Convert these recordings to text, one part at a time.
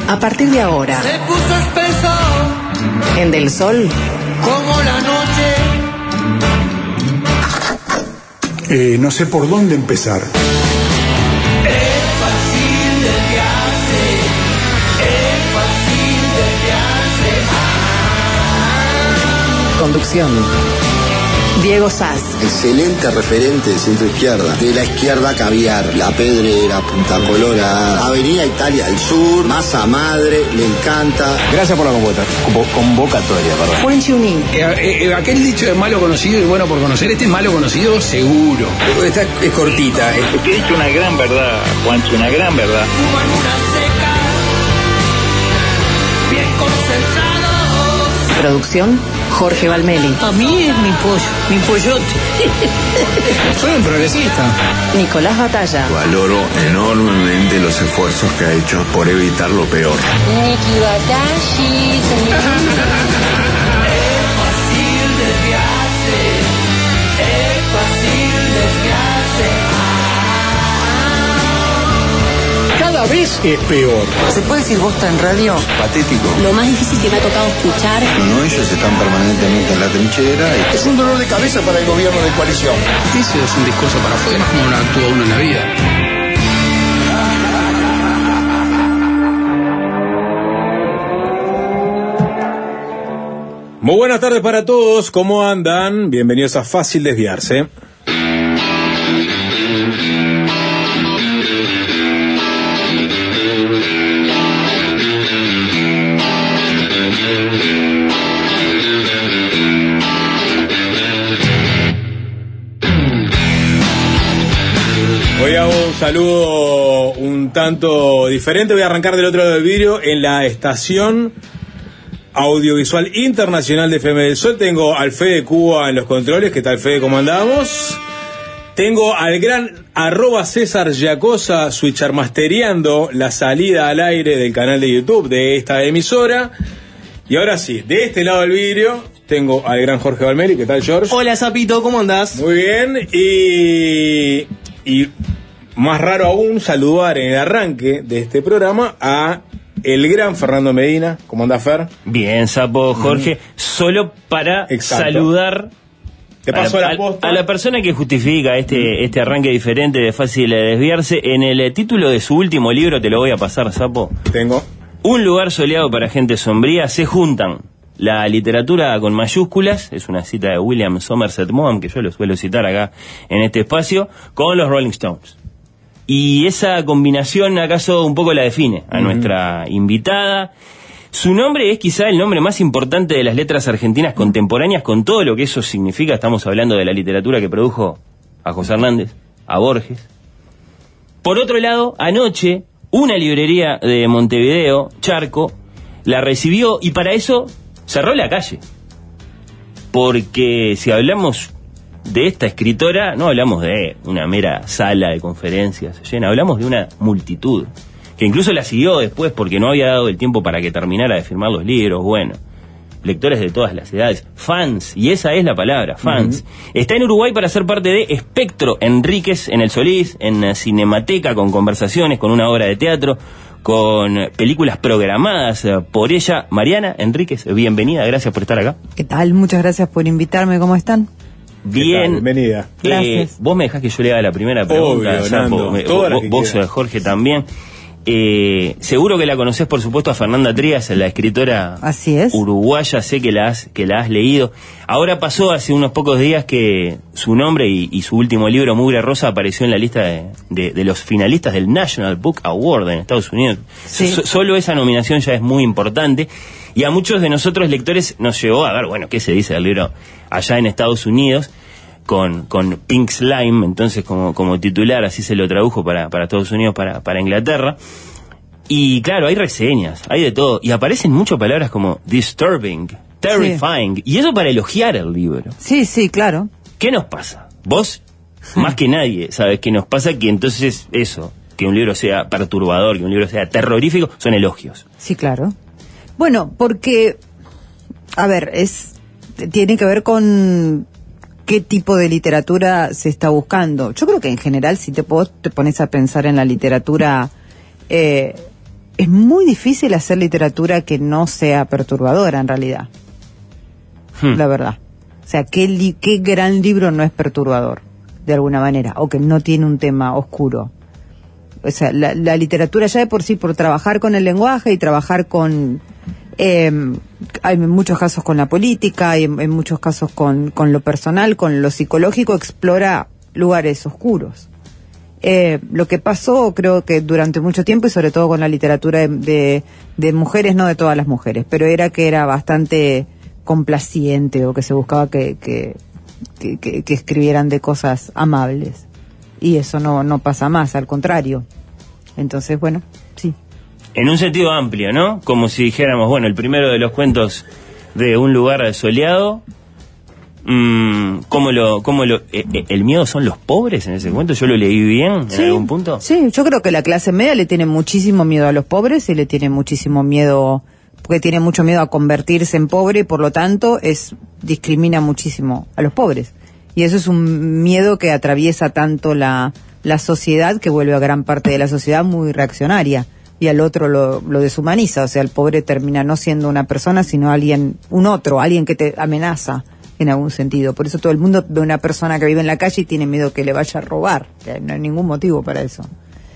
A partir de ahora, se puso espeso en Del Sol, como la noche. No sé por dónde empezar. Es fácil desviarse, es fácil desviarse. conducción, Diego Sass. Excelente referente de centro izquierda. De la izquierda caviar, La Pedrera, Punta Colorada, Avenida Italia del Sur, Masa Madre, le encanta. Gracias por la convocatoria, perdón. Juan Chunín. Aquel dicho de malo conocido y bueno por conocer, este es malo conocido seguro. Esta es cortita. Te he dicho una gran verdad, Juancho, una gran verdad. Como en una seca, bien concentrados. Producción, Jorge Valmeli. A mí es mi pollote. Soy un progresista. Nicolás Batalla. Valoro enormemente los esfuerzos que ha hecho por evitar lo peor. Niki Watashi. Es fácil desviarse, es fácil desviarse. Cada vez es peor. ¿Se puede decir bosta en radio? Patético. Lo más difícil que me ha tocado escuchar. No, ellos están permanentemente en la trinchera. Es un dolor de cabeza para el gobierno de coalición. Ese es un discurso para afuera, como no actúa uno en la vida. Muy buenas tardes para todos, ¿cómo andan? Bienvenidos a Fácil Desviarse. Hoy hago un saludo un tanto diferente, voy a arrancar del otro lado del vidrio en la estación Audiovisual Internacional de FM del Sol. Tengo al Fede Cuba en los controles. ¿Qué tal, Fede? ¿Cómo andamos? Tengo al gran @César Giacosa switchermasteriando la salida al aire del canal de YouTube de esta emisora. Y ahora sí, de este lado del vidrio tengo al gran Jorge Valmeli. ¿Qué tal, George? Hola, Zapito, ¿cómo andás? Muy bien. Y más raro aún, saludar en el arranque de este programa a el gran Fernando Medina. ¿Cómo anda, Fer? Bien, Sapo, Jorge. Solo para saludar a la persona que justifica este arranque diferente de Fácil de Desviarse. En el título de su último libro, te lo voy a pasar, Sapo. Tengo. Un lugar soleado para gente sombría. Se juntan la literatura con mayúsculas, es una cita de William Somerset Maugham, que yo lo suelo citar acá en este espacio, con los Rolling Stones. Y esa combinación acaso un poco la define a nuestra invitada. Su nombre es quizá el nombre más importante de las letras argentinas contemporáneas, con todo lo que eso significa. Estamos hablando de la literatura que produjo a José Hernández, a Borges. Por otro lado, anoche, una librería de Montevideo, Charco, la recibió y para eso cerró la calle. Porque si hablamos de esta escritora, no hablamos de una mera sala de conferencias llena, hablamos de una multitud, que incluso la siguió después porque no había dado el tiempo para que terminara de firmar los libros. Bueno, lectores de todas las edades, fans, y esa es la palabra, fans. Está en Uruguay para ser parte de Espectro Enríquez en el Solís, en Cinemateca, con conversaciones, con una obra de teatro, con películas programadas por ella. Mariana Enríquez, bienvenida, gracias por estar acá. ¿Qué tal? Muchas gracias por invitarme, ¿cómo están? Bien, bienvenida. Gracias. Vos me dejás que yo le haga la primera pregunta. Obvio, vos Jorge, también. Seguro que la conocés, por supuesto, a Fernanda Trías, la escritora Así es. uruguaya. Sé que la has leído. Ahora pasó hace unos pocos días que su nombre y su último libro, Mugre Rosa, apareció en la lista de los finalistas del National Book Award en Estados Unidos. Sí. Solo esa nominación ya es muy importante. Y a muchos de nosotros lectores nos llevó a ver, bueno, qué se dice del libro allá en Estados Unidos, con Pink Slime, entonces como titular, así se lo tradujo para Estados Unidos, para Inglaterra. Y claro, hay reseñas, hay de todo, y aparecen muchas palabras como disturbing, terrifying, y eso para elogiar el libro. Sí, sí, claro. ¿Qué nos pasa? Vos, más que nadie, sabes qué nos pasa, que entonces eso, que un libro sea perturbador, que un libro sea terrorífico, son elogios. Sí, claro. Bueno, porque, a ver, tiene que ver con qué tipo de literatura se está buscando. Yo creo que en general, si vos te pones a pensar en la literatura es muy difícil hacer literatura que no sea perturbadora, en realidad. La verdad. O sea, ¿qué gran libro no es perturbador, de alguna manera? O que no tiene un tema oscuro. O sea, la literatura ya de por sí, por trabajar con el lenguaje y trabajar con... hay en muchos casos con la política, y en muchos casos con lo personal, con lo psicológico, explora lugares oscuros. Lo que pasó, creo que durante mucho tiempo, y sobre todo con la literatura de mujeres, no de todas las mujeres, pero era que era bastante complaciente, o que se buscaba que escribieran de cosas amables. Y eso no pasa más, al contrario. Entonces, bueno, sí. En un sentido amplio, ¿no? Como si dijéramos, bueno, el primero de los cuentos de Un lugar soleado, el miedo son los pobres en ese cuento. Yo lo leí bien en algún punto. Sí, yo creo que la clase media le tiene muchísimo miedo a los pobres, y le tiene muchísimo miedo, porque tiene mucho miedo a convertirse en pobre, y por lo tanto discrimina muchísimo a los pobres. Y eso es un miedo que atraviesa tanto la sociedad, que vuelve a gran parte de la sociedad muy reaccionaria, y al otro lo deshumaniza. O sea, el pobre termina no siendo una persona, sino alguien que te amenaza en algún sentido. Por eso todo el mundo ve una persona que vive en la calle y tiene miedo que le vaya a robar. No hay ningún motivo para eso.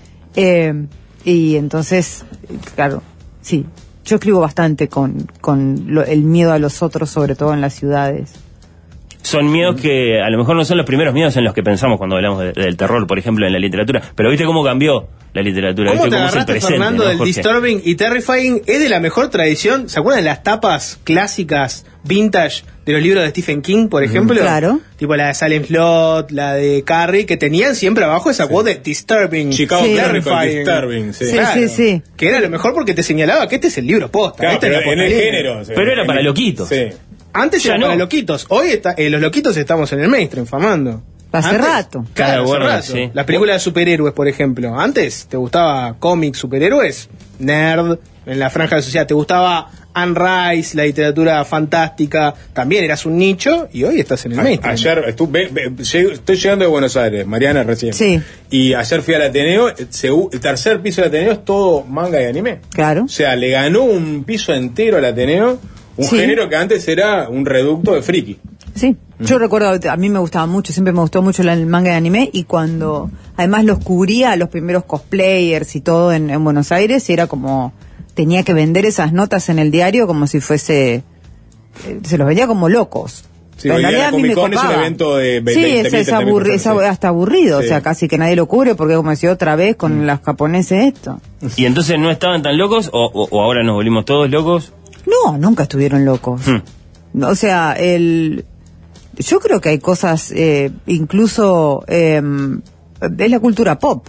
Y entonces, claro, sí, yo escribo bastante con el miedo a los otros, sobre todo en las ciudades. Son miedos que a lo mejor no son los primeros miedos en los que pensamos cuando hablamos del terror, por ejemplo, en la literatura. Pero ¿viste cómo cambió la literatura? ¿Cómo ¿Viste te cómo agarraste, es el presente, Fernando, ¿no, del Jorge? Disturbing y Terrifying? Es de la mejor tradición. ¿Se acuerdan de las tapas clásicas, vintage, de los libros de Stephen King, por ejemplo? Claro. Tipo la de Salem Slot, la de Carrie, que tenían siempre abajo esa voz de Disturbing. Chicago Terrifying. Disturbing, Sí, Claro. sí. Que era lo mejor porque te señalaba que este es el libro posta. Claro, este es pero la en el postalina. género. Pero era para loquitos. Sí. Antes Ya era no. para loquitos. Hoy los loquitos estamos en el mainstream, famando. Hace rato. Claro, hace Bueno, rato. sí. Las películas de superhéroes, por ejemplo. Antes te gustaba cómics, superhéroes, nerd, en la franja de sociedad. Te gustaba Anne Rice, la literatura fantástica. También eras un nicho, y hoy estás en el mainstream. Ayer estoy llegando de Buenos Aires, Mariana, recién. Sí. Y ayer fui al Ateneo. El tercer piso del Ateneo es todo manga y anime. Claro. O sea, le ganó un piso entero al Ateneo, un género que antes era un reducto de friki. Sí, yo recuerdo, a mí me gustaba mucho, siempre me gustó mucho el manga de anime, y cuando además los cubría a los primeros cosplayers y todo en Buenos Aires, y era como, tenía que vender esas notas en el diario como si fuese, se los vendía como locos. Sí, Pero en hoy día realidad la a mí me Comic-Con es un copaba. evento de Sí, 20.000 es hasta aburrido, Sí. o sea, casi que nadie lo cubre, porque como decía otra vez con los japoneses esto. ¿Y entonces no estaban tan locos o ahora nos volvimos todos locos? No, nunca estuvieron locos. O sea, yo creo que hay cosas, incluso es la cultura pop.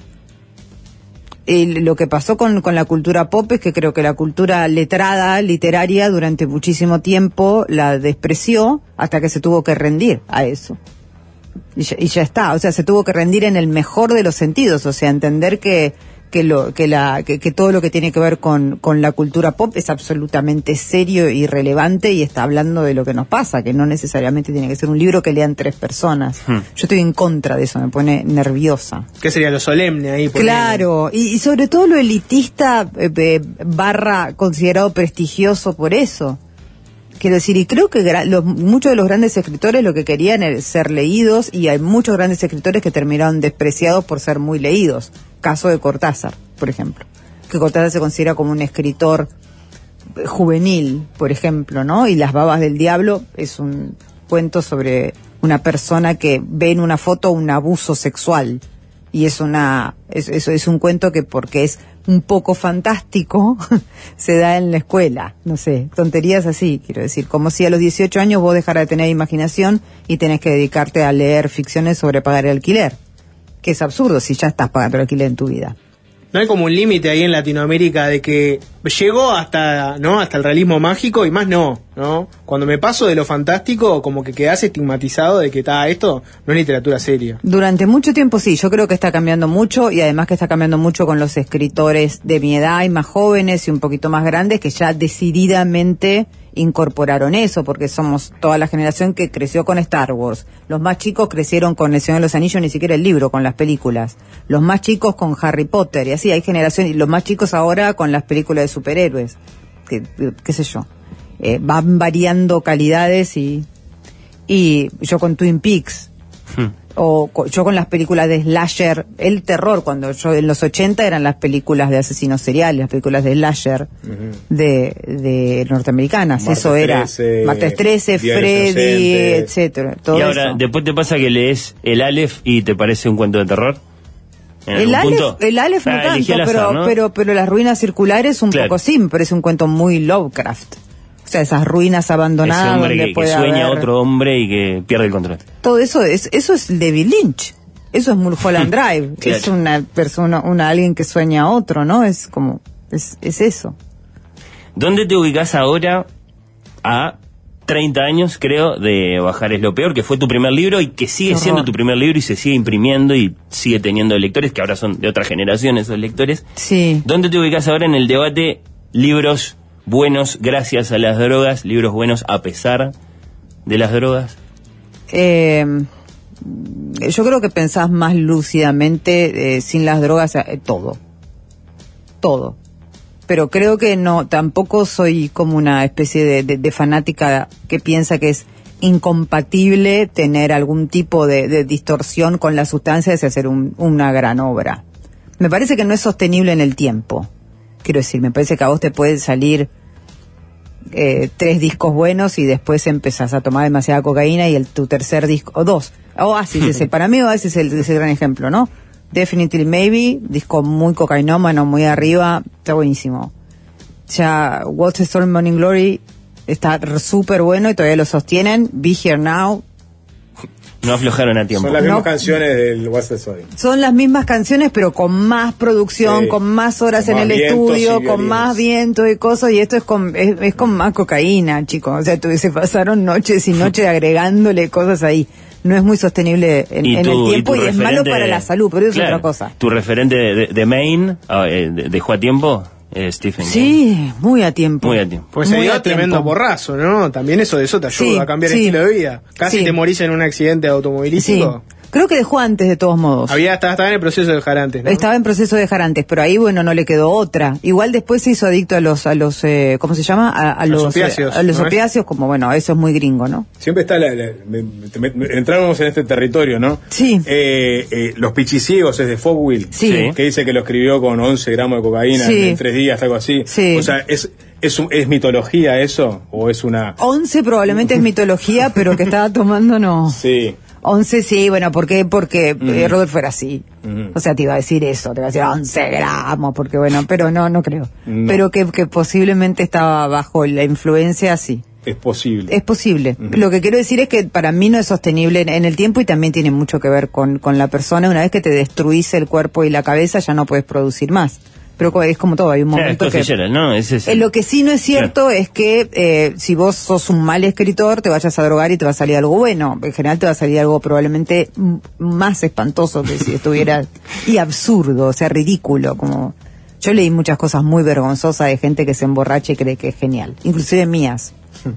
Lo que pasó con la cultura pop es que creo que la cultura letrada, literaria, durante muchísimo tiempo la despreció hasta que se tuvo que rendir a eso. Y ya está, o sea, se tuvo que rendir en el mejor de los sentidos, o sea, entender que todo lo que tiene que ver con la cultura pop es absolutamente serio y relevante, y está hablando de lo que nos pasa, que no necesariamente tiene que ser un libro que lean 3 personas. Yo estoy en contra de eso, me pone nerviosa. ¿Qué sería lo solemne ahí? Claro, y sobre todo lo elitista / considerado prestigioso por eso. Quiero decir, y creo que muchos de los grandes escritores lo que querían era ser leídos, y hay muchos grandes escritores que terminaron despreciados por ser muy leídos. Caso de Cortázar, por ejemplo. Que Cortázar se considera como un escritor juvenil, por ejemplo, ¿no? Y Las babas del diablo es un cuento sobre una persona que ve en una foto un abuso sexual. Y es un cuento que, porque es un poco fantástico, se da en la escuela, no sé, tonterías así, quiero decir, como si a los 18 años vos dejaras de tener imaginación y tenés que dedicarte a leer ficciones sobre pagar el alquiler, que es absurdo si ya estás pagando el alquiler en tu vida. No hay como un límite ahí en Latinoamérica de que llegó hasta el realismo mágico y más no. Cuando me paso de lo fantástico, como que quedás estigmatizado de que esto no es literatura seria. Durante mucho tiempo sí, yo creo que está cambiando mucho, y además que está cambiando mucho con los escritores de mi edad y más jóvenes y un poquito más grandes, que ya decididamente incorporaron eso, porque somos toda la generación que creció con Star Wars. Los más chicos crecieron con El Señor de los Anillos, ni siquiera el libro, con las películas. Los más chicos con Harry Potter, y así hay generaciones, y los más chicos ahora con las películas de superhéroes. Qué sé yo. Van variando calidades y yo con Twin Peaks. Yo con las películas de slasher, el terror, cuando yo en los 80 eran las películas de asesinos seriales, las películas de slasher de norteamericanas, Martes eso era 13, Martes 13, Freddy, etcétera. Y ahora, eso. Después te pasa que lees el Aleph y te parece un cuento de terror. El Aleph no tanto, azar, ¿no? pero las ruinas circulares un poco sí, me parece un cuento muy Lovecraft. O sea, esas ruinas abandonadas. Ese hombre donde que sueña haber... otro hombre y que pierde el control. Todo eso es David Lynch. Eso es Mulholland Drive. Claro. Es una persona, alguien que sueña a otro, ¿no? Es como, es eso. ¿Dónde te ubicás ahora a 30 años, creo, de Bajar es lo peor, que fue tu primer libro y que sigue siendo tu primer libro y se sigue imprimiendo y sigue teniendo lectores, que ahora son de otra generación esos lectores? Sí. ¿Dónde te ubicás ahora en el debate libros buenos gracias a las drogas, libros buenos a pesar de las drogas? Yo creo que pensás más lúcidamente sin las drogas, todo. Pero creo que no, tampoco soy como una especie de fanática que piensa que es incompatible tener algún tipo de distorsión con las sustancias y hacer una gran obra. Me parece que no es sostenible en el tiempo. Quiero decir, me parece que a vos te pueden salir 3 discos buenos y después empezás a tomar demasiada cocaína y tu tercer disco, o 2. Oasis, para mí Oasis es el gran ejemplo, ¿no? Definitely Maybe, disco muy cocainómano, muy arriba, está buenísimo. Ya What's the Story Morning Glory está súper bueno y todavía lo sostienen. Be Here Now. No aflojaron a tiempo. Son las mismas canciones del What's the Story. Son las mismas canciones, pero con más producción, con más horas con en el estudio, con más viento y cosas, y esto es con más cocaína, chicos. O sea, se pasaron noches y noches agregándole cosas ahí. No es muy sostenible en el tiempo y es malo para la salud, pero eso es otra cosa. ¿Tu referente de Maine dejó a tiempo? Stephen King. Sí, muy a tiempo. Muy a tiempo. Pues se dio tremendo borrazo, ¿no? También eso te ayuda a cambiar el estilo de vida. Casi te morís en un accidente automovilístico. Sí. Creo que dejó antes, de todos modos. Estaba en el proceso de dejar antes, ¿no? Estaba en proceso de dejar antes, pero ahí, bueno, no le quedó otra. Igual después se hizo adicto a los ¿cómo se llama? A los opiáceos. A los opiáceos, como, bueno, eso es muy gringo, ¿no? Siempre está entramos en este territorio, ¿no? Sí. Los Pichiciegos es de Fogwill. Sí. Que dice que lo escribió con 11 gramos de cocaína en 3 días, algo así. Sí. O sea, ¿es mitología eso? ¿O es una...? 11 probablemente es mitología, pero que estaba tomando no. Sí. 11 sí, bueno, ¿por qué? Porque Rodolfo era así. O sea, te iba a decir eso, te iba a decir 11 gramos, porque bueno, pero no creo. No. Pero que posiblemente estaba bajo la influencia, sí. Es posible. Es posible. Lo que quiero decir es que para mí no es sostenible en el tiempo y también tiene mucho que ver con la persona. Una vez que te destruís el cuerpo y la cabeza ya no puedes producir más. Pero es como todo, hay un momento que... ¿no? Lo que sí no es cierto es que si vos sos un mal escritor, te vayas a drogar y te va a salir algo bueno. En general te va a salir algo probablemente más espantoso que si estuviera... y absurdo, o sea, ridículo. Como yo leí muchas cosas muy vergonzosas de gente que se emborracha y cree que es genial. Inclusive mías.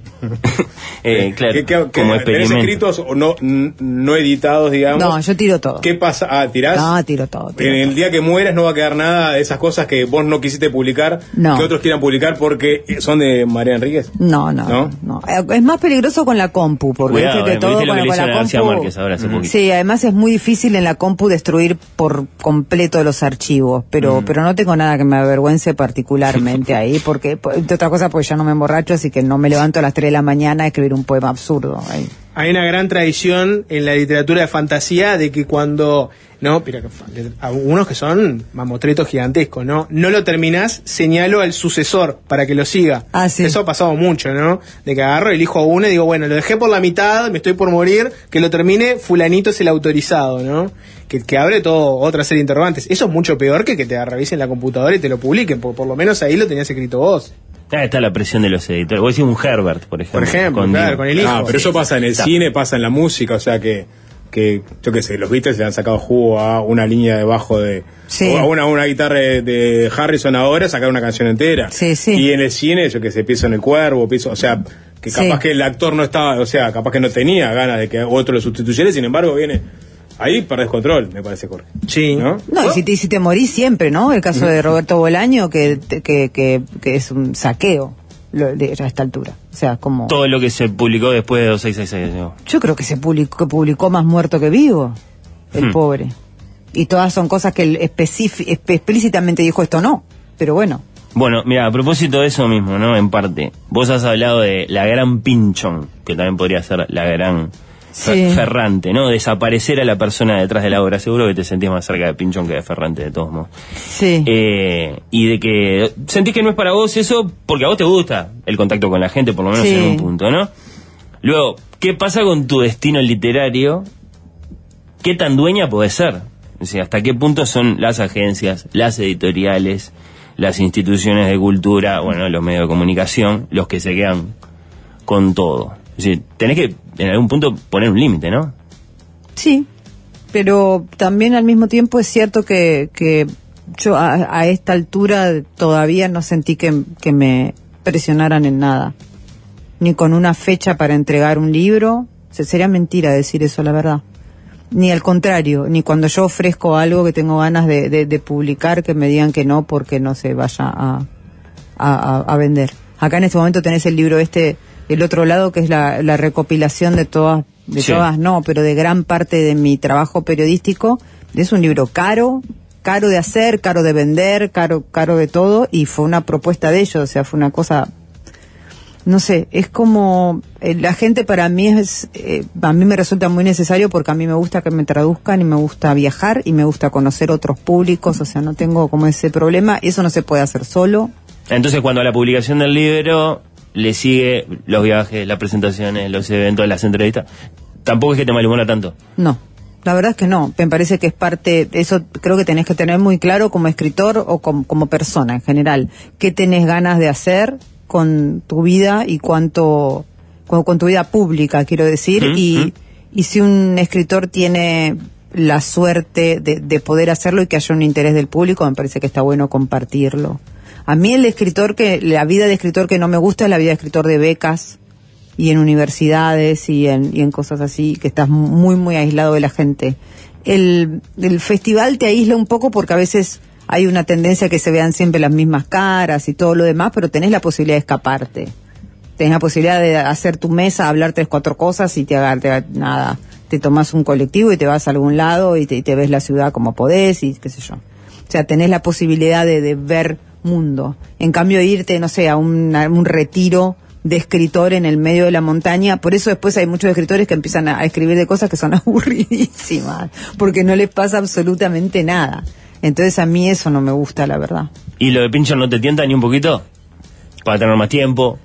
Claro, como ¿tenés escritos o no editados, digamos? No, yo tiro todo. ¿Qué pasa? ¿Tirás? No, tiro todo. En el día que mueras no va a quedar nada de esas cosas que vos no quisiste publicar, que otros quieran publicar porque son de María Enríquez. No. Es más peligroso con la compu, porque cuidado, que todo con la compu. Márquez ahora hace poquito. Sí, además es muy difícil en la compu destruir por completo los archivos, pero no tengo nada que me avergüence particularmente ahí, porque de otra cosa, pues ya no me emborracho, así que no me levanto a las 3 de la mañana a escribir un poema absurdo. Ahí. Hay una gran tradición en la literatura de fantasía de que cuando... algunos que son mamotretos gigantescos, ¿no? No lo terminás, señalo al sucesor para que lo siga. Sí. Eso ha pasado mucho, ¿no? De que agarro, elijo a uno y digo, bueno, lo dejé por la mitad, me estoy por morir, que lo termine, fulanito es el autorizado, ¿no? Que abre todo otra serie de interrogantes. Eso es mucho peor que te revisen la computadora y te lo publiquen, porque por lo menos ahí lo tenías escrito vos. Está la presión de los editores. Vos decís un Herbert, por ejemplo. Con el hijo. Pero eso pasa en el cine, pasa en la música, o sea que que yo qué sé, los Beatles le han sacado jugo a una línea de bajo de... Sí. O a una guitarra de Harrison ahora, sacar una canción entera. Sí, sí. Y en el cine, yo que sé, Pienso en el Cuervo, o sea, que capaz que el actor no estaba, o sea, capaz que no tenía ganas de que otro lo sustituyera, sin embargo viene... Ahí perdés control, me parece, Jorge. Sí. ¿No? No, y si te morís siempre, ¿no? El caso de Roberto Bolaño, que es un saqueo a esta altura. O sea, como... Todo lo que se publicó después de 2666. ¿No? Yo creo que publicó más muerto que vivo, el pobre. Y todas son cosas que él explícitamente dijo, esto no. Pero bueno. Bueno, mira, a propósito de eso mismo, ¿no? En parte, vos has hablado de la gran Pynchon, que también podría ser la gran... Sí. Ferrante, ¿no? Desaparecer a la persona detrás de la obra. Seguro que te sentís más cerca de Pynchon que de Ferrante, de todos modos. Sí. Y de que sentís que no es para vos eso porque a vos te gusta el contacto con la gente, por lo menos en un punto, ¿no? Luego, ¿qué pasa con tu destino literario? ¿Qué tan dueña podés ser? O sea, ¿hasta qué punto son las agencias, las editoriales, las instituciones de cultura, bueno, los medios de comunicación, los que se quedan con todo? Es decir, tenés que en algún punto poner un límite, ¿no? Sí, pero también al mismo tiempo es cierto que yo a esta altura todavía no sentí que me presionaran en nada. Ni con una fecha para entregar un libro. Sería mentira decir eso, la verdad. Ni al contrario, ni cuando yo ofrezco algo que tengo ganas de publicar, que me digan que no porque no se vaya a vender. Acá en este momento tenés el libro el otro lado, que es la recopilación de todas, pero de gran parte de mi trabajo periodístico. Es un libro caro de hacer, caro de vender, caro de todo, y fue una propuesta de ellos, o sea, fue una cosa, no sé, es como, la gente para mí a mí me resulta muy necesario porque a mí me gusta que me traduzcan y me gusta viajar y me gusta conocer otros públicos, o sea, no tengo como ese problema, eso no se puede hacer solo. Entonces, cuando a la publicación del libro le sigue los viajes, las presentaciones, los eventos, las entrevistas, tampoco es que te malhumora tanto. No, la verdad es que no. Me parece que es parte, eso creo que tenés que tener muy claro como escritor o como persona en general. ¿Qué tenés ganas de hacer con tu vida y con tu vida pública, quiero decir? Y si un escritor tiene la suerte de poder hacerlo y que haya un interés del público, me parece que está bueno compartirlo. A mí la vida de escritor que no me gusta es la vida de escritor de becas y en universidades y en cosas así, que estás muy, muy aislado de la gente. El festival te aísla un poco porque a veces hay una tendencia a que se vean siempre las mismas caras y todo lo demás, pero tenés la posibilidad de escaparte. Tenés la posibilidad de hacer tu mesa, hablar 3-4 cosas y te tomás un colectivo y te vas a algún lado y te ves la ciudad como podés y qué sé yo. O sea, tenés la posibilidad de ver mundo. En cambio, irte, no sé, a un retiro de escritor en el medio de la montaña, por eso después hay muchos escritores que empiezan a escribir de cosas que son aburridísimas, porque no les pasa absolutamente nada. Entonces a mí eso no me gusta, la verdad. ¿Y lo de Pynchon no te tienta ni un poquito? ¿Para tener más tiempo?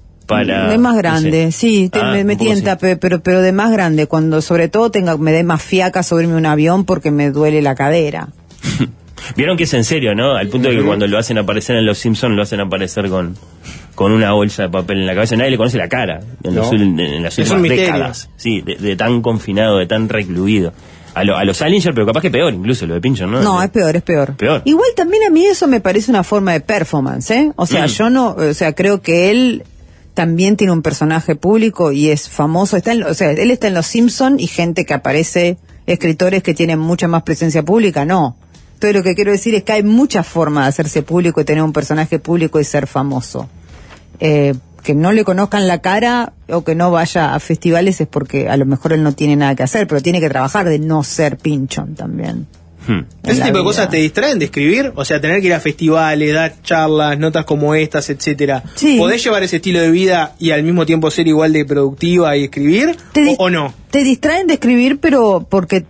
De más grande, no sé. Sí, me tienta, sí. pero de más grande, cuando sobre todo me dé más fiaca subirme un avión porque me duele la cadera. Vieron que es en serio, ¿no? Al punto de que cuando lo hacen aparecer en Los Simpsons, lo hacen aparecer con una bolsa de papel en la cabeza. Nadie le conoce la cara en las últimas décadas. Sí, de tan confinado, de tan recluido. A los Salinger, pero capaz que peor, incluso lo de Pynchon, ¿no? No, es peor. Igual también a mí eso me parece una forma de performance, ¿eh? O sea, creo que él también tiene un personaje público y es famoso. Él está en Los Simpsons y gente que aparece, escritores que tienen mucha más presencia pública, no. Entonces lo que quiero decir es que hay muchas formas de hacerse público y tener un personaje público y ser famoso. Que no le conozcan la cara o que no vaya a festivales es porque a lo mejor él no tiene nada que hacer, pero tiene que trabajar de no ser Pynchon también. ¿Ese tipo de cosas te distraen de escribir? O sea, tener que ir a festivales, dar charlas, notas como estas, etcétera. Sí. ¿Podés llevar ese estilo de vida y al mismo tiempo ser igual de productiva y escribir? ¿O no? Te distraen de escribir, pero porque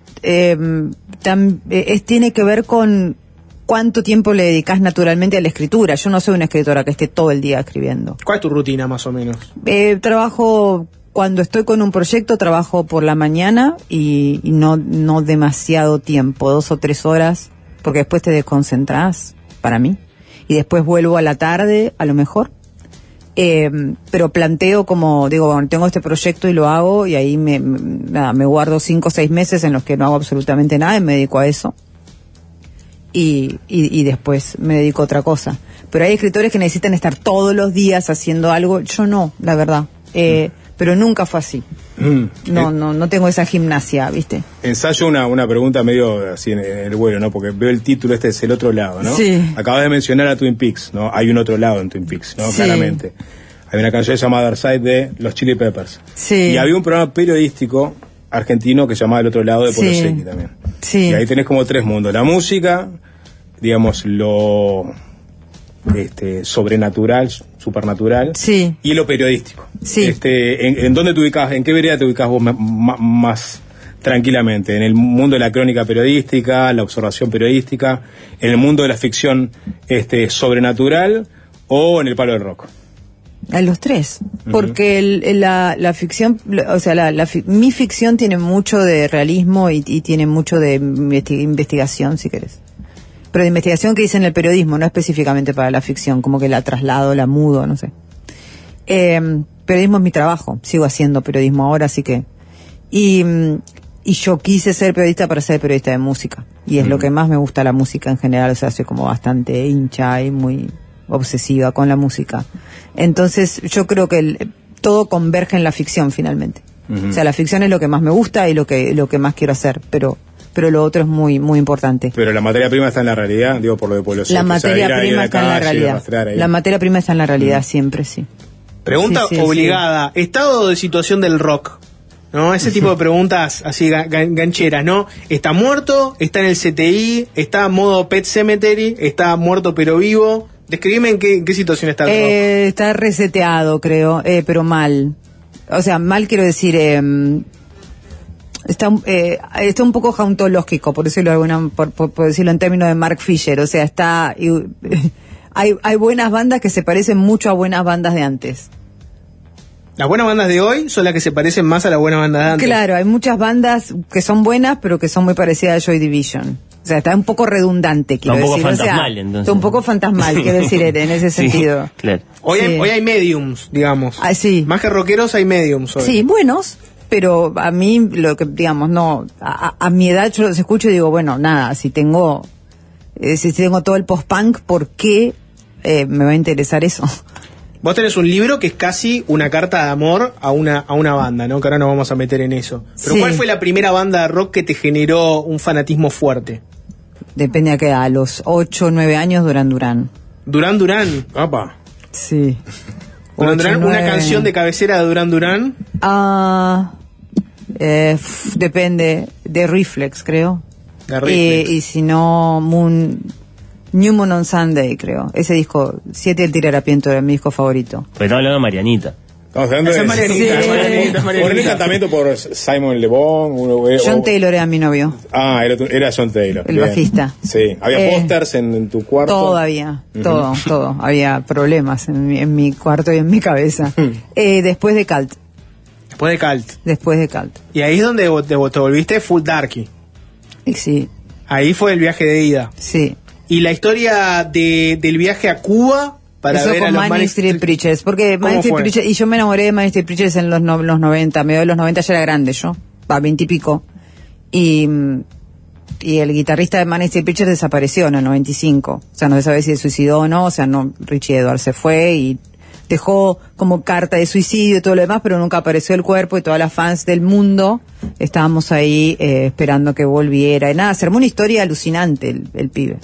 tiene que ver con cuánto tiempo le dedicas naturalmente a la escritura. Yo no soy una escritora que esté todo el día escribiendo. ¿Cuál es tu rutina más o menos? Trabajo, cuando estoy con un proyecto, trabajo por la mañana y no demasiado tiempo, 2 o 3 horas, porque después te desconcentrás, para mí. Y después vuelvo a la tarde, a lo mejor. Pero planteo como, digo, bueno, tengo este proyecto y lo hago, y ahí me guardo 5 o 6 meses en los que no hago absolutamente nada y me dedico a eso. Y después me dedico a otra cosa. Pero hay escritores que necesitan estar todos los días haciendo algo. Yo no, la verdad. Pero nunca fue así. No tengo esa gimnasia, ¿viste? Ensayo una pregunta medio así en el vuelo, ¿no? Porque veo el título, este es El Otro Lado, ¿no? Sí. Acabas de mencionar a Twin Peaks, ¿no? Hay un otro lado en Twin Peaks, ¿no? Sí. Claramente. Hay una canción llamada Other Side de los Chili Peppers. Sí. Y había un programa periodístico argentino que se llamaba El Otro Lado de Polo Sí. Secchi también. Sí. Y ahí tenés como 3 mundos. La música, digamos, lo sobrenatural, supernatural, sí, y lo periodístico. Sí. ¿En dónde te ubicás? ¿En qué vereda te ubicás vos más tranquilamente? ¿En el mundo de la crónica periodística, la observación periodística, en el mundo de la ficción sobrenatural o en el palo del rock? A los 3, porque la ficción, o sea, mi ficción tiene mucho de realismo y tiene mucho de investigación, si querés. Pero de investigación que hice en el periodismo, no específicamente para la ficción, como que la traslado, la mudo, no sé. Periodismo es mi trabajo, sigo haciendo periodismo ahora, así que... Y yo quise ser periodista para ser periodista de música, y es lo que más me gusta la música en general, o sea, soy como bastante hincha y muy obsesiva con la música. Entonces yo creo que todo converge en la ficción finalmente. O sea, la ficción es lo que más me gusta y lo que más quiero hacer, pero lo otro es muy muy importante. Pero la materia prima está en la realidad, digo, por lo de Polo Secchi. La materia prima está en la realidad. La materia prima está en la realidad siempre, sí. Pregunta Sí, obligada. Sí. Estado de situación del rock, ¿no? Ese tipo de preguntas así gancheras, ¿no? ¿Está muerto? ¿Está en el CTI? ¿Está en modo Pet Cemetery? ¿Está muerto pero vivo? Describime en qué situación está el rock. Está reseteado, creo, pero mal. O sea, mal quiero decir... Está un poco jauntológico, por decirlo por decirlo en términos de Mark Fisher. O sea, hay buenas bandas que se parecen mucho a buenas bandas de antes. Las buenas bandas de hoy son las que se parecen más a las buenas bandas de antes. Claro, hay muchas bandas que son buenas, pero que son muy parecidas a Joy Division. O sea, está un poco redundante, quiero decir. Está un poco fantasmal, entonces. Está un poco fantasmal, quiero decir, en ese sentido. Sí, claro. Hoy hay mediums, digamos. Ah, sí. Más que rockeros hay mediums hoy. Sí, buenos. Pero a mí, lo que, digamos, no, a mi edad yo los escucho y digo, bueno, nada, si tengo todo el post-punk, ¿por qué me va a interesar eso? Vos tenés un libro que es casi una carta de amor a una banda, ¿no? Que ahora nos vamos a meter en eso. Pero sí. ¿Cuál fue la primera banda de rock que te generó un fanatismo fuerte? Depende a qué edad, a los 8 o 9 años, Duran Duran. ¿Duran Duran? ¡Apa! Sí. Duran Duran, ¿una canción de cabecera de Duran Duran? Depende, de Reflex, creo. De Reflex. Y si no, New Moon on Sunday, creo. Ese disco, 7 el Tirarapiento, era mi disco favorito. Pues estamos hablando de Marianita. Estamos hablando de Marianita. Por un encantamiento por Simon Le Bon. John Taylor era mi novio. Era John Taylor. El bajista. Sí. ¿Había pósters en tu cuarto? Todo había, todo. Había problemas en mi cuarto y en mi cabeza. Después de Cult. Después de Cult. Y ahí es donde te volviste full darky. Sí. Ahí fue el viaje de ida. Sí. Y la historia del viaje a Cuba para eso ver con a los Manic Street Preachers, porque Manic Street Preachers, y yo me enamoré de Manic Street Preachers en los 90, medio de los 90 ya era grande yo, 20 y pico, y el guitarrista de Manic Street Preachers desapareció en el 95, o sea, no se sabe si se suicidó o no, o sea, no, Richie Edwards se fue y dejó como carta de suicidio y todo lo demás, pero nunca apareció el cuerpo, y todas las fans del mundo estábamos ahí esperando que volviera, y nada, se armó una historia alucinante el pibe.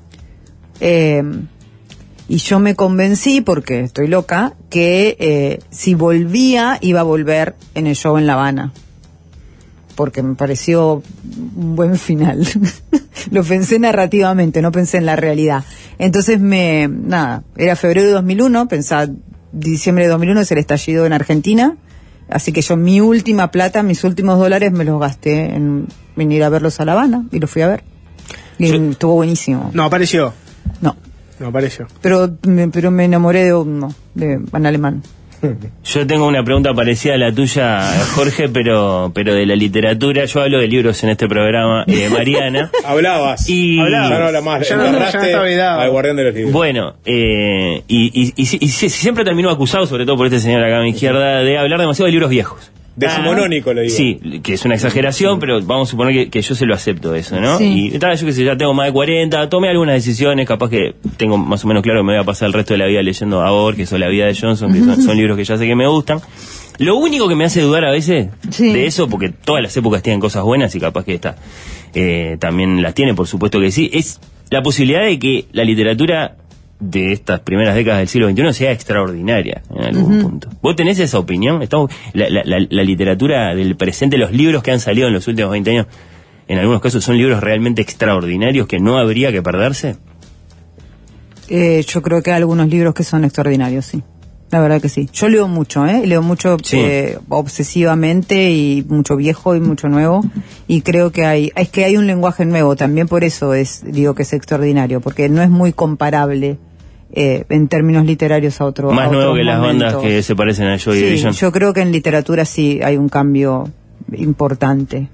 Y yo me convencí, porque estoy loca, que si volvía, iba a volver en el show en La Habana. Porque me pareció un buen final. Lo pensé narrativamente, no pensé en la realidad. Entonces era febrero de 2001, pensaba diciembre de 2001 es el estallido en Argentina. Así que yo mi última plata, mis últimos $, me los gasté en venir a verlos a La Habana, y los fui a ver. Y estuvo buenísimo. No apareció. No apareció. Pero me enamoré de Van Alemán. Yo tengo una pregunta parecida a la tuya, Jorge, pero de la literatura. Yo hablo de libros en este programa, Mariana. Hablabas. Ya no habla más. Ya no está vedado. Al guardián de los libros. Bueno, y siempre termino acusado, sobre todo por este señor acá a mi izquierda, de hablar demasiado de libros viejos. Decimonónico, le digo. Sí, que es una exageración, pero vamos a suponer que yo se lo acepto eso, ¿no? Sí. Y tal, yo que sé, ya tengo más de 40, tomé algunas decisiones, capaz que tengo más o menos claro que me voy a pasar el resto de la vida leyendo a Borges o La vida de Johnson, que son libros que ya sé que me gustan. Lo único que me hace dudar a veces de eso, porque todas las épocas tienen cosas buenas y capaz que esta también las tiene, por supuesto que sí, es la posibilidad de que la literatura de estas primeras décadas del siglo XXI sea extraordinaria en algún punto. ¿Vos tenés esa opinión? La literatura del presente, los libros que han salido en los últimos 20 años, en algunos casos son libros realmente extraordinarios que no habría que perderse. Yo creo que hay algunos libros que son extraordinarios, sí. La verdad que sí. Yo leo mucho, obsesivamente, y mucho viejo y mucho nuevo, y creo que hay un lenguaje nuevo, también por eso digo que es extraordinario, porque no es muy comparable en términos literarios a otro. Más nuevo que momentos. las bandas que se parecen a Joy Division. Yo creo que en literatura sí hay un cambio importante.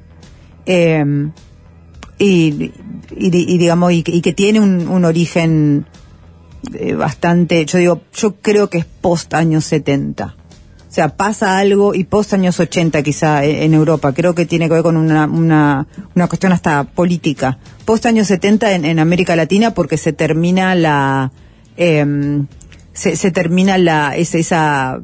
Y que tiene un origen bastante, yo creo que es post años 70. O sea, pasa algo, y post años 80 quizá en Europa. Creo que tiene que ver con una cuestión hasta política. Post años 70 en América Latina, porque se termina esa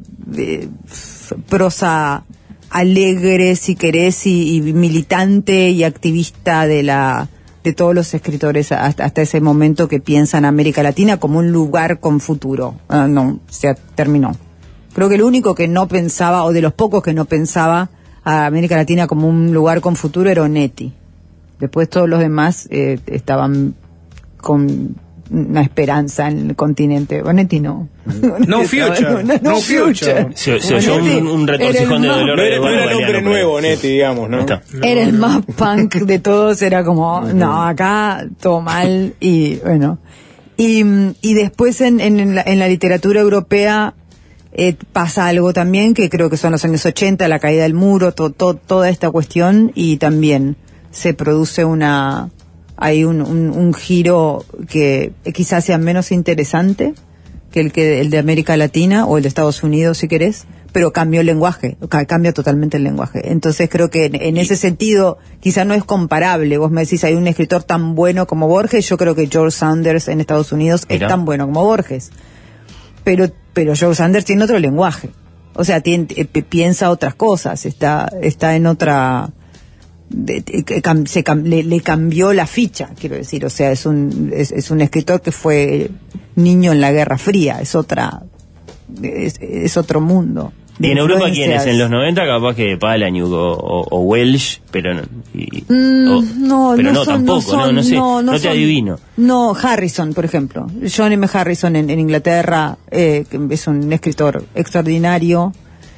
prosa alegre, si querés, y militante y activista de todos los escritores hasta ese momento, que piensan América Latina como un lugar con futuro. Se terminó. Creo que el único que no pensaba, o de los pocos que no pensaba a América Latina como un lugar con futuro, era Onetti. Después todos los demás estaban con una esperanza en el continente. Onetti no. No future. Se oyó un retorcijón de dolor. No era el hombre nuevo, Onetti, digamos, ¿no? Era el más punk de todos, era como, no, acá todo mal, y bueno. Y después en la literatura europea pasa algo también, que creo que son los años 80, la caída del muro, toda esta cuestión, y también se produce hay un giro que quizás sea menos interesante que el de América Latina o el de Estados Unidos, si querés, pero cambió el lenguaje, cambia totalmente el lenguaje. Entonces creo que en ese sentido quizás no es comparable. Vos me decís, hay un escritor tan bueno como Borges. Yo creo que George Sanders en Estados Unidos es tan bueno como Borges, pero George Sanders tiene otro lenguaje, o sea, piensa otras cosas, está en otra, le cambió la ficha, quiero decir. O sea, es un escritor que fue niño en la Guerra Fría, es otro mundo. ¿Y en Europa quiénes? En los 90 capaz que Palahniuk o Welsh, pero no te adivino. No, Harrison, por ejemplo. John M. Harrison en Inglaterra, que es un escritor extraordinario.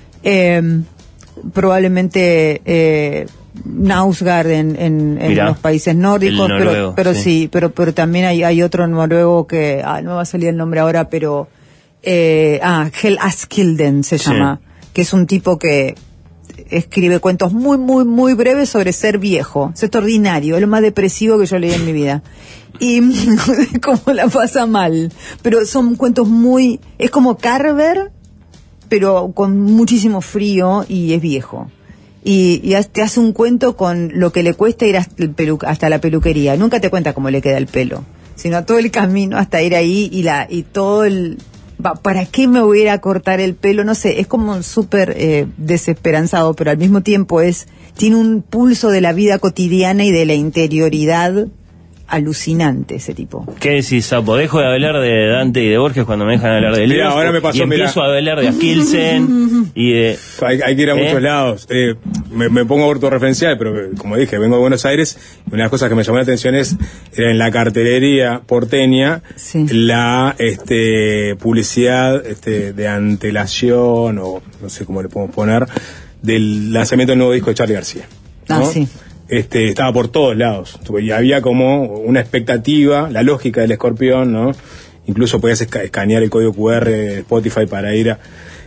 Probablemente Knausgaard en los países nórdicos, pero sí, pero también hay otro noruego que no me va a salir el nombre ahora, pero Hel Askilden se llama, que es un tipo que escribe cuentos muy, muy, muy breves sobre ser viejo. Es extraordinario, es lo más depresivo que yo leí en mi vida. Y como la pasa mal. Pero son cuentos es como Carver, pero con muchísimo frío, y es viejo. Y te hace un cuento con lo que le cuesta ir hasta la peluquería. Nunca te cuenta cómo le queda el pelo, sino todo el camino hasta ir ahí, y todo el... ¿Para qué me voy a ir a cortar el pelo? No sé, es como súper desesperanzado, pero al mismo tiempo tiene un pulso de la vida cotidiana y de la interioridad alucinante, ese tipo. ¿Qué decís, Sapo? Dejo de hablar de Dante y de Borges cuando me dejan hablar de libros. Ahora me pasó, y empiezo a hablar de Askilsen y de... Hay que ir a muchos lados. Me pongo autorreferencial, pero como dije, vengo de Buenos Aires. Una de las cosas que me llamó la atención era en la cartelería porteña, la publicidad de antelación, o no sé cómo le podemos poner, del lanzamiento del nuevo disco de Charly García, ¿no? Sí. Estaba por todos lados, y había como una expectativa, la lógica del escorpión, ¿no? Incluso podías escanear el código QR de Spotify para ir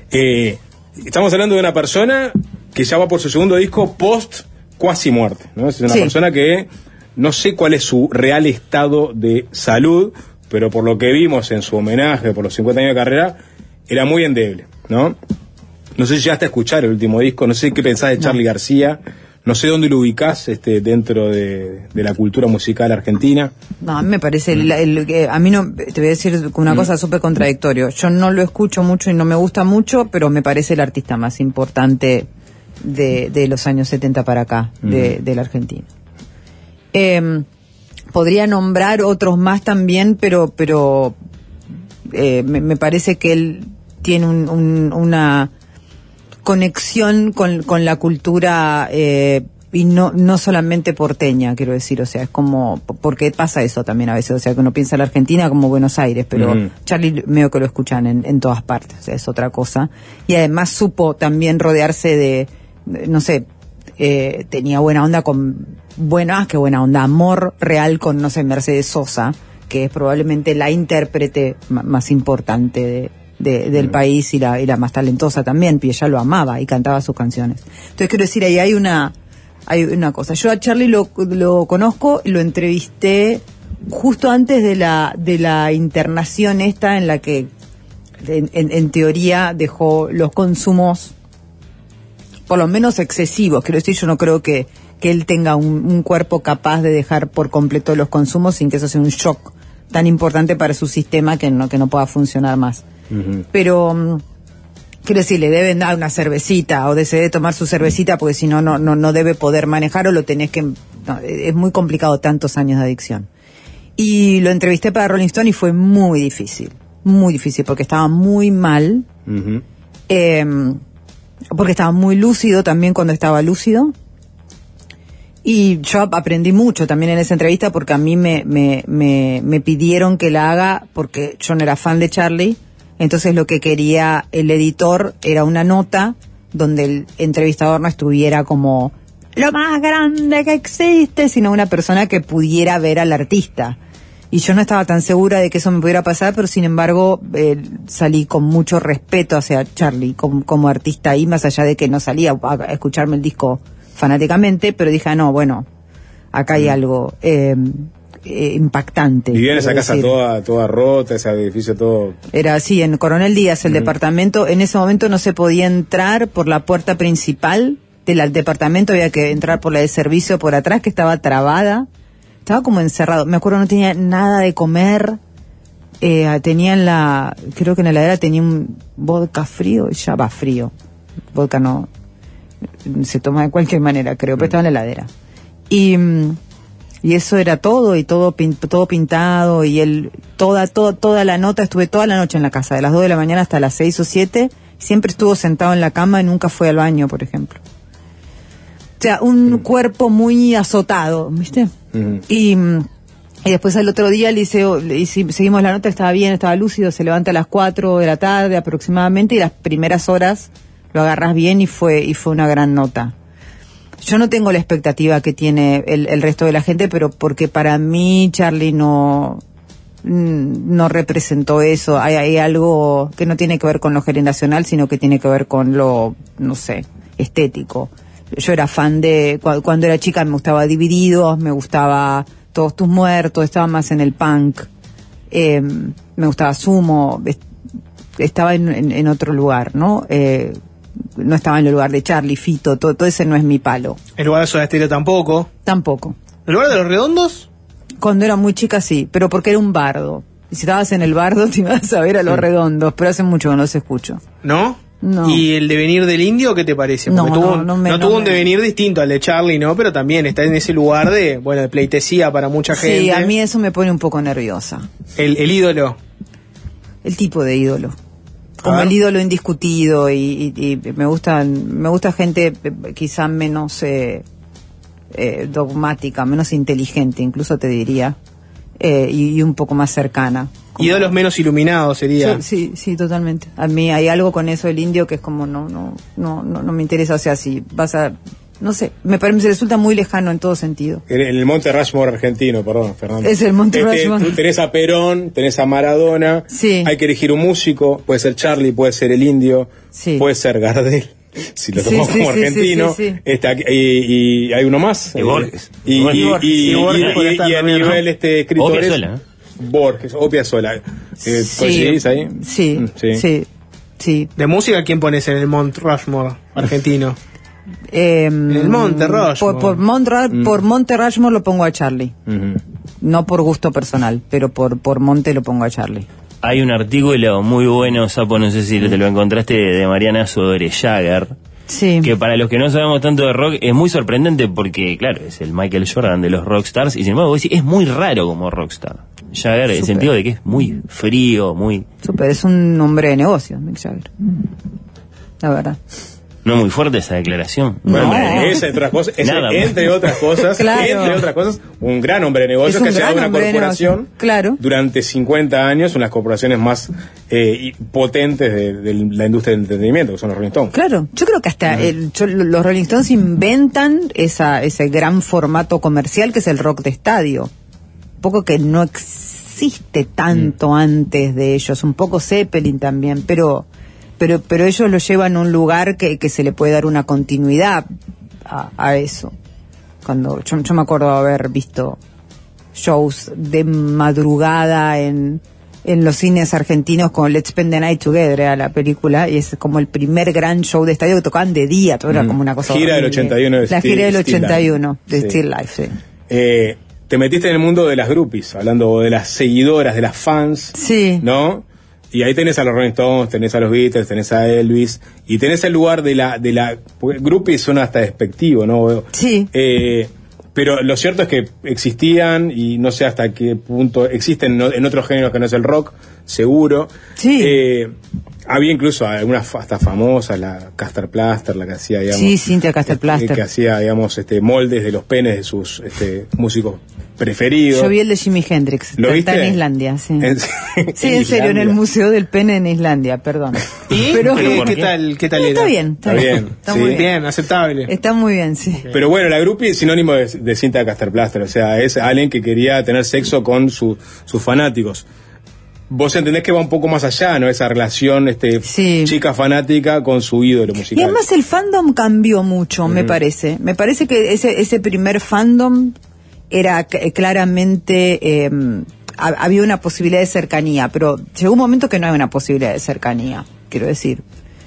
Estamos hablando de una persona que ya va por su segundo disco post cuasi muerte, ¿no? Es una persona que no sé cuál es su real estado de salud, pero por lo que vimos en su homenaje por los 50 años de carrera, era muy endeble, ¿no? No sé si llegaste a escuchar el último disco, no sé qué pensás de Charly García, no sé dónde lo ubicás dentro de la cultura musical argentina. No, a mí me parece, a mí no, te voy a decir una cosa súper contradictoria. Yo no lo escucho mucho y no me gusta mucho, pero me parece el artista más importante de los años 70 para acá, de la Argentina. Podría nombrar otros más también, pero me parece que él tiene una conexión con la cultura y no solamente porteña, quiero decir, o sea, es como, porque pasa eso también a veces, o sea, que uno piensa en la Argentina como Buenos Aires, pero Charly medio que lo escuchan en todas partes, o sea, es otra cosa. Y además supo también rodearse de no sé, tenía buena onda amor real con, no sé, Mercedes Sosa, que es probablemente la intérprete más importante del país y la más talentosa también, y ella lo amaba y cantaba sus canciones. Entonces quiero decir, ahí hay una cosa. Yo a Charly lo conozco, lo entrevisté justo antes de la internación esta en la que en teoría dejó los consumos por lo menos excesivos. Quiero decir, yo no creo que él tenga un cuerpo capaz de dejar por completo los consumos sin que eso sea un shock tan importante para su sistema que no pueda funcionar más. Pero quiero decir, le deben dar una cervecita o se debe tomar su cervecita porque si no debe poder manejar o lo tenés que... No, es muy complicado tantos años de adicción. Y lo entrevisté para Rolling Stone y fue muy difícil porque estaba muy mal, porque estaba muy lúcido también cuando estaba lúcido. Y yo aprendí mucho también en esa entrevista porque a mí me pidieron que la haga porque yo no era fan de Charly. Entonces lo que quería el editor era una nota donde el entrevistador no estuviera como lo más grande que existe, sino una persona que pudiera ver al artista. Y yo no estaba tan segura de que eso me pudiera pasar, pero sin embargo salí con mucho respeto hacia Charly como artista ahí, más allá de que no salía a escucharme el disco fanáticamente, pero dije, no, bueno, acá hay algo impactante. Vivía en esa casa toda rota, ese edificio todo... Era así, en Coronel Díaz, el departamento, en ese momento no se podía entrar por la puerta principal del departamento, había que entrar por la de servicio por atrás, que estaba trabada, estaba como encerrado. Me acuerdo, no tenía nada de comer, tenía creo que en la heladera tenía un vodka frío, ya va frío, vodka no se toma de cualquier manera, creo, pero estaba en la heladera. Y eso era todo, y todo pintado, y toda la nota, estuve toda la noche en la casa, de las 2 de la mañana hasta las 6 o 7, siempre estuvo sentado en la cama y nunca fue al baño, por ejemplo. O sea, un cuerpo muy azotado, ¿viste? Y después al otro día seguimos la nota, estaba bien, estaba lúcido, se levanta a las 4 de la tarde aproximadamente, y las primeras horas lo agarras bien y fue una gran nota. Yo no tengo la expectativa que tiene el resto de la gente, pero porque para mí Charly no representó eso. Hay algo que no tiene que ver con lo generacional, sino que tiene que ver con lo, no sé, estético. Yo era fan cuando era chica me gustaba Divididos, me gustaba Todos tus muertos, estaba más en el punk, me gustaba Sumo, estaba en otro lugar, ¿no? No estaba en el lugar de Charly, Fito, todo ese no es mi palo. ¿El lugar de Soda Stereo tampoco? Tampoco. ¿El lugar de Los Redondos? Cuando era muy chica sí, pero porque era un bardo. Y si estabas en el bardo te ibas a ver a Los Redondos, pero hace mucho que no los escucho. ¿No? No. ¿Y el devenir del Indio qué te parece? Porque tuvo un devenir distinto al de Charly, ¿no? Pero también está en ese lugar de pleitesía para mucha gente. Sí, a mí eso me pone un poco nerviosa. ¿El ídolo? El tipo de ídolo. Como el ídolo indiscutido y me gusta gente quizá menos dogmática, menos inteligente, incluso te diría, y un poco más cercana. Ídolos menos iluminados sería. Sí, totalmente. A mí hay algo con eso del Indio que es como no me interesa. O sea, si vas a no sé, me resulta muy lejano en todo sentido. En el Monte Rushmore argentino, perdón, Fernando. Es el Monte Rushmore. Tú tenés a Perón, tenés a Maradona, sí. Hay que elegir un músico, puede ser Charlie, puede ser el Indio, sí. Puede ser Gardel, si lo tomamos como argentino, y hay uno más. Y Borges. Y a nivel escritores, Piazzolla. Borges o Piazzolla. ¿Coincidís ahí? Sí. ¿De música quién pones en el Mount Rushmore argentino? En el Monte Rushmore. Por Monte Rushmore lo pongo a Charlie. No por gusto personal, pero por Monte lo pongo a Charlie. Hay un artículo muy bueno, Sapo, no sé si te lo encontraste, de Mariana sobre Jagger. Sí. Que para los que no sabemos tanto de rock es muy sorprendente porque, claro, es el Michael Jordan de los rockstars y sin embargo vos decís, es muy raro como rockstar. Jagger, en el sentido de que es muy frío, muy... Súper, es un hombre de negocios, Mick Jagger. La verdad. No muy fuerte esa declaración. Bueno, esa entre otras cosas, claro. un gran hombre de negocios que ha llevado una corporación claro. durante 50 años, una de las corporaciones más potentes de la industria del entretenimiento, que son los Rolling Stones. Claro, yo creo que hasta los Rolling Stones inventan ese gran formato comercial que es el rock de estadio. Un poco que no existe tanto antes de ellos, un poco Zeppelin también, pero ellos lo llevan a un lugar que se le puede dar una continuidad a eso. Cuando yo me acuerdo de haber visto shows de madrugada en los cines argentinos con Let's Spend the Night Together, era la película, y es como el primer gran show de estadio que tocaban de día, todo era como una cosa gira horrible. Del 81 de la gira del 81 de sí. Still Life, sí. Te metiste en el mundo de las groupies, hablando de las seguidoras, de las fans, sí. ¿no? Y ahí tenés a los Rolling Stones, tenés a los Beatles, tenés a Elvis, y tenés el lugar de la porque groupies suena hasta despectivo, ¿no? Sí. Pero lo cierto es que existían, y no sé hasta qué punto existen en otros géneros que no es el rock, seguro. Sí. Había incluso algunas hasta famosas, la Caster Plaster, la que hacía, digamos... Sí, Cynthia Caster Plaster. Que hacía, digamos, moldes de los penes de sus músicos preferidos. Yo vi el de Jimi Hendrix. ¿Lo viste? Está en Islandia, sí. Sí, en serio, Islandia. en el Museo del Pene en Islandia, perdón. ¿Y? Pero ¿Qué tal está era? bien. Está bien. Está sí. muy bien. Bien, aceptable. Está muy bien, sí. Pero bueno, la groupie es sinónimo de Cynthia Caster Plaster, o sea, es alguien que quería tener sexo con sus fanáticos. Vos entendés que va un poco más allá, ¿no? Esa relación sí. chica fanática con su ídolo musical. Y además el fandom cambió mucho, me parece. Me parece que ese primer fandom era claramente... había una posibilidad de cercanía, pero llegó un momento que no hay una posibilidad de cercanía, quiero decir.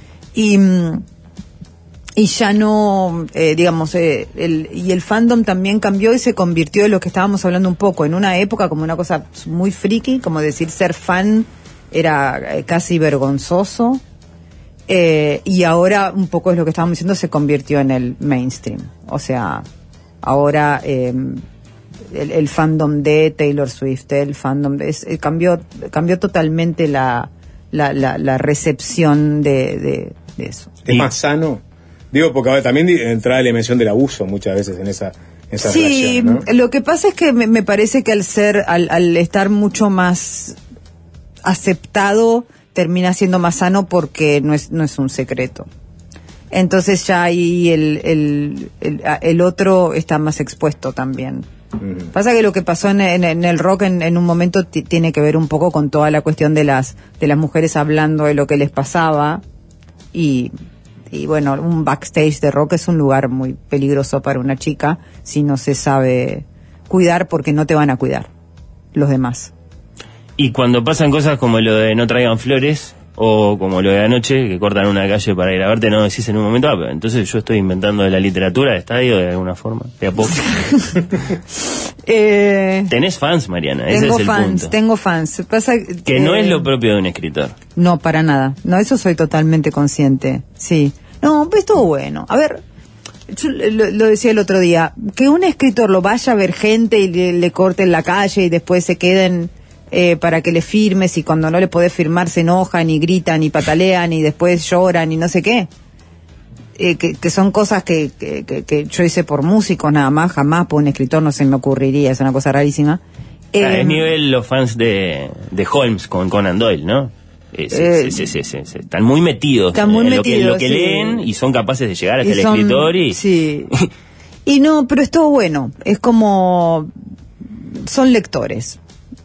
Y ya no, digamos, y el fandom también cambió y se convirtió en lo que estábamos hablando un poco, en una época como una cosa muy friki, como decir ser fan era casi vergonzoso, y ahora un poco es lo que estábamos diciendo, se convirtió en el mainstream. O sea, ahora el fandom de Taylor Swift, el fandom de... cambió totalmente la recepción de eso. ¿Es más sano? Digo, porque ahora también entra la dimensión del abuso muchas veces en esa sí, relación, ¿no? Lo que pasa es que me parece que al estar mucho más aceptado, termina siendo más sano porque no es un secreto. Entonces ya ahí el otro está más expuesto también. Pasa que lo que pasó en el rock en un momento tiene que ver un poco con toda la cuestión de las mujeres hablando de lo que les pasaba, y bueno, un backstage de rock es un lugar muy peligroso para una chica si no se sabe cuidar, porque no te van a cuidar los demás. Y cuando pasan cosas como lo de no traigan flores, o como lo de anoche, que cortan una calle para ir a verte, no decís en un momento, pero entonces yo estoy inventando de la literatura de estadio de alguna forma, de a poco. Tenés fans, Mariana, ese es el punto. Tengo fans. Pasa que no es lo propio de un escritor. No, para nada. No, eso soy totalmente consciente. Sí. No, pues estuvo bueno. A ver, yo lo decía el otro día, que un escritor lo vaya a ver gente y le corten la calle y después se queden para que le firmes, y cuando no le podés firmar se enojan y gritan y patalean y después lloran y no sé qué. Que son cosas que yo hice por músicos nada más, jamás por un escritor no se me ocurriría, es una cosa rarísima. Es nivel los fans de Holmes con Conan Doyle, ¿no? Están muy metidos en lo que sí. leen y son capaces de llegar hasta el escritor y... Sí. Y no, pero es todo bueno. Es como... Son lectores.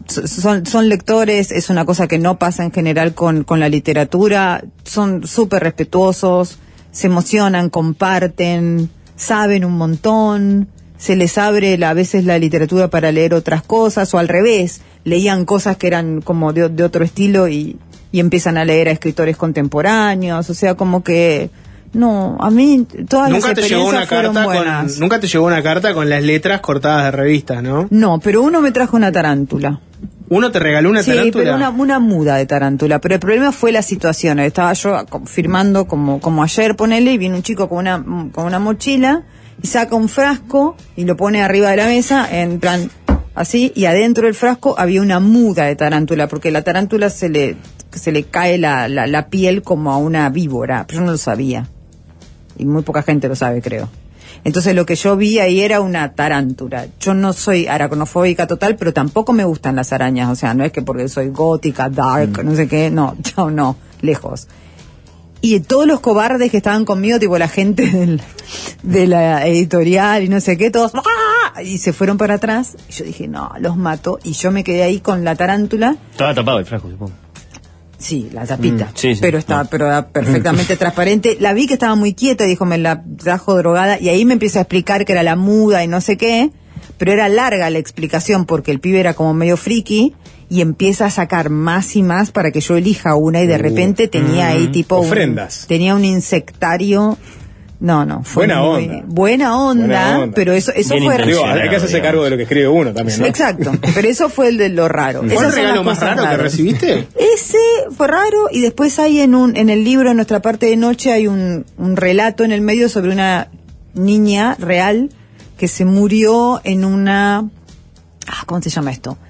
Son lectores, es una cosa que no pasa en general con la literatura. Son súper respetuosos, se emocionan, comparten, saben un montón, se les abre a veces la literatura para leer otras cosas, o al revés, leían cosas que eran como de otro estilo y empiezan a leer a escritores contemporáneos, o sea, como que... No, a mí todas las experiencias fueron buenas. Nunca te llegó una carta con las letras cortadas de revista, ¿no? No, pero uno me trajo una tarántula. ¿Uno te regaló una tarántula? Sí, pero una muda de tarántula. Pero el problema fue la situación. Estaba yo firmando como ayer, ponele, y viene un chico con una mochila y saca un frasco y lo pone arriba de la mesa en plan así, y adentro del frasco había una muda de tarántula, porque la tarántula se le cae la piel como a una víbora. Pero yo no lo sabía. Y muy poca gente lo sabe, creo. Entonces lo que yo vi ahí era una tarántula. Yo no soy aracnofóbica total, pero tampoco me gustan las arañas. O sea, no es que porque soy gótica, dark, no sé qué. No, yo no, lejos. Y todos los cobardes que estaban conmigo, tipo la gente de la editorial y no sé qué, todos ¡ah! Y se fueron para atrás. Y yo dije, no, los mato. Y yo me quedé ahí con la tarántula. Estaba tapado el frasco, supongo. Sí, la tapita, sí, pero era perfectamente transparente. La vi que estaba muy quieta, dijo, me la trajo drogada, y ahí me empieza a explicar que era la muda y no sé qué, pero era larga la explicación porque el pibe era como medio friki y empieza a sacar más y más para que yo elija una, y de repente tenía ahí tipo ofrendas. Tenía un insectario. No, fue buena onda, pero eso fue raro. Hay que hacerse cargo de lo que escribe uno también, ¿no? Exacto, pero eso fue el de lo raro. ¿Fue el regalo más raro que recibiste? Ese fue raro, y después hay en el libro, en nuestra parte de noche, hay un relato en el medio sobre una niña real que se murió en una... ¿cómo se llama esto?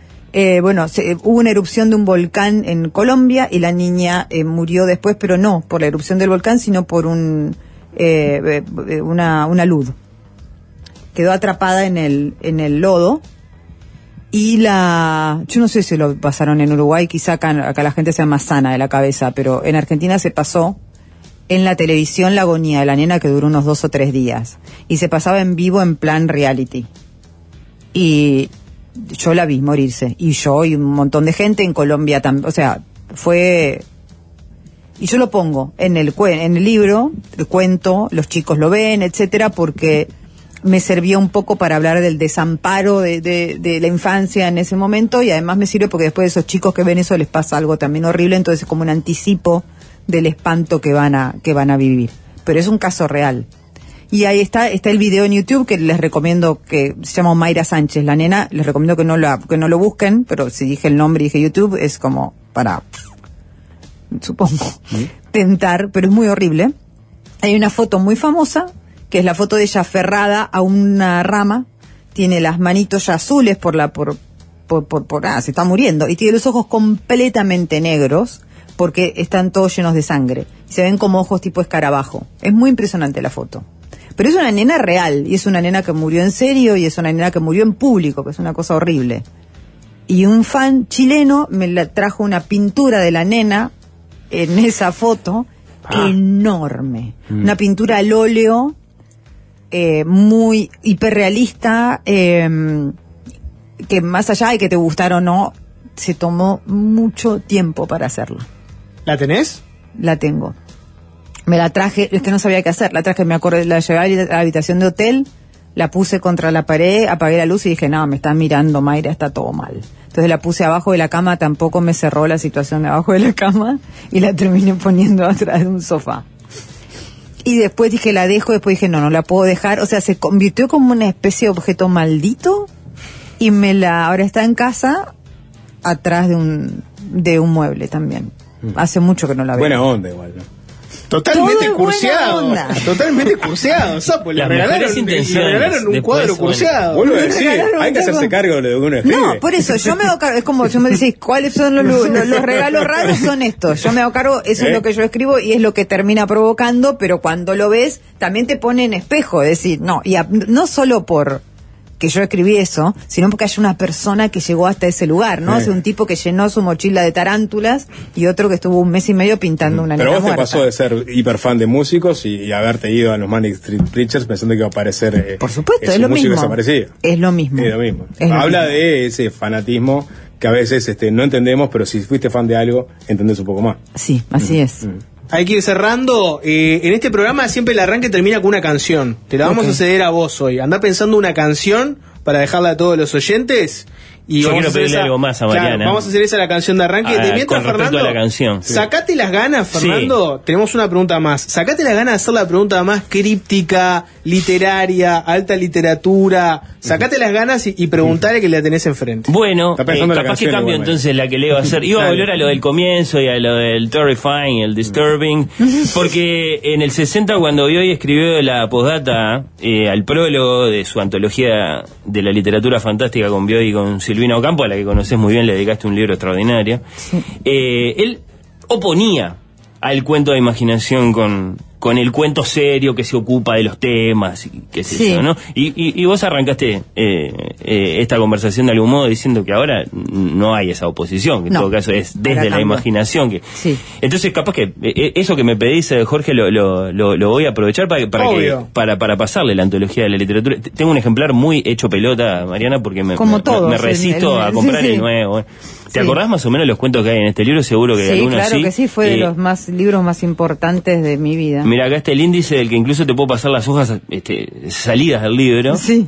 Hubo una erupción de un volcán en Colombia y la niña murió después, pero no por la erupción del volcán, sino por una luz. Quedó atrapada en el lodo, y yo no sé si lo pasaron en Uruguay, quizá acá la gente sea más sana de la cabeza, pero en Argentina se pasó en la televisión la agonía de la nena, que duró unos 2 o 3 días, y se pasaba en vivo en plan reality, y yo la vi morirse, y yo y un montón de gente en Colombia también, o sea, fue... Y yo lo pongo en el libro, el cuento, los chicos lo ven, etcétera, porque me servía un poco para hablar del desamparo de la infancia en ese momento, y además me sirve porque después de esos chicos que ven eso les pasa algo también horrible, entonces es como un anticipo del espanto que van a vivir. Pero es un caso real. Y ahí está el video en YouTube que les recomiendo, que se llama Mayra Sánchez, la nena, les recomiendo que no lo busquen, pero si dije el nombre y dije YouTube, es como para... supongo, tentar, pero es muy horrible. Hay una foto muy famosa, que es la foto de ella aferrada a una rama, tiene las manitos ya azules se está muriendo, y tiene los ojos completamente negros, porque están todos llenos de sangre, y se ven como ojos tipo escarabajo. Es muy impresionante la foto. Pero es una nena real, y es una nena que murió en serio, y es una nena que murió en público, que es una cosa horrible. Y un fan chileno me trajo una pintura de la nena en esa foto, enorme. Una pintura al óleo, muy hiperrealista, que más allá de que te gustara o no, se tomó mucho tiempo para hacerla. ¿La tenés? La tengo. Me la traje, es que no sabía qué hacer, la traje, me acordé, la llevé a la habitación de hotel, la puse contra la pared, apagué la luz y dije, no, me están mirando, Mayra, está todo mal. Entonces la puse abajo de la cama, tampoco me cerró la situación de abajo de la cama, y la terminé poniendo atrás de un sofá. Y después dije, la dejo, después dije, no la puedo dejar, o sea, se convirtió como una especie de objeto maldito, y ahora está en casa, atrás de un mueble también. Hace mucho que no la veo. Buena onda igual, ¿no? Totalmente curseado, Sapo, le regalaron un cuadro curseado. Vuelvo a decir, hay que hacerse cargo de lo que uno escribe. No, por eso, yo me hago cargo, es como yo me decís, ¿cuáles son los regalos raros? Son estos, yo me hago cargo, eso es lo que yo escribo y es lo que termina provocando, pero cuando lo ves, también te pone en espejo, es decir, no, y no solo por que yo escribí eso, sino porque hay una persona que llegó hasta ese lugar, ¿no? O sea, un tipo que llenó su mochila de tarántulas y otro que estuvo 1 mes y medio pintando una Pero nena vos te muerta. pasó de ser hiper fan de músicos y haberte ido a los Manic Street Preachers pensando que iba a aparecer Por supuesto, es lo músico mismo. desaparecido. Es lo mismo. Es lo mismo. Es lo Habla mismo. de ese fanatismo que a veces no entendemos, pero si fuiste fan de algo, entendés un poco más. Sí, así es. Hay que ir cerrando. En este programa siempre el arranque termina con una canción. Te la vamos a ceder a vos hoy. Andá pensando una canción para dejarla a todos los oyentes. Y yo vamos quiero a hacer pedirle algo más a Mariana. Claro, vamos a hacer esa la canción de arranque. De mientras, con respecto Fernando, a la canción. sacate las ganas, Fernando. Tenemos una pregunta más. Sacate las ganas de hacer la pregunta más críptica, literaria, alta literatura. Sacate las ganas y preguntale que la tenés enfrente. Bueno, Está pensando en la capaz que canción cambio igual, entonces la que le iba a hacer. Iba a volver a lo del comienzo y a lo del terrifying, el disturbing, porque en el 60 cuando Bioy escribió la postdata al prólogo de su antología de la literatura fantástica con Bioy y con Silvina Ocampo, a la que conoces muy bien, le dedicaste un libro extraordinario, él oponía al cuento de imaginación con el cuento serio que se ocupa de los temas y qué sé yo, ¿no? Y vos arrancaste esta conversación de algún modo diciendo que ahora no hay esa oposición, que en todo caso es desde la imaginación que entonces capaz que eso que me pedís, Jorge, lo voy a aprovechar para pasarle la antología de la literatura. Tengo un ejemplar muy hecho pelota, Mariana, porque me resisto a comprar el nuevo. ¿Te acordás más o menos los cuentos que hay en este libro? Seguro que algunos claro que sí, fue de los libros más importantes de mi vida. Mira, acá está el índice del que incluso te puedo pasar las hojas salidas del libro. Sí.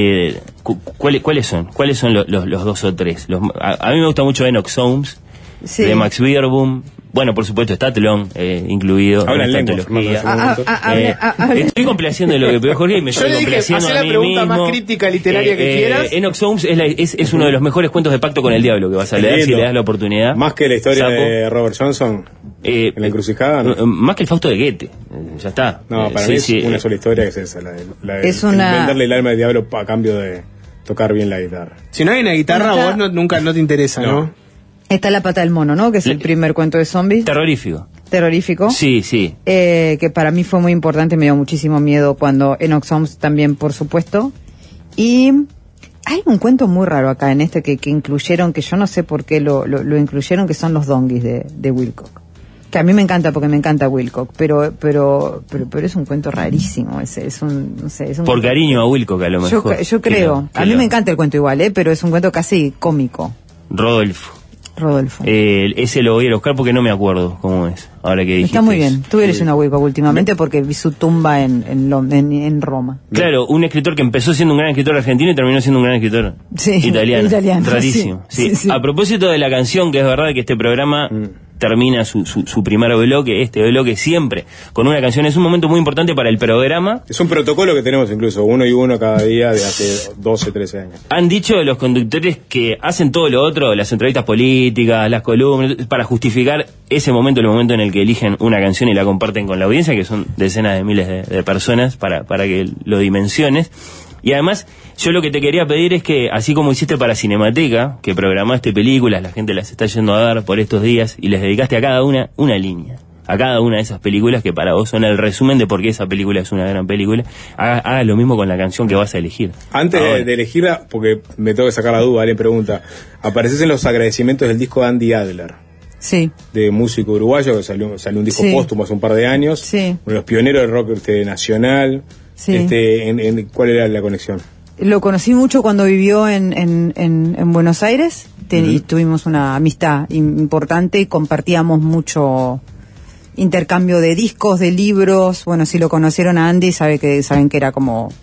¿Cuáles son? ¿Cuáles son los 2 o 3? A mí me gusta mucho Enoch Soames, de Max Beerbohm. Bueno, por supuesto, está Telón incluido. Habla en lengua. Estoy complaciendo lo que pidió Jorge y me estoy complaciendo a mí la pregunta mismo. más crítica literaria que quieras. Enoch Soames es uno de los mejores cuentos de Pacto con el Diablo que vas a leer si le das la oportunidad. Más que la historia de Robert Johnson en la encrucijada, ¿no? Más que el Fausto de Goethe. Ya está. No, para mí es una sola historia que es esa, la de venderle el alma al diablo a cambio de tocar bien la guitarra. Si no hay una guitarra, vos nunca te interesa, ¿no? Está La pata del mono, ¿no? Que es el primer cuento de zombies. Terrorífico. Sí. Que para mí fue muy importante, me dio muchísimo miedo cuando Enoch Soames también, por supuesto. Y hay un cuento muy raro acá en este que incluyeron, que yo no sé por qué lo incluyeron, que son los donguis de Wilcock. Que a mí me encanta porque me encanta Wilcock, pero es un cuento rarísimo ese, es un por cariño a Wilcock a lo mejor. Yo creo. A mí me encanta el cuento igual, pero es un cuento casi cómico. Rodolfo. Rodolfo. Ese lo voy a ir a buscar porque no me acuerdo cómo es. Ahora que dijiste. Está muy bien. Estuve leyendo a Wilcock últimamente porque vi su tumba en Roma. Claro, un escritor que empezó siendo un gran escritor argentino y terminó siendo un gran escritor italiano. Rarísimo. Sí. A propósito de la canción, que es verdad que este programa termina su primer bloque, este bloque siempre con una canción. Es un momento muy importante para el programa. Es un protocolo que tenemos incluso, 1 y 1 cada día de hace 12, 13 años. Han dicho los conductores que hacen todo lo otro, las entrevistas políticas, las columnas, para justificar ese momento, el momento en el que eligen una canción y la comparten con la audiencia, que son decenas de miles de personas, para que lo dimensiones. Y además, yo lo que te quería pedir es que, así como hiciste para Cinemateca, que programaste películas, la gente las está yendo a ver por estos días, y les dedicaste a cada una línea, a cada una de esas películas que para vos son el resumen de por qué esa película es una gran película, hagas lo mismo con la canción que vas a elegir. Antes de elegirla, porque me tengo que sacar la duda, alguien pregunta, apareces en los agradecimientos del disco de Andy Adler. Sí. De músico uruguayo, que salió un disco póstumo hace un par de años. Sí. Uno de los pioneros del rock nacional. Sí. ¿Cuál era la conexión? Lo conocí mucho cuando vivió en Buenos Aires. Y tuvimos una amistad importante y compartíamos mucho intercambio de discos, de libros. Bueno, si lo conocieron a Andy, saben que era como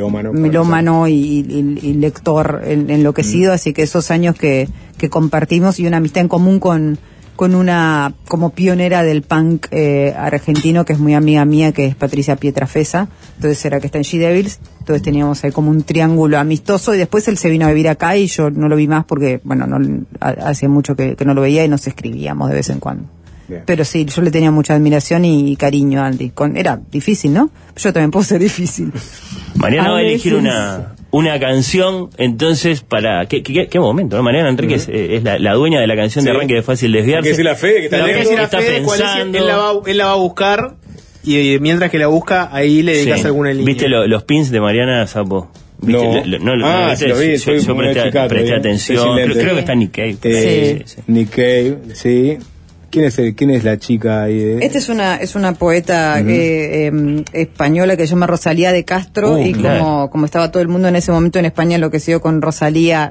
melómano y lector enloquecido, así que esos años que compartimos y una amistad en común con una como pionera del punk argentino que es muy amiga mía, que es Patricia Pietrafesa, entonces era que está en She-Devils, entonces teníamos ahí como un triángulo amistoso y después él se vino a vivir acá y yo no lo vi más porque, bueno, hacía mucho que no lo veía y nos escribíamos de vez en cuando. Bien. Pero sí, yo le tenía mucha admiración y cariño a Andy. Era difícil, ¿no? Yo también puedo ser difícil. Mariana va a elegir una canción, entonces, para... ¿Qué momento, no? Mariana Enríquez es la dueña de la canción de arranque de Fácil Desviarse. Hay que decir la Fede, que está pensando... Él la va a buscar y mientras que la busca, ahí le dedicas alguna línea. ¿Viste los pins de Mariana, Sapo? No. Lo vi, yo presté atención. Creo que está Nick Cave. Sí. Nick Cave, sí. ¿Quién es la chica ahí? Esta es una poeta española que se llama Rosalía de Castro y como estaba todo el mundo en ese momento en España enloquecido con Rosalía,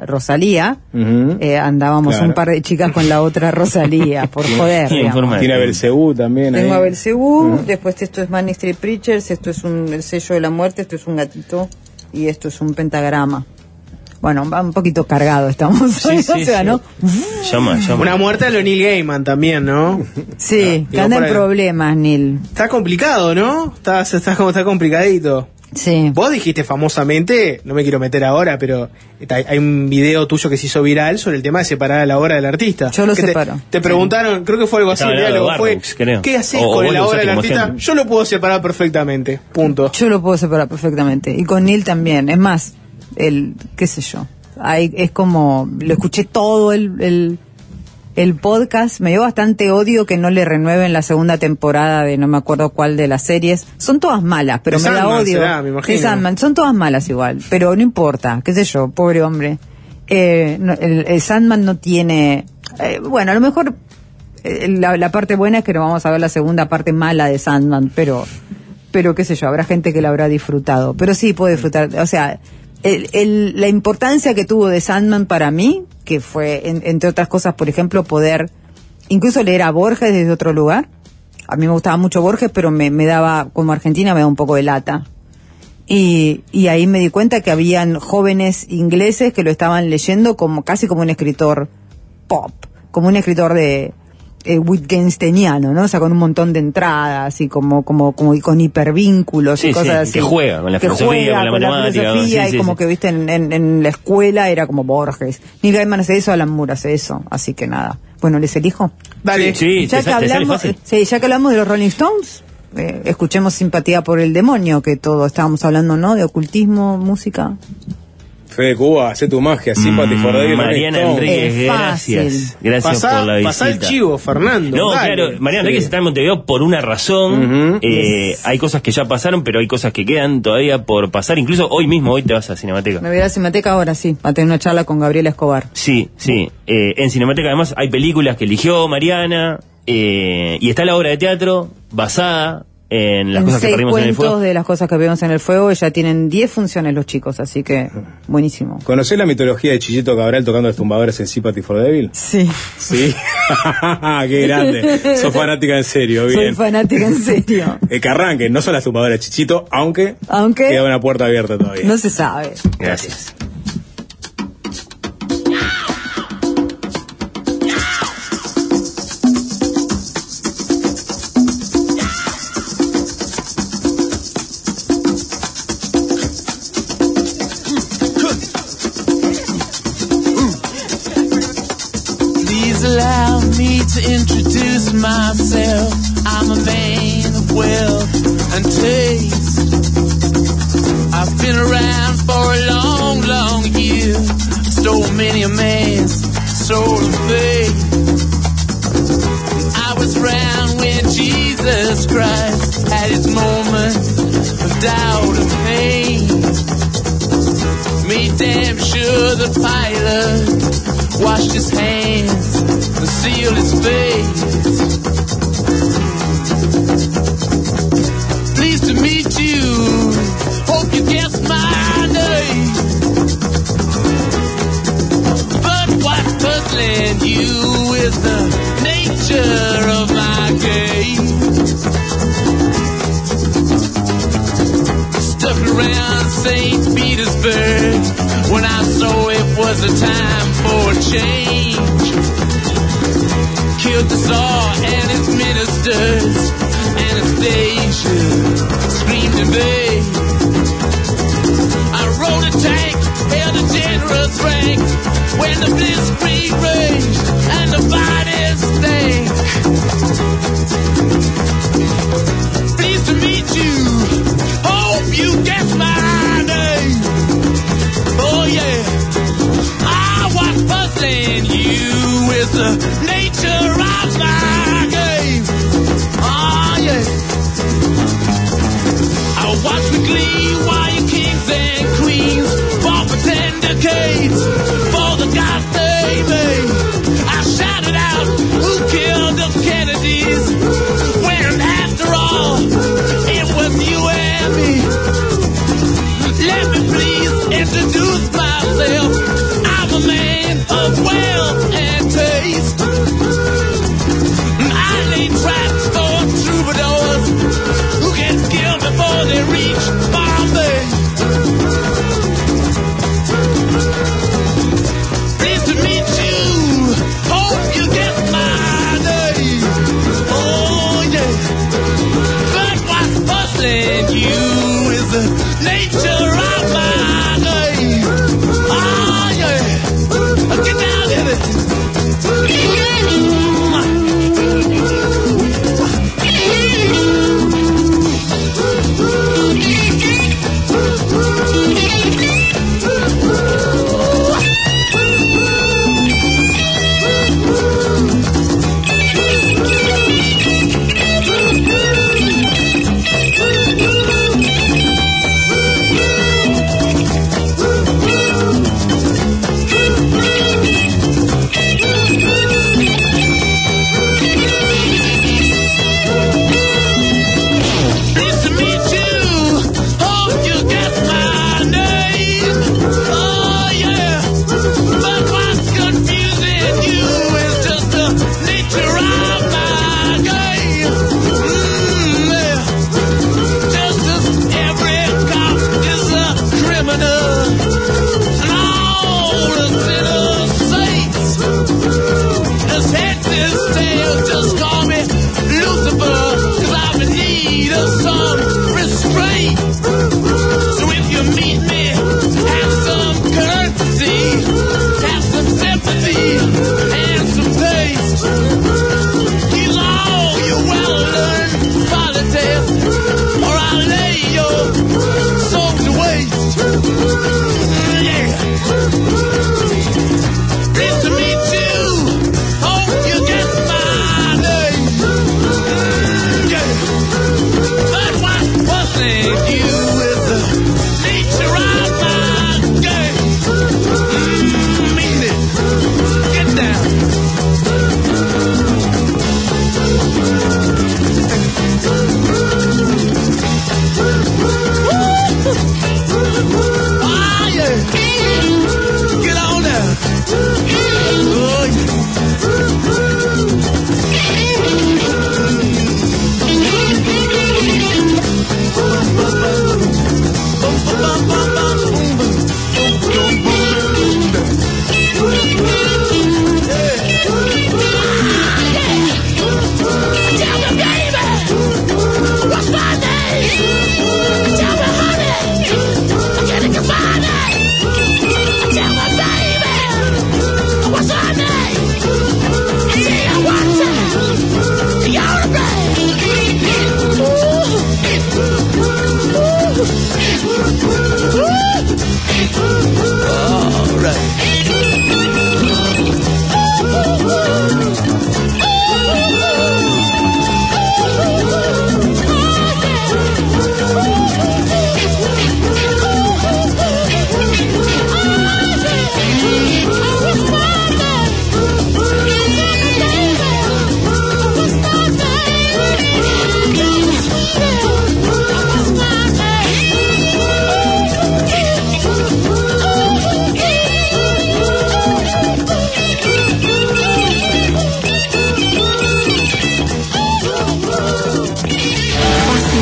andábamos un par de chicas con la otra Rosalía, por joder. Tiene a Belcebú también. Tengo a Belcebú, después esto es Manic Street Preachers, esto es el sello de la muerte, esto es un gatito y esto es un pentagrama. Bueno, va un poquito cargado estamos hoy, o sea, ¿no? Llama. Una muerte a lo Neil Gaiman también, ¿no? Sí, que anda en problemas, Neil. Está complicado, ¿no? Está complicadito. Sí. Vos dijiste famosamente, no me quiero meter ahora, pero hay un video tuyo que se hizo viral sobre el tema de separar la obra del artista. Yo lo separo. Te preguntaron, creo que fue algo así, el diálogo fue, ¿qué haces con la obra del artista? Yo lo puedo separar perfectamente, punto. Yo lo puedo separar perfectamente. Y con Neil también, es más, qué sé yo, es como, lo escuché todo el podcast, me dio bastante odio que no le renueven la segunda temporada de no me acuerdo cuál de las series, son todas malas, pero me da odio. Será, me imagino. Sandman, son todas malas igual, pero no importa, qué sé yo, pobre hombre. El Sandman no tiene, bueno, a lo mejor la parte buena es que no vamos a ver la segunda parte mala de Sandman, pero qué sé yo, habrá gente que la habrá disfrutado, pero sí puedo disfrutar, o sea, la importancia que tuvo de Sandman para mí, que fue, entre otras cosas, por ejemplo, poder incluso leer a Borges desde otro lugar. A mí me gustaba mucho Borges, pero me daba, como argentina, me da un poco de lata. Y ahí me di cuenta que habían jóvenes ingleses que lo estaban leyendo casi como un escritor pop, como un escritor de Wittgensteiniano, ¿no? O sea, con un montón de entradas y como con hipervínculos y cosas así. Que juega con la filosofía, con la matemática. Y como que, viste, en la escuela era como Borges. Neil Gaiman hace eso, Alan Moore hace eso. Así que nada. Bueno, ¿les elijo? Dale. Sí, ya que hablamos de los Rolling Stones, escuchemos Simpatía por el Demonio, que todo estábamos hablando, ¿no? De ocultismo, música. Fede Cuba, hace tu magia, Sympathy for the Devil. Mariana Enríquez, gracias por la visita. Pasá el chivo, Fernando. No, dale. Claro, Mariana Enríquez está en Montevideo por una razón. Hay cosas que ya pasaron, pero hay cosas que quedan todavía por pasar. Incluso hoy te vas a Cinemateca. Me voy a la Cinemateca ahora, sí, a tener una charla con Gabriela Escobar. Sí. En Cinemateca además hay películas que eligió Mariana, y está la obra de teatro basada en las cosas que perdimos en el fuego. De las cosas que perdimos en el fuego, ya tienen 10 funciones los chicos, así que buenísimo. ¿Conocés la mitología de Chillito Cabral tocando los tumbadores en Sympathy for the Devil? Sí. ¿Sí? ¡Qué grande! Sos fanática en serio, bien. Soy fanática en serio. Que arranquen, no son las tumbadoras de Chichito, aunque queda una puerta abierta todavía. No se sabe. Gracias. Allow me to introduce myself. I'm a man of wealth and taste. I've been around for a long, long year. Stole many a man's soul of faith. I was around when Jesus Christ had his moment of doubt and pain. Made damn sure the pilot washed his hands and sealed his face. Pleased to meet you. Hope you guessed my name. But what's puzzling you is the nature of my game. Stuck around St. Petersburg when I saw it was a time for change. Killed the Tsar and his ministers. Anastasia screamed in vain. I rode a tank, held a generous rank when the blitzkrieg raged and the bodies stank. Pleased to meet you. Hope you guessed my name. Oh yeah. What's puzzling you is the nature of my game. Oh yeah. I watch with glee while you kings and queens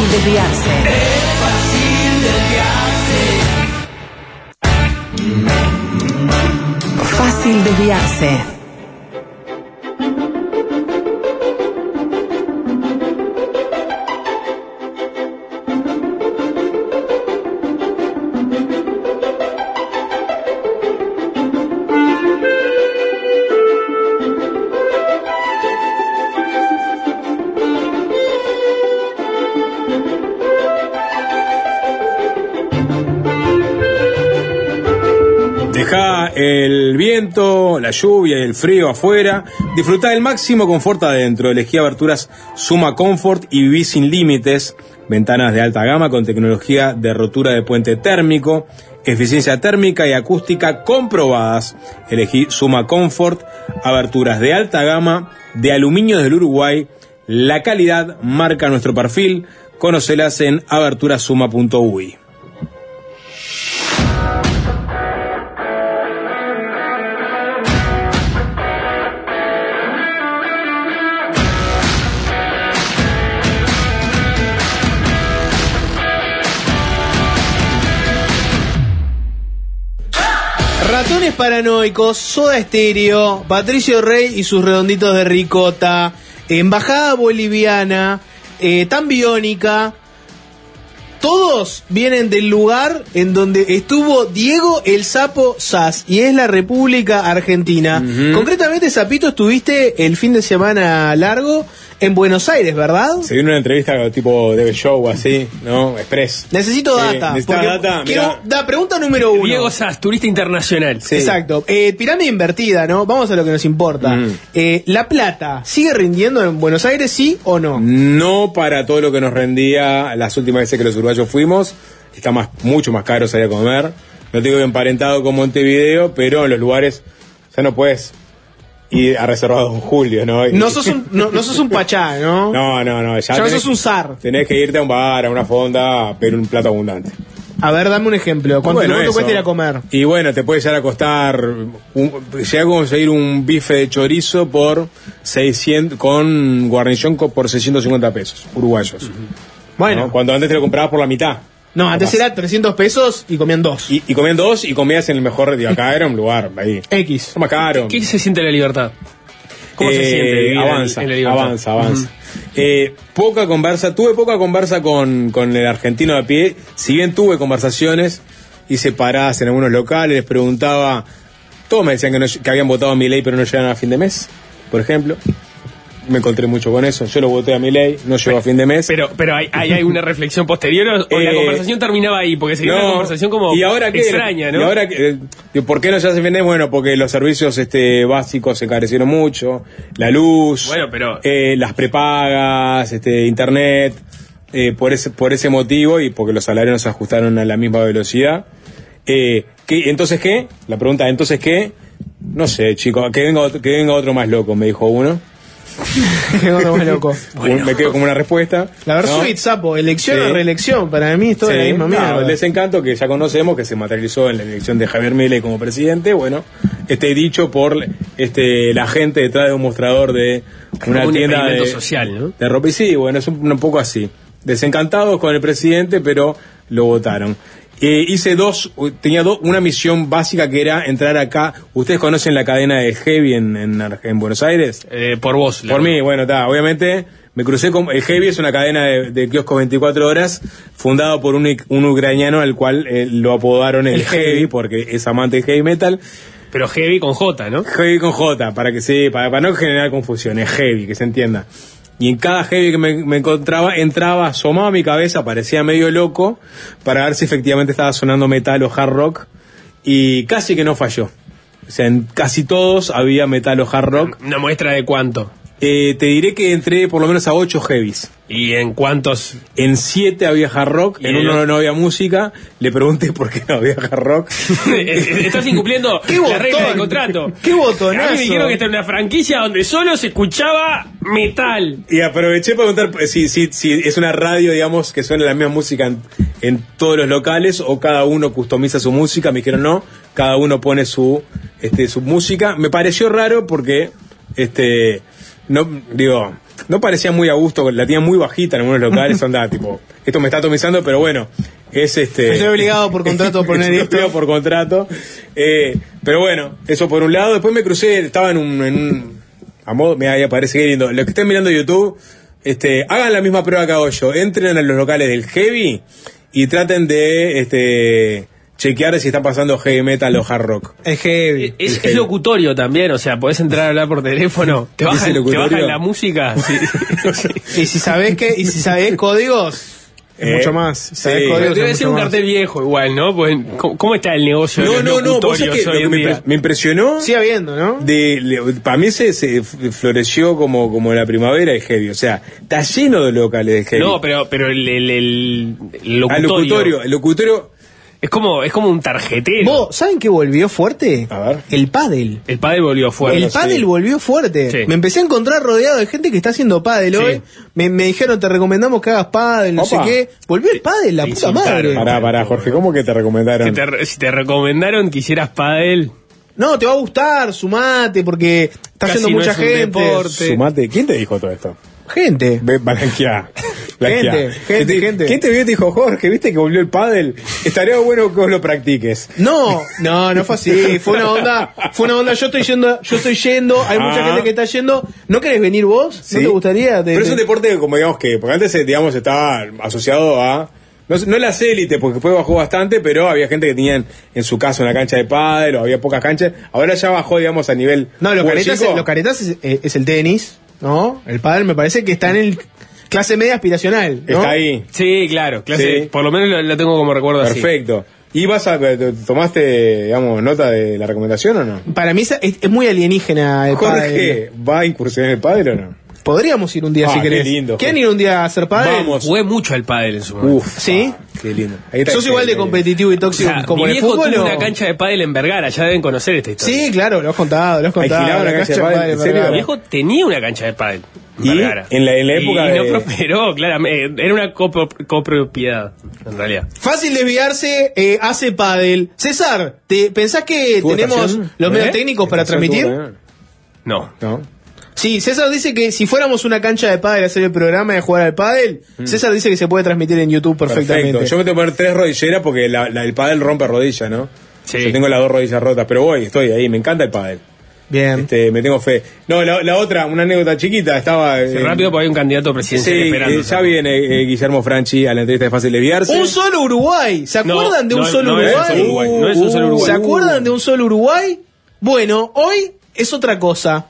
desviarse. Fácil desviarse. Deja el viento, la lluvia y el frío afuera. Disfrutá del máximo confort adentro. Elegí aberturas Suma Comfort y viví sin límites. Ventanas de alta gama con tecnología de rotura de puente térmico, eficiencia térmica y acústica comprobadas. Elegí Suma Comfort, aberturas de alta gama, de aluminio del Uruguay. La calidad marca nuestro perfil. Conocelas en aberturasuma.uy. Ratones Paranoicos, Soda Estéreo, Patricio Rey y sus redonditos de ricota, Embajada Boliviana, Tan Biónica. Todos vienen del lugar en donde estuvo Diego el Sapo Sass, y es la República Argentina. Concretamente, Sapito, estuviste el fin de semana largo en Buenos Aires, ¿verdad? Se vino una entrevista tipo de show así, ¿no? Express. Necesito data. Pregunta número 1. Diego Sass, turista internacional. Sí. Exacto. Pirámide invertida, ¿no? Vamos a lo que nos importa. ¿La plata sigue rindiendo en Buenos Aires, sí o no? No para todo lo que nos rendía las últimas veces que los uruguayos fuimos. Está mucho más caro salir a comer. No te digo emparentado con Montevideo, pero en los lugares ya no puedes ir a reservar Don Julio, ¿no? No sos un pachá, ¿no? No. Ya no sos un zar. Tenés que irte a un bar, a una fonda, a pedir un plato abundante. A ver, dame un ejemplo. ¿Cuánto cuesta ir a comer? Y bueno, te puede llegar a costar, llega a conseguir un bife de chorizo por 600, con guarnición por 650 pesos uruguayos. Bueno. ¿No? Cuando antes te lo comprabas por la mitad. No, antes era 300 pesos y comían dos. Y comían dos y comías en el mejor de acá, era un lugar ahí. X. Más caro. ¿Qué se siente la libertad? ¿Cómo se siente? Avanza, en la libertad? avanza. Tuve poca conversa con el argentino de a pie, si bien tuve conversaciones, hice paradas en algunos locales, les preguntaba, todos me decían que habían votado a Milei pero no llegan a fin de mes, por ejemplo. Me encontré mucho con eso. Yo lo voté a Milei, no llegó a fin de mes. Pero ¿hay una reflexión posterior o la conversación terminaba ahí? Porque sería una conversación como ¿y ahora qué? Extraña, ¿no? ¿Y ahora por qué no llega a fin de mes? Bueno, porque los servicios básicos se encarecieron mucho. La luz, bueno, pero las prepagas, internet, por ese motivo y porque los salarios no se ajustaron a la misma velocidad. ¿Entonces qué? La pregunta, ¿entonces qué? No sé, chicos, que venga otro más loco, me dijo uno. Loco. Bueno. Me quedo como una respuesta. La Versuit, ¿no? Sapo, elección o reelección, para mí es toda la misma mierda. El desencanto que ya conocemos, que se materializó en la elección de Javier Milei como presidente, bueno, dicho por la gente detrás de un mostrador de una tienda de social, ¿no? De ropa. Y sí, bueno, es un poco así. Desencantados con el presidente, pero lo votaron. Tenía una misión básica que era entrar acá. ¿Ustedes conocen la cadena de Heavy en Buenos Aires? Por vos. Por mí, bueno, obviamente me crucé con... El Heavy es una cadena de kioscos 24 horas fundado por un ucraniano al cual lo apodaron el Heavy porque es amante de heavy metal. Pero Heavy con J, ¿no? Heavy con J, para no generar confusión, es Heavy, que se entienda. Y en cada heavy que me encontraba, entraba, asomaba mi cabeza, parecía medio loco, para ver si efectivamente estaba sonando metal o hard rock, y casi que no falló. O sea, en casi todos había metal o hard rock. ¿Una muestra de cuánto? Te diré que entré por lo menos a 8 heavies. ¿Y en cuántos? En 7 había hard rock, en uno no había música. Le pregunté por qué no había hard rock. Estás incumpliendo la regla del contrato. ¡Qué botonazo! A mí me dijeron que esta era una franquicia donde solo se escuchaba metal. Y aproveché para preguntar si es una radio, digamos, que suena la misma música en todos los locales o cada uno customiza su música. Me dijeron no, cada uno pone su música. Me pareció raro porque no digo, no parecía muy a gusto, la tenía muy bajita en algunos locales, onda, tipo, esto me está atomizando, pero bueno, estoy obligado por contrato a poner esto. Obligado por contrato. Pero bueno, eso por un lado. Después me crucé, estaba en un a modo, mira, ahí aparece, qué lindo. Los que estén mirando YouTube, hagan la misma prueba que hago yo. Entren a los locales del heavy y traten de chequear si están pasando heavy metal o hard rock. Es heavy. Es locutorio también, o sea, podés entrar a hablar por teléfono. Te bajan la música. Sí. Y si sabés códigos, mucho más. Sí. Debe ser un cartel viejo igual, ¿no? Pues, ¿cómo está el negocio de los locutorios hoy en día? Me impresionó. Sigue habiendo, ¿no? Para mí se floreció como la primavera de heavy. O sea, está lleno de locales de heavy. No, pero el locutorio. El locutorio. Es como un tarjetero. ¿Vos saben qué volvió fuerte? A ver. El pádel. El pádel volvió fuerte. El pádel volvió fuerte. Sí. Me empecé a encontrar rodeado de gente que está haciendo pádel hoy. Me dijeron, te recomendamos que hagas pádel, no sé qué. Volvió el pádel, la puta madre. Pará, Jorge, ¿cómo que te recomendaron? Si te recomendaron que hicieras pádel. No, te va a gustar, sumate, porque está yendo mucha gente. Sumate, ¿quién te dijo todo esto? Gente. Blanqueá. Gente. ¿Quién te vio y te dijo, Jorge, viste que volvió el pádel? Estaría bueno que vos lo practiques. No fue así. Fue una onda, yo estoy yendo, hay mucha gente que está yendo. ¿No querés venir vos? ¿Sí? ¿No te gustaría? Pero es un deporte como digamos que, porque antes digamos estaba asociado a no las élites, porque después bajó bastante, pero había gente que tenía en su casa una cancha de pádel, o había pocas canchas. Ahora ya bajó, digamos, a nivel. No, los caretas es el tenis, ¿no? El pádel me parece que está en el clase media aspiracional, ¿no? Está ahí. Sí, claro, clase, sí. Por lo menos la tengo como recuerdo. Perfecto. Así. ¿Y tomaste, digamos, nota de la recomendación o no? Para mí es muy alienígena el Jorge, pádel. ¿va a incursionar en el pádel o no? Podríamos ir un día si querés. Qué lindo. ¿Quieren ir un día a hacer pádel? Vamos. Jugué mucho al pádel en su momento. ¿Sí? Qué lindo. ¿Sos igual de competitivo y tóxico como mi el viejo fútbol? Tuvo una cancha de pádel en Vergara, ya deben conocer esta historia. Sí, claro, lo has contado. ¿Alquilaba una cancha de pádel? ¿En serio? Mi viejo tenía una cancha de pádel en ¿Y? Vergara. En la época y no prosperó, claramente. Era una copropiedad, en realidad. Fácil desviarse, hace pádel. César, ¿pensás que tenemos los medios técnicos para transmitir? No. Sí, César dice que si fuéramos una cancha de pádel a hacer el programa y a jugar al pádel, César dice que se puede transmitir en YouTube perfectamente. Perfecto. Yo me tengo que poner 3 rodilleras porque el pádel rompe rodillas, ¿no? Sí. Yo tengo las 2 rodillas rotas, pero estoy ahí, me encanta el pádel. Bien. Me tengo fe. No, la otra, una anécdota chiquita, estaba... rápido porque hay un candidato presidencial esperando. Ya viene Guillermo Franchi a la entrevista de Fácil Desviarse. ¡Un solo Uruguay! ¿Se acuerdan de un solo Uruguay? No es un solo Uruguay. ¿Se acuerdan de un solo Uruguay? Bueno, hoy es otra cosa.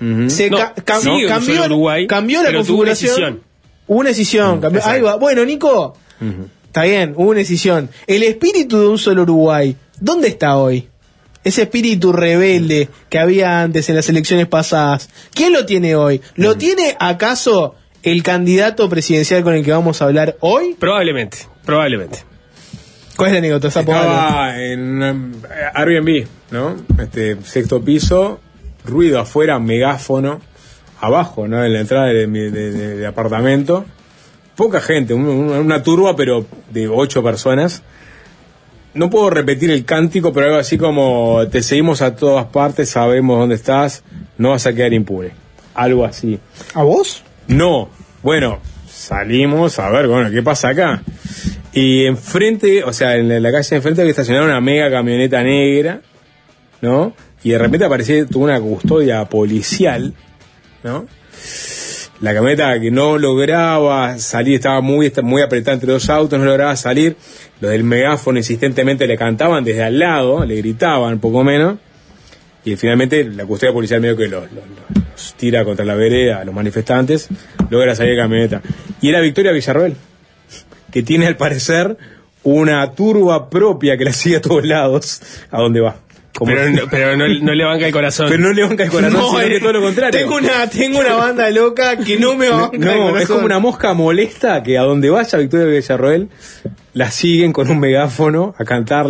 Cambió la configuración. Hubo una decisión. Ahí va. Bueno, Nico, está bien, hubo una decisión. El espíritu de un solo Uruguay, ¿dónde está hoy? Ese espíritu rebelde que había antes en las elecciones pasadas, ¿quién lo tiene hoy? ¿Lo tiene acaso el candidato presidencial con el que vamos a hablar hoy? Probablemente. ¿Cuál es la anécdota? Estaba en Airbnb, ¿no? 6º piso, ruido afuera, megáfono, abajo, ¿no? En la entrada de apartamento. Poca gente, una turba, pero de 8 personas. No puedo repetir el cántico, pero algo así como: te seguimos a todas partes, sabemos dónde estás, no vas a quedar impune. Algo así. ¿A vos? No. Bueno, salimos a ver, ¿qué pasa acá? Y enfrente, o sea, en la calle de enfrente había estacionado una mega camioneta negra, ¿no? Y de repente tuvo una custodia policial, ¿no? La camioneta que no lograba salir, estaba muy apretada entre 2 autos, no lograba salir. Los del megáfono insistentemente le cantaban desde al lado, le gritaban poco menos. Y finalmente la custodia policial medio que los tira contra la vereda a los manifestantes, logra salir de camioneta. Y era Victoria Villarroel, que tiene al parecer una turba propia que la sigue a todos lados, a donde va. Pero no le banca el corazón. Pero no le banca el corazón, sino que todo lo contrario. Tengo una banda loca que no me banca el corazón. Es como una mosca molesta que a donde vaya Victoria Villarroel la siguen con un megáfono a cantarle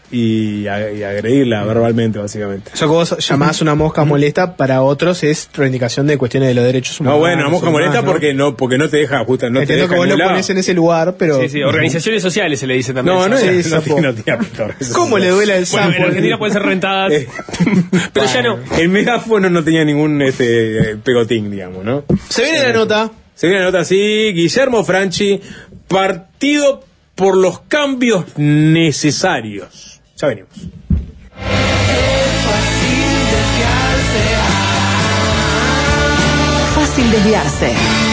y agredirla verbalmente, básicamente. Eso que vos llamás una mosca molesta, para otros es reivindicación de cuestiones de los derechos humanos. No, bueno, una mosca molesta, ¿no? porque no te deja, justo, no entiendo te deja que vos lo pones en ese lugar, pero... Sí, organizaciones sociales se le dice también. No, sí, no tiene pintor. ¿Cómo le duele el sapo? Bueno, en Argentina pueden ser rentadas, pero ya no. El megáfono no tenía ningún pegotín, digamos, ¿no? Se viene la nota. Se viene la nota, sí. Guillermo Franchi, Partido por los Cambios Necesarios. Ya venimos. Fácil desviarse.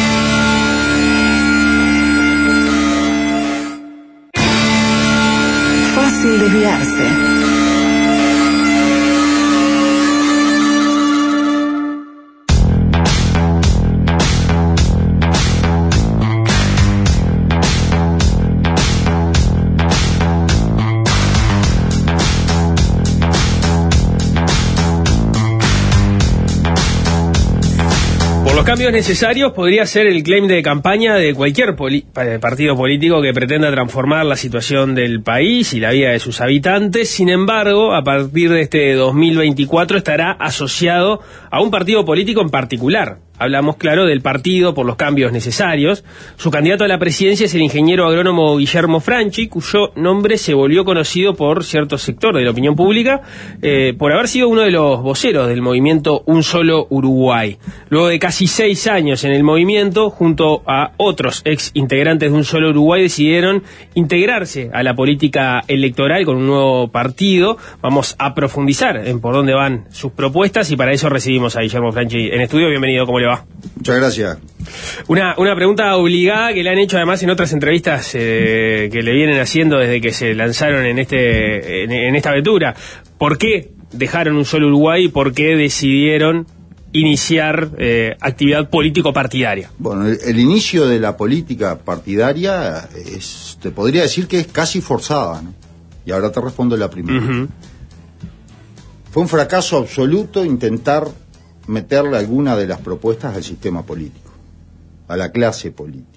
Fácil desviarse. Los cambios necesarios podría ser el claim de campaña de cualquier partido político que pretenda transformar la situación del país y la vida de sus habitantes. Sin embargo, a partir de este 2024 estará asociado a un partido político en particular. Hablamos, claro, del Partido por los Cambios Necesarios. Su candidato a la presidencia es el ingeniero agrónomo Guillermo Franchi, cuyo nombre se volvió conocido por cierto sector de la opinión pública por haber sido uno de los voceros del movimiento Un Solo Uruguay. Luego de casi 6 años en el movimiento, junto a otros ex integrantes de Un Solo Uruguay, decidieron integrarse a la política electoral con un nuevo partido. Vamos a profundizar en por dónde van sus propuestas y para eso recibimos a Guillermo Franchi en estudio. Bienvenido, ¿cómo le va? Muchas gracias. Una pregunta obligada que le han hecho además en otras entrevistas que le vienen haciendo desde que se lanzaron en esta aventura. ¿Por qué dejaron Un Solo Uruguay y por qué decidieron iniciar actividad político-partidaria? Bueno, el inicio de la política partidaria te podría decir que es casi forzada, ¿no? Y ahora te respondo la primera. Uh-huh. Fue un fracaso absoluto intentar meterle alguna de las propuestas al sistema político, a la clase política.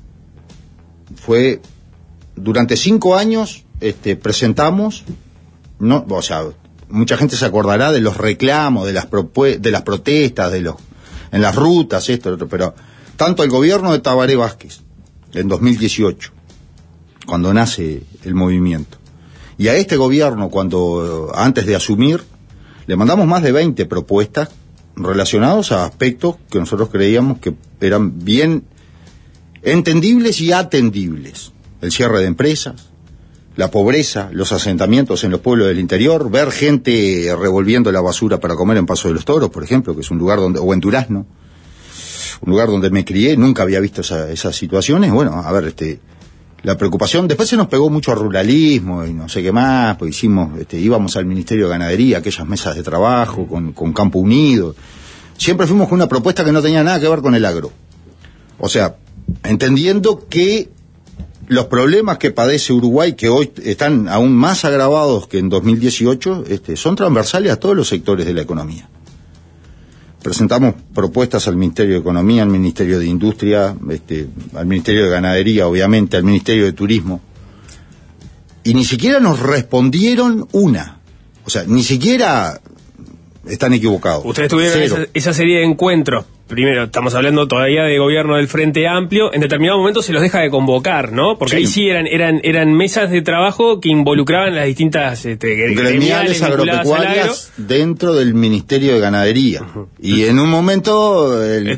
Fue durante 5 años presentamos, no, o sea, mucha gente se acordará de los reclamos, de las protestas, en las rutas, esto, lo otro, pero tanto el gobierno de Tabaré Vázquez en 2018, cuando nace el movimiento, y a este gobierno antes de asumir, le mandamos más de 20 propuestas relacionados a aspectos que nosotros creíamos que eran bien entendibles y atendibles. El cierre de empresas, la pobreza, los asentamientos en los pueblos del interior, ver gente revolviendo la basura para comer en Paso de los Toros, por ejemplo, que es un lugar o en Durazno, un lugar donde me crié, nunca había visto esas situaciones. Bueno, a ver, la preocupación, después se nos pegó mucho al ruralismo y no sé qué más, pues íbamos al Ministerio de Ganadería, aquellas mesas de trabajo con Campo Unido. Siempre fuimos con una propuesta que no tenía nada que ver con el agro. O sea, entendiendo que los problemas que padece Uruguay, que hoy están aún más agravados que en 2018, son transversales a todos los sectores de la economía. Presentamos propuestas al Ministerio de Economía, al Ministerio de Industria, al Ministerio de Ganadería, obviamente, al Ministerio de Turismo. Y ni siquiera nos respondieron una. O sea, ni siquiera están equivocados. Ustedes tuvieron esa serie de encuentros. Primero, estamos hablando todavía de gobierno del Frente Amplio. En determinado momento se los deja de convocar, ¿no? Porque ahí sí eran mesas de trabajo que involucraban las distintas gremiales agropecuarias dentro del Ministerio de Ganadería. Uh-huh. Y en un momento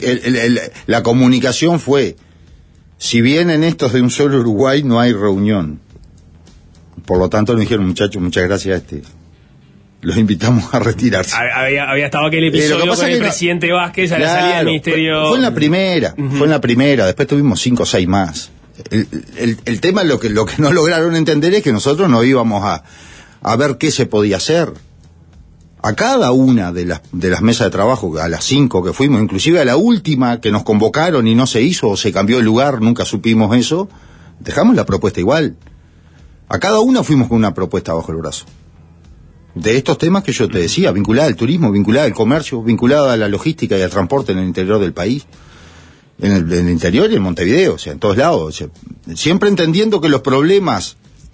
la comunicación fue: si bien en estos de Un Solo Uruguay no hay reunión. Por lo tanto nos dijeron: muchachos, muchas gracias, los invitamos a retirarse. Había estado aquel episodio con el presidente Vázquez a la salida del ministerio. Fue en la primera, después tuvimos 5 o 6 más. El tema, lo que no lograron entender es que nosotros no íbamos a ver qué se podía hacer. A cada una de las mesas de trabajo, a las 5 que fuimos, inclusive a la última que nos convocaron y no se hizo, o se cambió el lugar, nunca supimos eso, dejamos la propuesta igual. A cada una fuimos con una propuesta bajo el brazo. De estos temas que yo te decía, vinculada al turismo, vinculada al comercio, vinculada a la logística y al transporte en el interior del país, en el interior y en Montevideo, o sea, en todos lados, o sea, siempre entendiendo que los problemas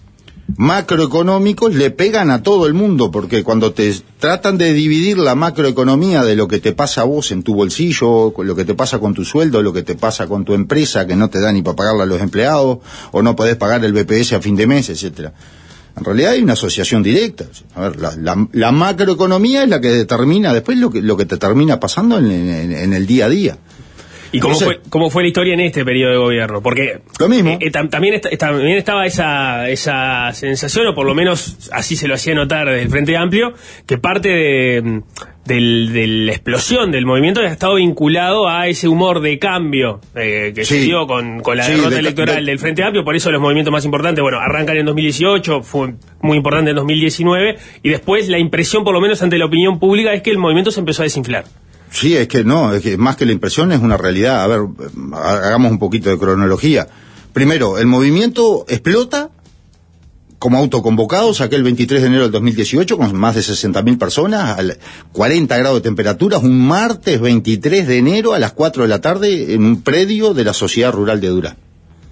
macroeconómicos le pegan a todo el mundo, porque cuando te tratan de dividir la macroeconomía de lo que te pasa a vos en tu bolsillo, lo que te pasa con tu sueldo, lo que te pasa con tu empresa que no te da ni para pagarle a los empleados, o no podés pagar el BPS a fin de mes, etcétera. En realidad hay una asociación directa. A ver, la macroeconomía es la que determina después lo que te termina pasando en el día a día. ¿Y cómo fue la historia en este periodo de gobierno? Porque lo mismo. También estaba esa sensación, o por lo menos así se lo hacía notar desde el Frente Amplio, que parte de la explosión del movimiento ha estado vinculado a ese humor de cambio que se dio con la derrota electoral del Frente Amplio. Por eso los movimientos más importantes, arrancan en 2018, fue muy importante en 2019, y después la impresión, por lo menos ante la opinión pública, es que el movimiento se empezó a desinflar. Sí, es que más que la impresión es una realidad. A ver, hagamos un poquito de cronología. Primero, el movimiento explota como autoconvocados aquel 23 de enero del 2018 con más de 60.000 personas, 40 grados de temperatura, un martes 23 de enero a las 4 de la tarde en un predio de la Sociedad Rural de Durán.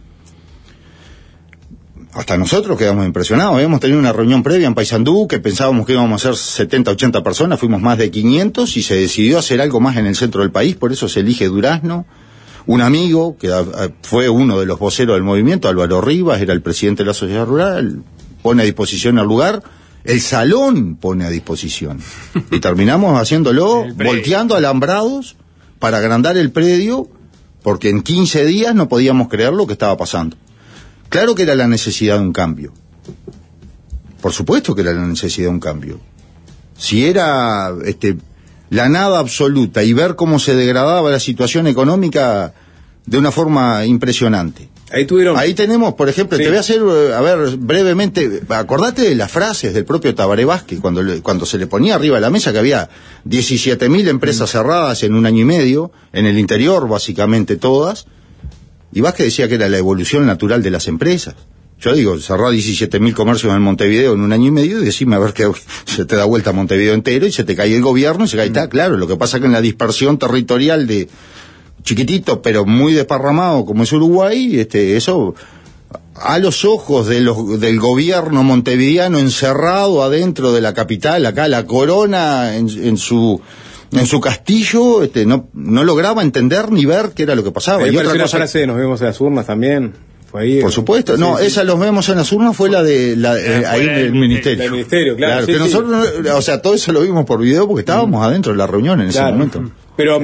Hasta nosotros quedamos impresionados. Habíamos tenido una reunión previa en Paysandú que pensábamos que íbamos a ser 70, 80 personas, fuimos más de 500 y se decidió hacer algo más en el centro del país, por eso se elige Durazno. Un amigo, que fue uno de los voceros del movimiento, Álvaro Rivas, era el presidente de la Sociedad Rural, pone a disposición el lugar, el salón pone a disposición. Y terminamos haciéndolo, volteando alambrados para agrandar el predio, porque en 15 días no podíamos creer lo que estaba pasando. Claro que era la necesidad de un cambio. Por supuesto que era la necesidad de un cambio. Si era la nada absoluta y ver cómo se degradaba la situación económica de una forma impresionante. Ahí tenemos, por ejemplo, te voy a hacer, brevemente, acordate de las frases del propio Tabaré Vázquez, cuando se le ponía arriba de la mesa que había 17.000 empresas cerradas en un año y medio, en el interior básicamente todas, y Vázquez decía que era la evolución natural de las empresas. Yo digo, cerrar 17.000 comercios en Montevideo en un año y medio y decime a ver que se te da vuelta Montevideo entero y se te cae el gobierno y se cae, está claro. Lo que pasa es que en la dispersión territorial de chiquitito pero muy desparramado como es Uruguay, eso a los ojos del gobierno montevideano encerrado adentro de la capital, acá la corona en su castillo, no lograba entender ni ver qué era lo que pasaba. Y otra cosa, frase, nos vemos en las urnas también. Fue ahí, por supuesto, esa los vemos en las urnas fue la de ahí en el ministerio. El ministerio, claro. Que nosotros, todo eso lo vimos por video porque estábamos adentro de la reunión en ese momento. Pero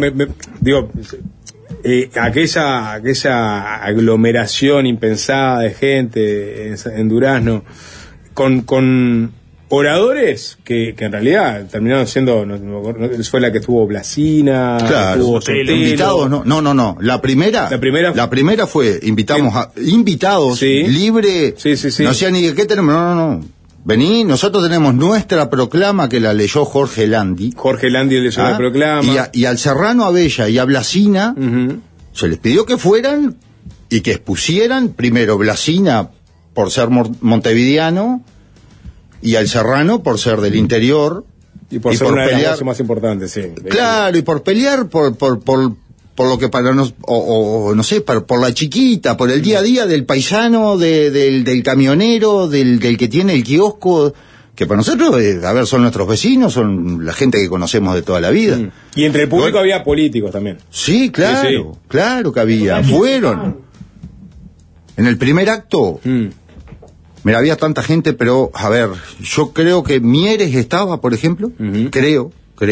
aquella aglomeración impensada de gente en Durazno con oradores que en realidad terminaron siendo, fue la que estuvo Blasina, claro, invitados, no, la primera fue invitados, libre, no decía ni de qué tenemos, no, vení, nosotros tenemos nuestra proclama que la leyó Jorge Landi leyó la proclama, y al Serrano Abella y a Blasina se les pidió que fueran y que expusieran primero Blasina por ser montevideano y al Serrano por ser del interior y por ser una de las voces más importantes, sí. Claro, y por pelear por lo que para nos, o no sé, por la chiquita, por el día a día del paisano, del camionero, del que tiene el kiosco, que para nosotros, son nuestros vecinos, son la gente que conocemos de toda la vida. Y entre el público había políticos también. Sí, claro, claro que había. Fueron. En el primer acto, mira, había tanta gente, pero, yo creo que Mieres estaba, por ejemplo, creo.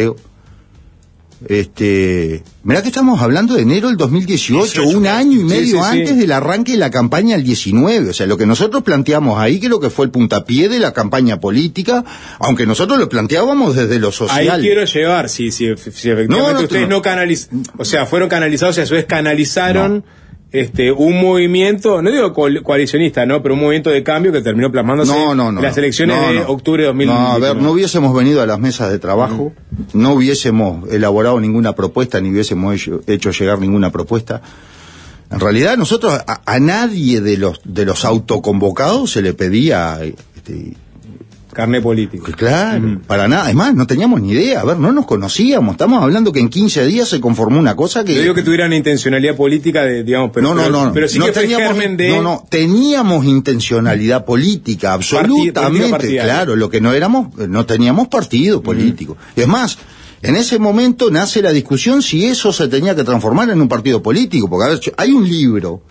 Mirá que estamos hablando de enero del 2018, un año y medio antes del arranque de la campaña del 19. O sea, lo que nosotros planteamos ahí creo que fue el puntapié de la campaña política, aunque nosotros lo planteábamos desde lo social. Ahí quiero llevar, si efectivamente ustedes no canalizaron, fueron canalizados y a su vez canalizaron un movimiento, no digo coalicionista, pero un movimiento de cambio que terminó plasmándose en las elecciones de octubre de 2019. No hubiésemos venido a las mesas de trabajo, no hubiésemos elaborado ninguna propuesta, ni hubiésemos hecho llegar ninguna propuesta. En realidad nosotros a nadie de los autoconvocados se le pedía carné político. Claro, para nada. Es más, no teníamos ni idea. A ver, no nos conocíamos. Estamos hablando que en 15 días se conformó una cosa que... Yo digo que tuvieran intencionalidad política, digamos, pero pero sí no que teníamos, germen de... No, teníamos intencionalidad política, absolutamente. Política claro, lo que no teníamos partido político. Es más, en ese momento nace la discusión si eso se tenía que transformar en un partido político, porque a ver, hay un libro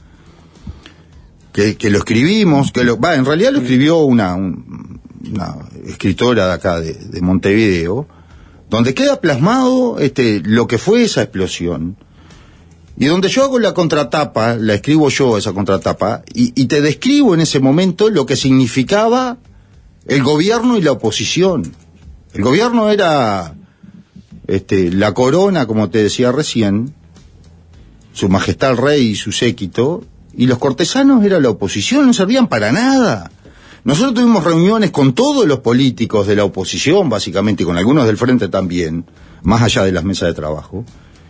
que lo escribimos, en realidad lo escribió una escritora de acá de Montevideo, donde queda plasmado lo que fue esa explosión, y donde yo hago la contratapa, la escribo yo esa contratapa, y te describo en ese momento lo que significaba el gobierno y la oposición. El gobierno era la corona, como te decía recién, su majestad el rey y su séquito, y los cortesanos era la oposición, no servían para nada. Nosotros tuvimos reuniones con todos los políticos de la oposición, básicamente, y con algunos del frente también, más allá de las mesas de trabajo,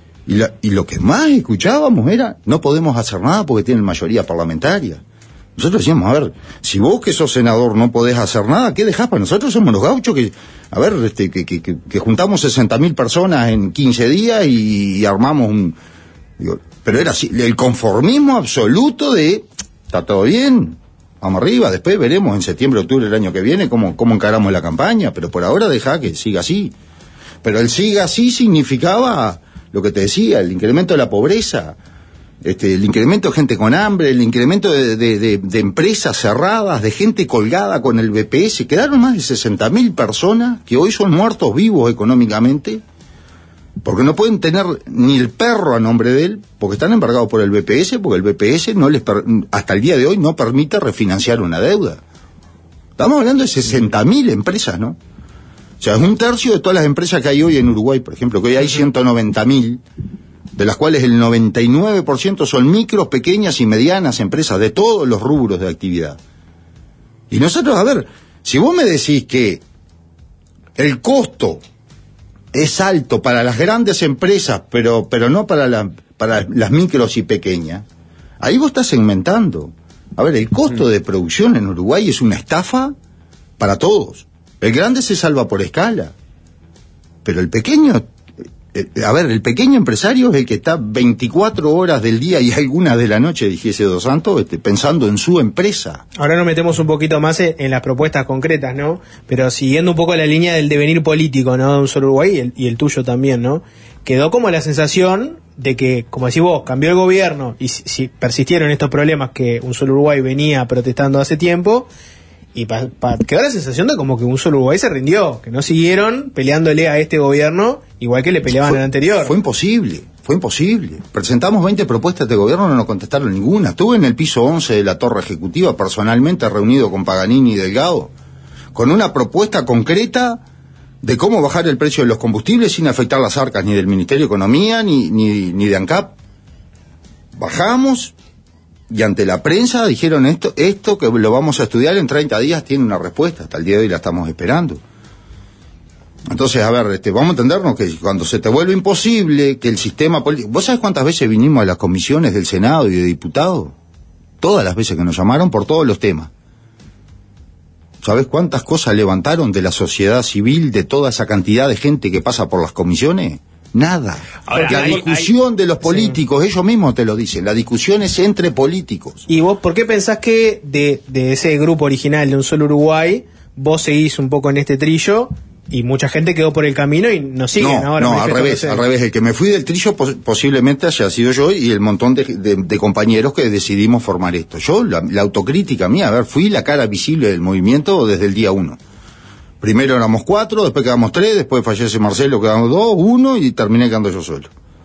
y lo que más escuchábamos era, no podemos hacer nada porque tienen mayoría parlamentaria. Nosotros decíamos, a ver, si vos que sos senador no podés hacer nada, ¿qué dejás para nosotros? Somos los gauchos que, a ver, que juntamos 60.000 personas en 15 días y armamos un... pero era así, el conformismo absoluto de, está todo bien, vamos arriba, después veremos en septiembre, octubre del año que viene cómo encaramos la campaña, pero por ahora deja que siga así. Pero el siga así significaba lo que te decía, el incremento de la pobreza, el incremento de gente con hambre, el incremento de empresas cerradas, de gente colgada con el BPS. Quedaron más de 60.000 personas que hoy son muertos vivos económicamente, porque no pueden tener ni el perro a nombre de él, porque están embargados por el BPS, porque el BPS hasta el día de hoy no permite refinanciar una deuda. Estamos hablando de 60.000 empresas, ¿no? O sea, es un tercio de todas las empresas que hay hoy en Uruguay, por ejemplo, que hoy hay 190.000, de las cuales el 99% son micros, pequeñas y medianas empresas de todos los rubros de actividad. Y nosotros, a ver, si vos me decís que el costo es alto para las grandes empresas, pero no para las micros y pequeñas, ahí vos estás segmentando. A ver, el costo de producción en Uruguay es una estafa para todos. El grande se salva por escala, pero el pequeño, el pequeño empresario es el que está 24 horas del día y algunas de la noche, dijese Dos Santos, pensando en su empresa. Ahora nos metemos un poquito más en las propuestas concretas, ¿no? Pero siguiendo un poco la línea del devenir político, ¿no? De Un Solo Uruguay y el tuyo también, ¿no? Quedó como la sensación de que, como decís vos, cambió el gobierno y si persistieron estos problemas que Un Solo Uruguay venía protestando hace tiempo, y quedó la sensación de como que Un Solo Uruguay se rindió, que no siguieron peleándole a este gobierno igual que le peleaban al anterior. Fue imposible. Presentamos 20 propuestas de gobierno, no nos contestaron ninguna. Estuve en el piso 11 de la torre ejecutiva personalmente reunido con Paganini y Delgado, con una propuesta concreta de cómo bajar el precio de los combustibles sin afectar las arcas ni del Ministerio de Economía ni de ANCAP. Bajamos y ante la prensa dijeron esto que lo vamos a estudiar en 30 días, tiene una respuesta, hasta el día de hoy la estamos esperando. Entonces, a ver, vamos a entendernos que cuando se te vuelve imposible que el sistema político... ¿Vos sabés cuántas veces vinimos a las comisiones del Senado y de diputados? Todas las veces que nos llamaron por todos los temas. ¿Sabés cuántas cosas levantaron de la sociedad civil, de toda esa cantidad de gente que pasa por las comisiones? Nada. Ahora, la discusión de los políticos, ellos mismos te lo dicen, la discusión es entre políticos. ¿Y vos por qué pensás que de ese grupo original de Un Solo Uruguay, vos seguís un poco en este trillo y mucha gente quedó por el camino y no siguen ahora? No, al revés, el que me fui del trillo posiblemente haya sido yo y el montón de compañeros que decidimos formar esto. Yo, la autocrítica mía, a ver, fui la cara visible del movimiento desde el día 1. Primero éramos 4, después quedamos 3, después fallece Marcelo, quedamos 2, 1 y terminé quedando yo solo.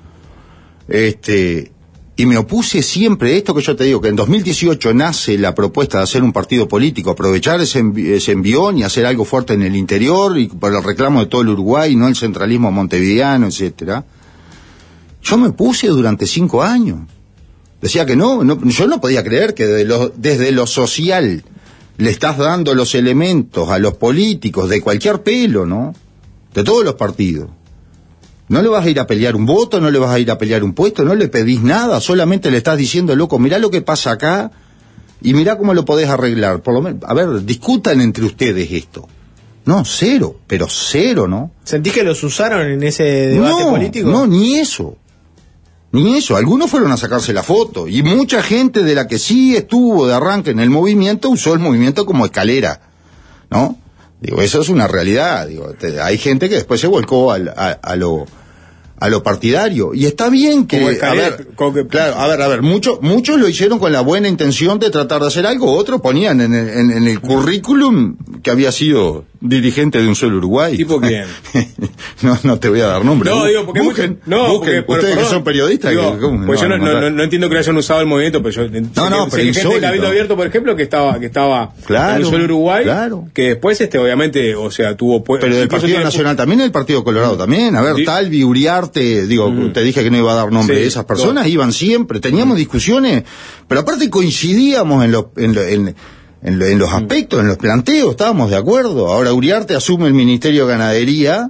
Y me opuse siempre a esto que yo te digo, que en 2018 nace la propuesta de hacer un partido político, aprovechar ese envión y hacer algo fuerte en el interior y por el reclamo de todo el Uruguay, no el centralismo montevideano, etcétera. Yo me opuse durante 5 años. Decía que no, yo no podía creer que desde lo social le estás dando los elementos a los políticos de cualquier pelo, ¿no? De todos los partidos. No le vas a ir a pelear un voto, no le vas a ir a pelear un puesto, no le pedís nada, solamente le estás diciendo, loco, mirá lo que pasa acá y mirá cómo lo podés arreglar. Por lo menos, a ver, discutan entre ustedes esto. No, cero, pero cero, ¿no? ¿Sentís que los usaron en ese debate político? No, ni eso. Ni eso. Algunos fueron a sacarse la foto. Y mucha gente de la que sí estuvo de arranque en el movimiento usó el movimiento como escalera, ¿no? Digo, eso es una realidad. Digo, hay gente que después se volcó a lo partidario. Y está bien que... A ver, muchos lo hicieron con la buena intención de tratar de hacer algo, otros ponían en el currículum que había sido dirigente de un solo Uruguay. ¿Tipo quién? no te voy a dar nombre. No, digo, porque busquen, porque ustedes que son periodistas. Digo, pues yo no entiendo que lo hayan usado el movimiento, pero yo pero gente de Cabildo Abierto, por ejemplo, que estaba claro, en un solo Uruguay, claro. que después obviamente, o sea, tuvo... Pero del Partido Nacional también, el Partido Colorado también. A ver, Talvi, Uriarte, te dije que no iba a dar nombre de esas personas, iban siempre, teníamos discusiones, pero aparte coincidíamos en los aspectos, en los planteos, estábamos de acuerdo. Ahora Uriarte asume el Ministerio de Ganadería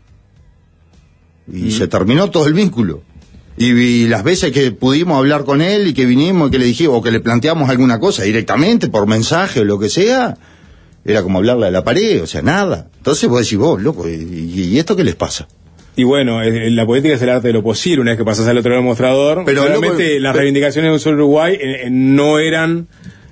y se terminó todo el vínculo. Y las veces que pudimos hablar con él y que vinimos y que le dijimos o que le planteamos alguna cosa directamente por mensaje o lo que sea, era como hablarle a la pared, o sea, nada. Entonces vos decís, loco, ¿y esto qué les pasa? Y bueno, la política es el arte de lo posible. Una vez que pasás al otro lado del mostrador, pero realmente las reivindicaciones de un solo Uruguay no eran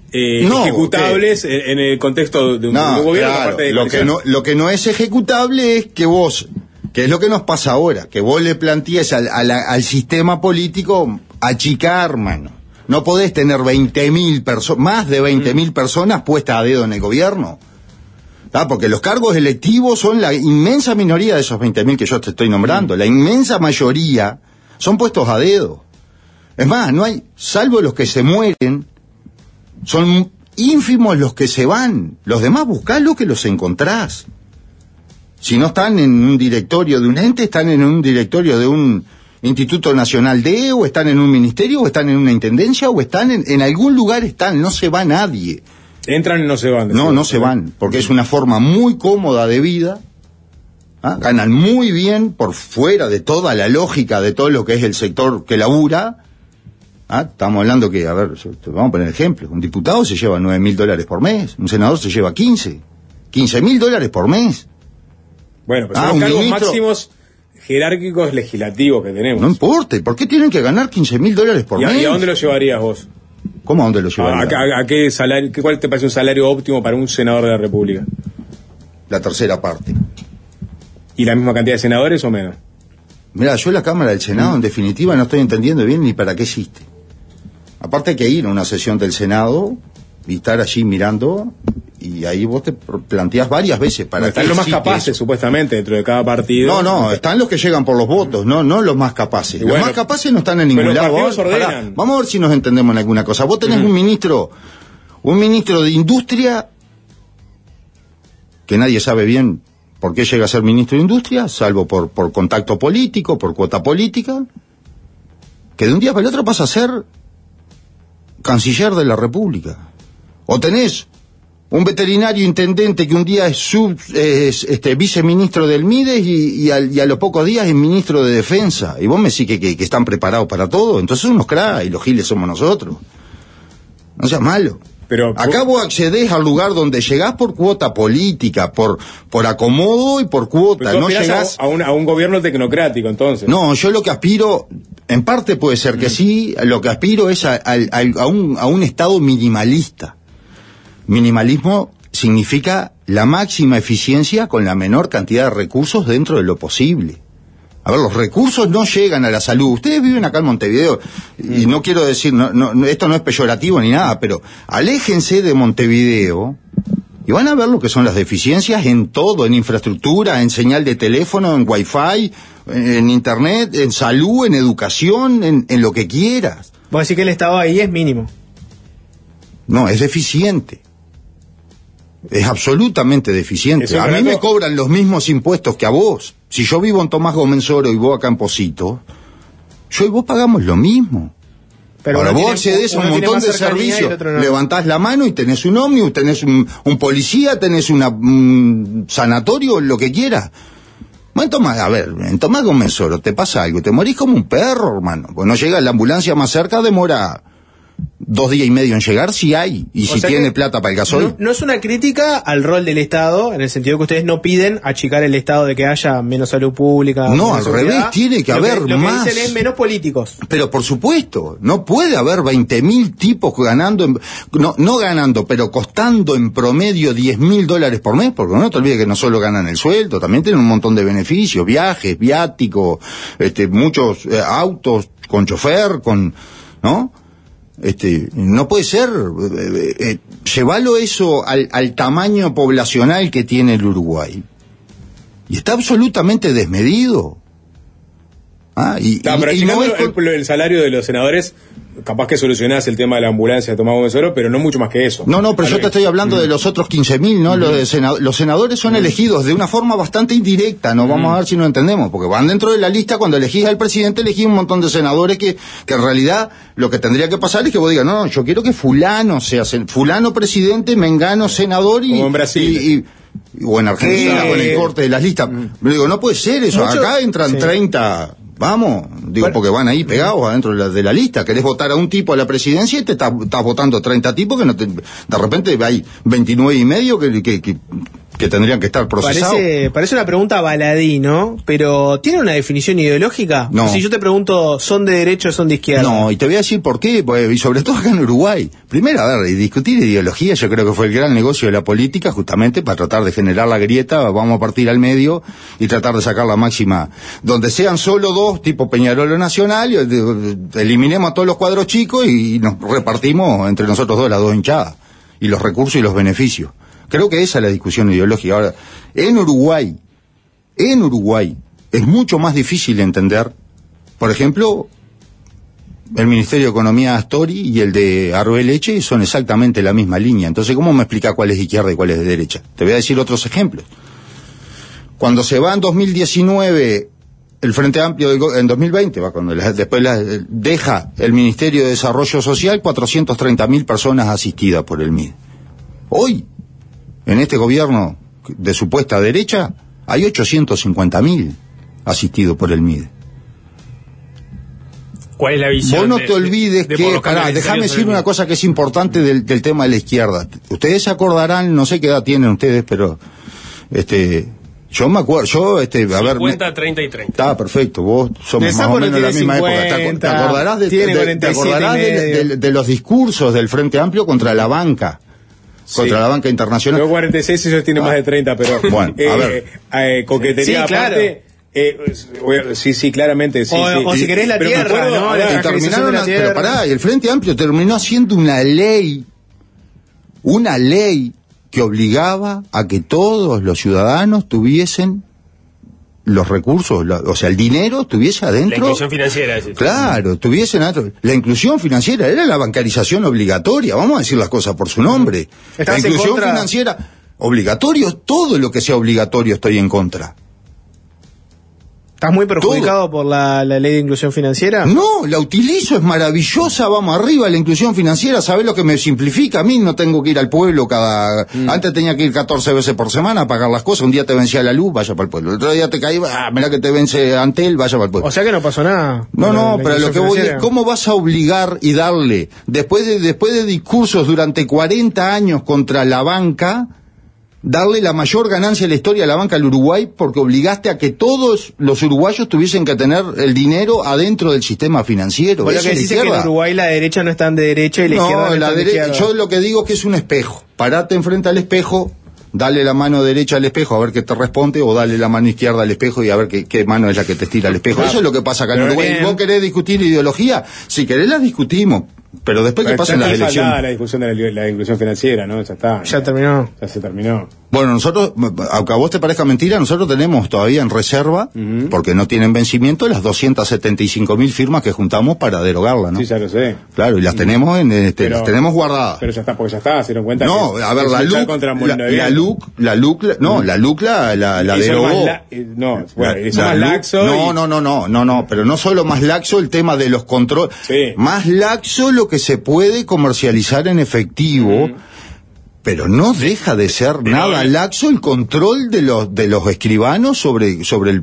ejecutables en el contexto de un gobierno. Claro, de lo que no es ejecutable es que vos, que es lo que nos pasa ahora, que vos le plantees al sistema político achicar, hermano. No podés tener 20.000 personas, más de 20.000 personas puestas a dedo en el gobierno. Porque los cargos electivos son la inmensa minoría de esos 20.000 que yo te estoy nombrando. La inmensa mayoría son puestos a dedo. Es más, no hay, salvo los que se mueren, son ínfimos los que se van. Los demás buscalo que los encontrás. Si no están en un directorio de un ente, están en un directorio de un Instituto Nacional o están en un ministerio, o están en una intendencia, o están en algún lugar, no se va nadie. Entran y no se van. No se van, porque es una forma muy cómoda de vida. Ganan muy bien por fuera de toda la lógica de todo lo que es el sector que labura. Estamos hablando que, a ver, vamos a poner ejemplos. Un diputado se lleva $9.000 por mes, un senador se lleva $15.000 por mes. Bueno, pero son los cargos máximos jerárquicos legislativos que tenemos. No importa, ¿por qué tienen que ganar $15.000 por mes? ¿Y a dónde lo llevarías vos? ¿Cómo a dónde lo llevarías? ¿A qué salario? ¿Cuál te parece un salario óptimo para un senador de la República? La tercera parte. ¿Y la misma cantidad de senadores o menos? Mirá, yo la Cámara del Senado, en definitiva, no estoy entendiendo bien ni para qué existe. Aparte hay que ir a una sesión del Senado y estar allí mirando, y ahí vos te planteás varias veces para están los más capaces, eso. Supuestamente, dentro de cada partido. No, están los que llegan por los votos, no los más capaces. Los más capaces no están en ningún lado. Vamos a ver si nos entendemos en alguna cosa. Vos tenés un ministro de Industria, que nadie sabe bien por qué llega a ser ministro de Industria, salvo por contacto político, por cuota política, que de un día para el otro pasa a ser canciller de la República. O tenés un veterinario intendente que un día es viceministro del Mides y a los pocos días es ministro de Defensa. Y vos me decís que están preparados para todo. Entonces son unos cracks y los giles somos nosotros. No seas malo. Pero acá vos accedés al lugar donde llegás por cuota política, por acomodo y por cuota. No llegás a un gobierno tecnocrático, entonces. No, yo lo que aspiro, en parte puede ser que sí, lo que aspiro es a un estado minimalista. Minimalismo significa la máxima eficiencia con la menor cantidad de recursos dentro de lo posible. A ver, los recursos no llegan a la salud. Ustedes viven acá en Montevideo, y no quiero decir, esto no es peyorativo ni nada, pero aléjense de Montevideo y van a ver lo que son las deficiencias en todo, en infraestructura, en señal de teléfono, en wifi, en internet, en salud, en educación, en lo que quieras. Vos decís que el Estado ahí es mínimo. No, es deficiente. Es absolutamente deficiente. A mí me cobran los mismos impuestos que a vos. Si yo vivo en Tomás Gómez Oro y vos acá en Posito, yo y vos pagamos lo mismo. Pero ahora vos accedés a un montón de servicios, no. Levantás la mano y tenés un ómnibus, tenés un policía, tenés un sanatorio, lo que quieras. Bueno, en Tomás Gómez Oro te pasa algo, te morís como un perro, hermano. Pues no llega la ambulancia más cerca, demora 2 días y medio en llegar, sí hay, y si tiene plata para el gasoil. No es una crítica al rol del Estado, en el sentido que ustedes no piden achicar el Estado de que haya menos salud pública. No, al revés, tiene que haber más. Lo que dicen es menos políticos. Pero por supuesto, no puede haber 20.000 tipos ganando, no ganando, pero costando en promedio $10.000 por mes, porque no te olvides que no solo ganan el sueldo, también tienen un montón de beneficios, viajes, viáticos, muchos autos con chofer, ¿no? No puede ser, llevarlo eso al tamaño poblacional que tiene el Uruguay. Y está absolutamente desmedido. Pero el salario de los senadores, capaz que solucionás el tema de la ambulancia de Tomás Gómez Oro, pero no mucho más que eso. No, pero yo te estoy hablando de los otros 15.000, ¿no? Los senadores son elegidos de una forma bastante indirecta, ¿no? Vamos a ver si nos entendemos, porque van dentro de la lista. Cuando elegís al presidente, elegís un montón de senadores que en realidad lo que tendría que pasar es que vos digas, no, yo quiero que fulano sea fulano presidente, mengano senador como en Brasil. O en Argentina, con el corte de las listas. Pero digo, no puede ser eso. Acá entran 30... Vamos, porque van ahí pegados adentro de la lista. Querés votar a un tipo a la presidencia y te estás votando 30 tipos que de repente hay 29 y medio que tendrían que estar procesados. Parece una pregunta baladí, ¿no? Pero ¿tiene una definición ideológica? No. Si yo te pregunto, ¿son de derecha o son de izquierda? No, y te voy a decir por qué, y sobre todo acá en Uruguay. Primero, a ver, discutir ideología yo creo que fue el gran negocio de la política, justamente para tratar de generar la grieta. Vamos a partir al medio y tratar de sacar la máxima. Donde sean solo dos, tipo Peñarol Nacional, eliminemos a todos los cuadros chicos y nos repartimos entre nosotros dos las dos hinchadas. Y los recursos y los beneficios. Creo que esa es la discusión ideológica. Ahora, en Uruguay, es mucho más difícil entender, por ejemplo, el Ministerio de Economía de Astori y el de Arrué-Leche son exactamente la misma línea. Entonces, ¿cómo me explica cuál es de izquierda y cuál es de derecha? Te voy a decir otros ejemplos. Cuando se va en 2019 el Frente Amplio, en 2020, deja el Ministerio de Desarrollo Social 430.000 personas asistidas por el MID. Hoy, en este gobierno de supuesta derecha, hay 850.000 asistidos por el MID. ¿Cuál es la visión? Vos no te olvides que, déjame decir una cosa que es importante del tema de la izquierda. Ustedes se acordarán, no sé qué edad tienen ustedes, pero yo me acuerdo, a ver... 50, 30 y 30. Está perfecto, vos somos más o menos de la misma 50, época. ¿Te acordarás de los discursos del Frente Amplio contra la banca? Contra la banca internacional. Yo 46 y ellos tienen más de 30, pero bueno, a ver. coquetería aparte. Claro. Sí, claramente. Sí, o si querés la tierra, ¿no? Y terminaron, pero pará, y el Frente Amplio terminó haciendo una ley que obligaba a que todos los ciudadanos tuviesen los recursos, o sea, el dinero estuviese adentro. La inclusión financiera. Sí. Claro, estuviesen adentro. La inclusión financiera era la bancarización obligatoria, vamos a decir las cosas por su nombre. La inclusión financiera obligatorio, todo lo que sea obligatorio estoy en contra. ¿Estás muy perjudicado por la ley de inclusión financiera? No, la utilizo, es maravillosa, vamos arriba, la inclusión financiera, ¿sabés lo que me simplifica? A mí no tengo que ir al pueblo Antes tenía que ir 14 veces por semana a pagar las cosas, un día te vencía la luz, vaya para el pueblo, el otro día te caí, mirá que te vence Antel, vaya para el pueblo. O sea que no pasó nada. No, pero lo que voy es, ¿cómo vas a obligar y darle, después de discursos durante 40 años contra la banca, darle la mayor ganancia de la historia a la banca al Uruguay porque obligaste a que todos los uruguayos tuviesen que tener el dinero adentro del sistema financiero? Bueno, lo que dice que en Uruguay la derecha no está de derecha y la izquierda no está de izquierda. Yo lo que digo es que es un espejo. Parate enfrente al espejo, dale la mano derecha al espejo a ver qué te responde, o dale la mano izquierda al espejo y a ver qué mano es la que te estira al espejo. Eso es lo que pasa acá en Uruguay. ¿Vos querés discutir ideología? Si querés la discutimos. Pero después que pasen las elecciones. La discusión de la inclusión financiera, ¿no? Ya está. Ya terminó. Ya se terminó. Bueno, nosotros, aunque a vos te parezca mentira, nosotros tenemos todavía en reserva, porque no tienen vencimiento, las 275.000 firmas que juntamos para derogarla, ¿no? Sí, ya lo sé. Claro, y las tenemos las tenemos guardadas. Pero ya está, porque ya está, se dieron cuenta. No, a ver, la LUC la derogó. Más laxo. No, pero no solo más laxo el tema de los controles. Sí. Más laxo lo que se puede comercializar en efectivo. Pero no deja de ser nada laxo el control de los escribanos sobre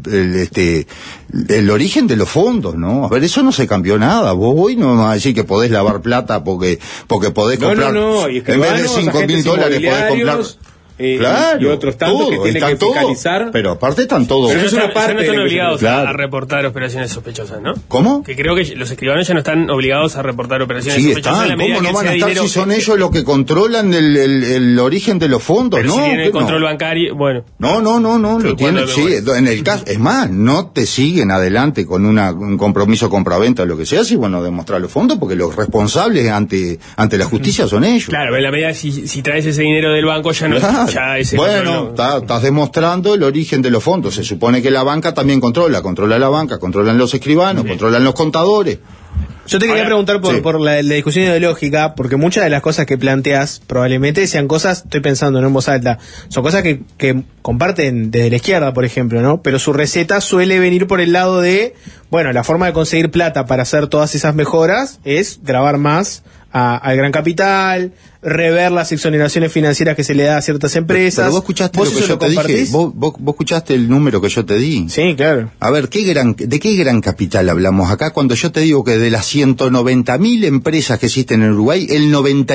el origen de los fondos, ¿no? A ver, eso no se cambió nada. Vos hoy no me vas a decir que podés lavar plata porque podés comprar, y en vez de $5.000 podés comprar. Claro, y otros tantos que tienen que fiscalizar. Pero aparte están todos. Pero es una parte no están de obligados claro. a reportar operaciones sospechosas, ¿no? ¿Cómo? Que creo que los escribanos ya no están obligados a reportar operaciones Sí, sospechosas. están. ¿Cómo no que van a estar dinero, si son ellos los que controlan el origen de los fondos? Pero no, si tienen el no. control bancario, bueno. No, lo tienen, sí, en el caso, es más, no te siguen adelante con un compromiso compraventa o lo que sea, si bueno, demostrar los fondos, porque los responsables ante la justicia son ellos. Claro, en la medida si traes ese dinero del banco ya no, Claro. ya ese Bueno, estás demostrando el origen de los fondos. Se supone que la banca también controla la banca, controlan los escribanos, controlan los contadores. Yo te quería preguntar por la discusión ideológica, porque muchas de las cosas que planteas probablemente sean cosas, estoy pensando no en voz alta, son cosas que comparten desde la izquierda, por ejemplo, ¿no? Pero su receta suele venir por el lado de, bueno, la forma de conseguir plata para hacer todas esas mejoras es grabar más al gran capital, rever las exoneraciones financieras que se le da a ciertas empresas. Pero vos escuchaste lo que yo te dije, vos escuchaste el número que yo te di. Sí, claro. A ver, ¿de qué gran capital hablamos acá? Cuando yo te digo que de las 190.000 empresas que existen en Uruguay, el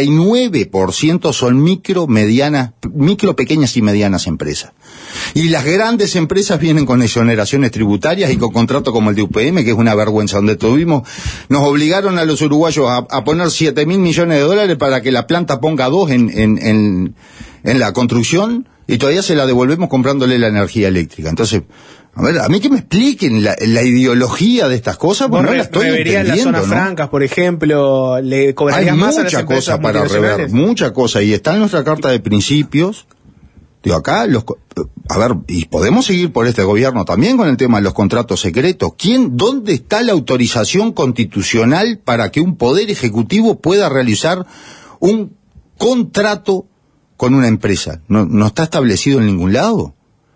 99% son micro, pequeñas y medianas empresas. Y las grandes empresas vienen con exoneraciones tributarias y con contratos como el de UPM, que es una vergüenza, donde nos obligaron a los uruguayos a poner $7.000 millones para que la planta ponga 2 en la construcción, y todavía se la devolvemos comprándole la energía eléctrica. Entonces, a ver, a mí que me expliquen la ideología de estas cosas, porque no la estoy entendiendo, las zonas francas, por ejemplo, le cobrarías más a las empresas. Hay mucha cosa para rever, mucha cosa, y está en nuestra carta de principios. Digo, acá, a ver, y podemos seguir por este gobierno también con el tema de los contratos secretos. ¿Dónde está la autorización constitucional para que un poder ejecutivo pueda realizar un contrato con una empresa? No está establecido en ningún lado.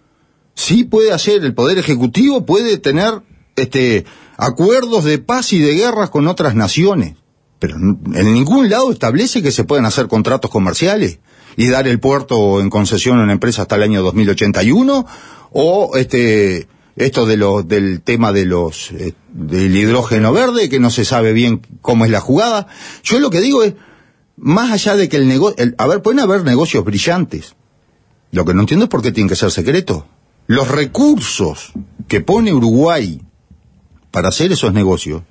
Sí puede hacer, el poder ejecutivo puede tener acuerdos de paz y de guerras con otras naciones, pero en ningún lado establece que se pueden hacer contratos comerciales y dar el puerto en concesión a una empresa hasta el año 2081, o esto del tema del hidrógeno verde, que no se sabe bien cómo es la jugada. Yo lo que digo es, más allá de que pueden haber negocios brillantes. Lo que no entiendo es por qué tienen que ser secretos. Los recursos que pone Uruguay para hacer esos negocios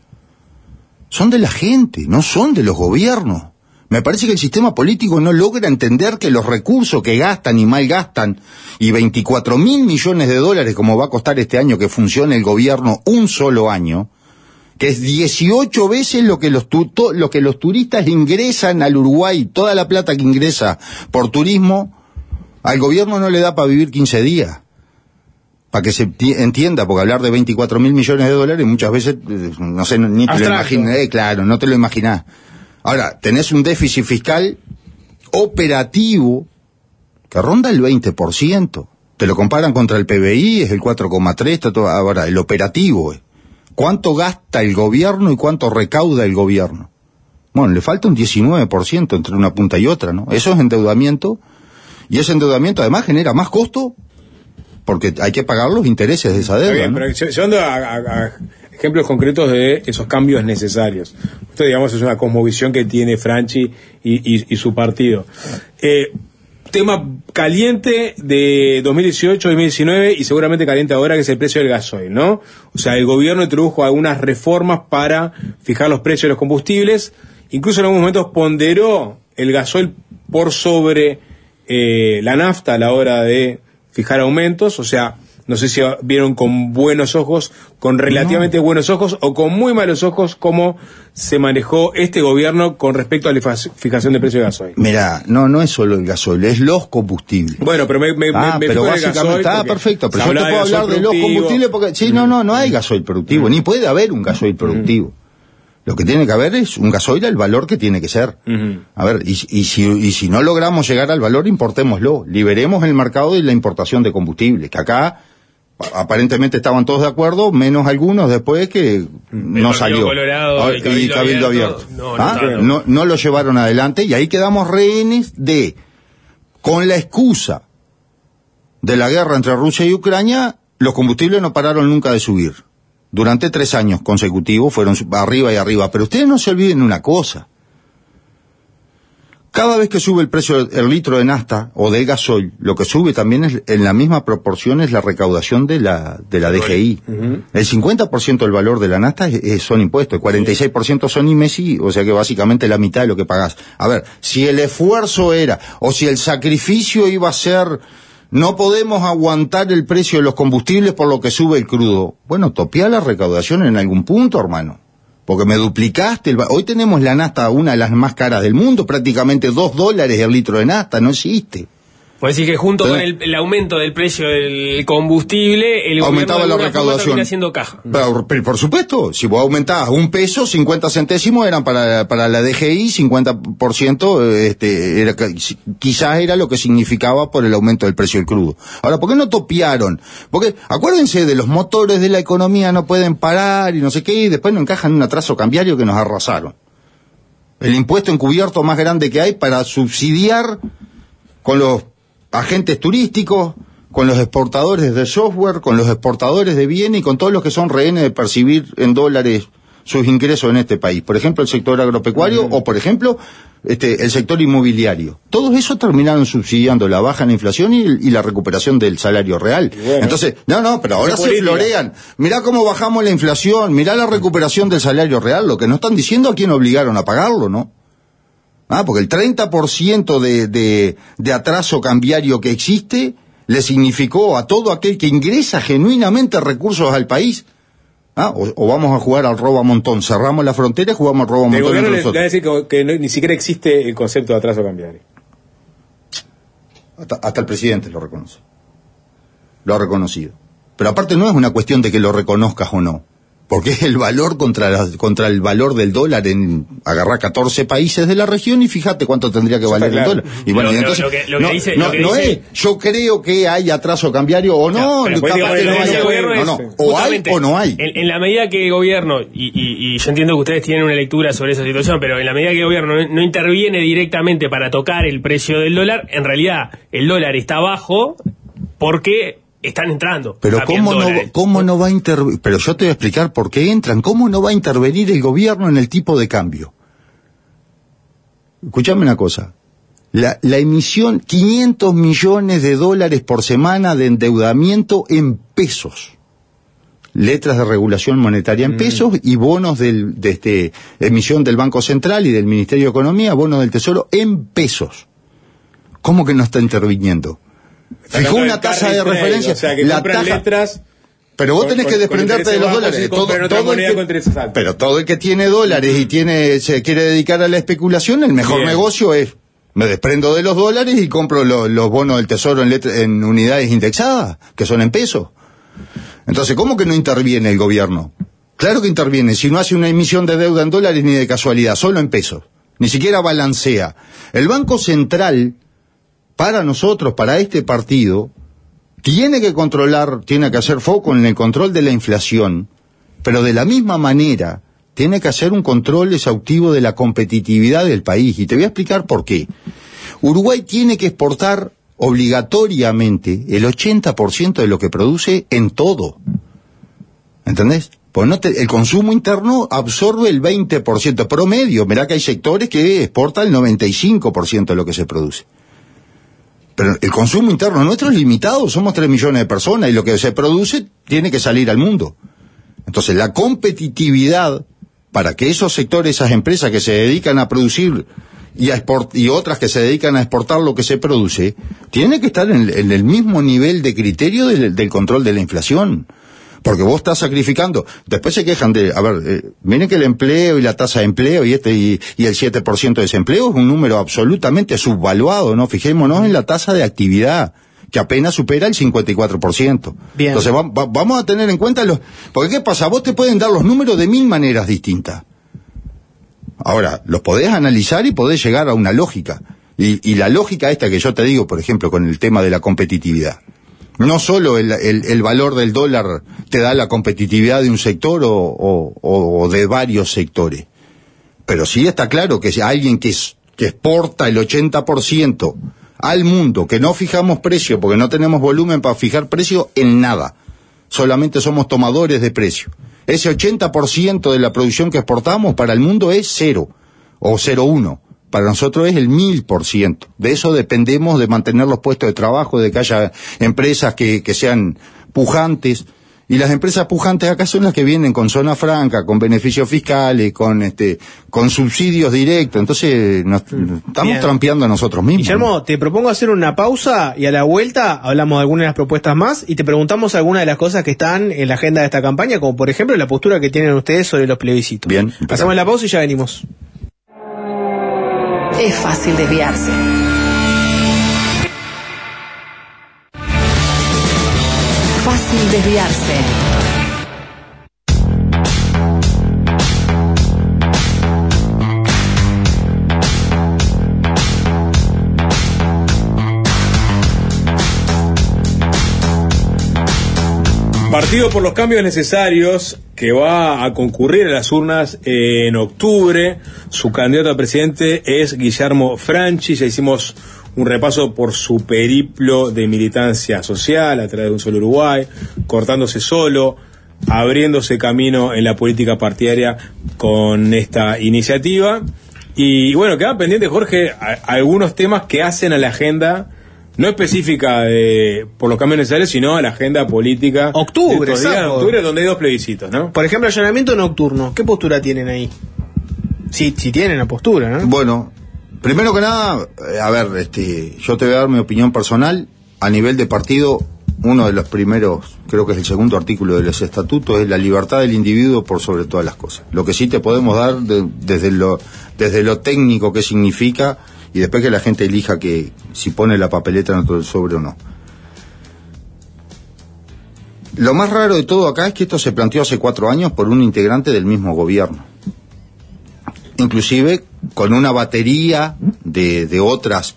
son de la gente, no son de los gobiernos. Me parece que el sistema político no logra entender que los recursos que gastan y malgastan, y $24.000 millones como va a costar este año que funcione el gobierno un solo año, que es 18 veces lo que los turistas ingresan al Uruguay, toda la plata que ingresa por turismo, al gobierno no le da para vivir 15 días. Para que se entienda, porque hablar de $24.000 millones muchas veces, no sé, ni te lo imaginas, claro, no te lo imaginás. Ahora, tenés un déficit fiscal operativo que ronda el 20%. Te lo comparan contra el PBI, es el 4,3%, todo. Ahora, el operativo, ¿cuánto gasta el gobierno y cuánto recauda el gobierno? Bueno, le falta un 19% entre una punta y otra, ¿no? Eso es endeudamiento, y ese endeudamiento además genera más costo, porque hay que pagar los intereses de esa deuda. Bien, ¿no? Pero llevando a ejemplos concretos de esos cambios necesarios. Esto, digamos, es una cosmovisión que tiene Franchi y su partido. Tema caliente de 2018-2019 y seguramente caliente ahora, que es el precio del gasoil, ¿no? O sea, el gobierno introdujo algunas reformas para fijar los precios de los combustibles, incluso en algunos momentos ponderó el gasoil por sobre la nafta a la hora de fijar aumentos. O sea, no sé si vieron con buenos ojos, con relativamente buenos ojos o con muy malos ojos cómo se manejó este gobierno con respecto a la fijación de precio de gasoil. Mira, no es solo el gasoil, es los combustibles. Bueno, pero me pero básicamente está perfecto, pero yo te puedo hablar de los combustibles porque no hay gasoil productivo, ni puede haber un gasoil productivo. Lo que tiene que haber es un gasoil al valor que tiene que ser. A ver, y si no logramos llegar al valor, importémoslo. Liberemos el mercado de la importación de combustible, que acá aparentemente estaban todos de acuerdo, menos algunos después que no salió. Colorado, y Cabildo Abierto. No lo llevaron adelante, y ahí quedamos rehenes de con la excusa de la guerra entre Rusia y Ucrania, los combustibles no pararon nunca de subir. Durante 3 años consecutivos fueron arriba y arriba. Pero ustedes no se olviden una cosa. Cada vez que sube el precio del litro de nafta o del gasoil, lo que sube también es, en la misma proporción, es la recaudación de la DGI. El 50% del valor de la nafta son impuestos, el 46% son IMESI, o sea que básicamente la mitad de lo que pagás. A ver, si el esfuerzo era, o si el sacrificio iba a ser, no podemos aguantar el precio de los combustibles por lo que sube el crudo. Bueno, topea la recaudación en algún punto, hermano. Porque me duplicaste. Hoy tenemos la nafta, una de las más caras del mundo, prácticamente $2 el litro de nafta, no existe. Puede decir que junto con el aumento del precio del combustible, el aumentaba la recaudación. Termina haciendo caja. Pero, por supuesto, si vos aumentabas $1, 50 centésimos eran para la DGI, 50% quizás era lo que significaba por el aumento del precio del crudo. Ahora, ¿por qué no topiaron? Porque acuérdense de los motores de la economía, no pueden parar y no sé qué, y después nos encajan en un atraso cambiario que nos arrasaron. El impuesto encubierto más grande que hay para subsidiar con los agentes turísticos, con los exportadores de software, con los exportadores de bienes y con todos los que son rehenes de percibir en dólares sus ingresos en este país. Por ejemplo, el sector agropecuario o, por ejemplo, el sector inmobiliario. Todos esos terminaron subsidiando la baja en la inflación y la recuperación del salario real. Bueno, entonces, pero ahora se florean. Mirá cómo bajamos la inflación, mirá la recuperación del salario real. Lo que no están diciendo a quién obligaron a pagarlo, ¿no? Porque el 30% de atraso cambiario que existe le significó a todo aquel que ingresa genuinamente recursos al país. O vamos a jugar al robo a montón. Cerramos la frontera y jugamos al robo a montón. El gobierno le va a decir que ni siquiera existe el concepto de atraso cambiario. Hasta el presidente lo reconoce. Lo ha reconocido. Pero aparte no es una cuestión de que lo reconozcas o no. Porque es el valor contra el valor del dólar en agarrar 14 países de la región y fíjate cuánto tendría que valer el dólar. Y bueno, entonces yo creo que hay atraso cambiario o no, hay o no hay. En la medida que el gobierno, y yo entiendo que ustedes tienen una lectura sobre esa situación, pero en la medida que el gobierno no interviene directamente para tocar el precio del dólar, en realidad el dólar está bajo porque están entrando. Pero ¿cómo no va a intervenir? Pero yo te voy a explicar por qué entran. ¿Cómo no va a intervenir el gobierno en el tipo de cambio? Escuchame una cosa. La emisión, $500 millones por semana de endeudamiento en pesos. Letras de regulación monetaria en pesos y bonos de emisión del Banco Central y del Ministerio de Economía, bonos del Tesoro en pesos. ¿Cómo que no está interviniendo? Fijó una tasa de referencia, o sea, que la tasa, letras, pero vos tenés que desprenderte de los dólares. Pero todo el que tiene dólares y se quiere dedicar a la especulación, el mejor negocio es: me desprendo de los dólares y compro los bonos del Tesoro en unidades indexadas, que son en pesos. Entonces, ¿cómo que no interviene el gobierno? Claro que interviene, si no hace una emisión de deuda en dólares ni de casualidad, solo en pesos. Ni siquiera balancea. El Banco Central, para nosotros, para este partido, tiene que hacer foco en el control de la inflación, pero de la misma manera tiene que hacer un control exhaustivo de la competitividad del país. Y te voy a explicar por qué. Uruguay tiene que exportar obligatoriamente el 80% de lo que produce en todo. ¿Entendés? Pues el consumo interno absorbe el 20% promedio. Mirá que hay sectores que exportan el 95% de lo que se produce. Pero el consumo interno nuestro es limitado, somos 3 millones de personas y lo que se produce tiene que salir al mundo. Entonces la competitividad para que esos sectores, esas empresas que se dedican a producir y otras que se dedican a exportar lo que se produce, tiene que estar en el mismo nivel de criterio del control de la inflación. Porque vos estás sacrificando. Después se quejan miren que el empleo y la tasa de empleo y el 7% de desempleo es un número absolutamente subvaluado, ¿no? Fijémonos en la tasa de actividad, que apenas supera el 54%. Bien. Entonces vamos a tener en cuenta porque ¿qué pasa? Vos te pueden dar los números de 1000 maneras distintas. Ahora, los podés analizar y podés llegar a una lógica. Y la lógica esta que yo te digo, por ejemplo, con el tema de la competitividad. No solo el valor del dólar te da la competitividad de un sector o de varios sectores, pero sí está claro que si alguien que exporta el 80% al mundo, que no fijamos precio porque no tenemos volumen para fijar precio en nada. Solamente somos tomadores de precio. Ese 80% de la producción que exportamos para el mundo es 0 o 0,1. Para nosotros es el 1000%. De eso dependemos, de mantener los puestos de trabajo, de que haya empresas que sean pujantes. Y las empresas pujantes acá son las que vienen con zona franca, con beneficios fiscales, con subsidios directos. Entonces nos estamos trampeando a nosotros mismos. Guillermo, te propongo hacer una pausa y a la vuelta hablamos de algunas de las propuestas más y te preguntamos algunas de las cosas que están en la agenda de esta campaña, como por ejemplo la postura que tienen ustedes sobre los plebiscitos. Bien. Hacemos la pausa y ya venimos. Es fácil desviarse. Fácil desviarse. Partido por los Cambios Necesarios, que va a concurrir a las urnas en octubre. Su candidato a presidente es Guillermo Franchi. Ya hicimos un repaso por su periplo de militancia social a través de Un Solo Uruguay, cortándose solo, abriéndose camino en la política partidaria con esta iniciativa. Y bueno, quedan pendientes, Jorge, algunos temas que hacen a la agenda, no específica por los cambios necesarios, sino a la agenda política. Octubre, octubre, donde hay 2 plebiscitos, ¿no? Por ejemplo, allanamiento nocturno. ¿Qué postura tienen ahí? Si tienen la postura, ¿no? Bueno, primero que nada, a ver, yo te voy a dar mi opinión personal. A nivel de partido, uno de los primeros, creo que es el segundo artículo de los estatutos, es la libertad del individuo por sobre todas las cosas. Lo que sí te podemos dar desde lo técnico que significa, y después que la gente elija que si pone la papeleta en el sobre o no. Lo más raro de todo acá es que esto se planteó hace 4 años por un integrante del mismo gobierno. Inclusive con una batería de otras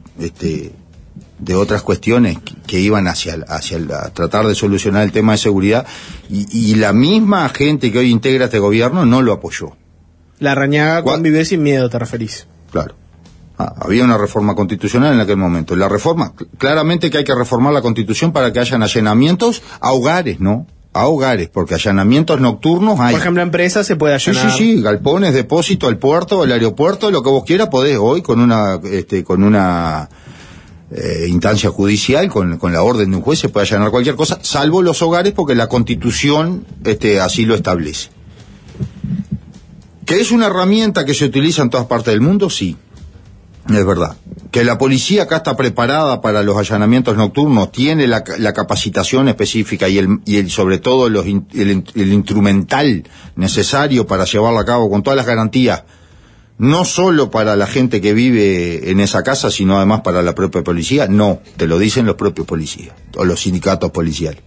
cuestiones que iban hacia tratar de solucionar el tema de seguridad, y la misma gente que hoy integra este gobierno no lo apoyó. La Rañaga con Vive Sin Miedo, ¿te referís? Claro. Había una reforma constitucional en aquel momento. La reforma, claramente que hay que reformar la Constitución para que hayan allanamientos a hogares, ¿no? A hogares, porque allanamientos nocturnos hay. Por ejemplo, a empresas se puede allanar. Sí, galpones, depósito, al puerto, al aeropuerto, lo que vos quieras podés hoy con una instancia judicial, con la orden de un juez se puede allanar cualquier cosa, salvo los hogares, porque la Constitución así lo establece. ¿Que es una herramienta que se utiliza en todas partes del mundo? Sí. Es verdad. Que la policía acá está preparada para los allanamientos nocturnos, tiene la capacitación específica y sobre todo el instrumental necesario para llevarlo a cabo con todas las garantías, no solo para la gente que vive en esa casa, sino además para la propia policía. No, te lo dicen los propios policías o los sindicatos policiales.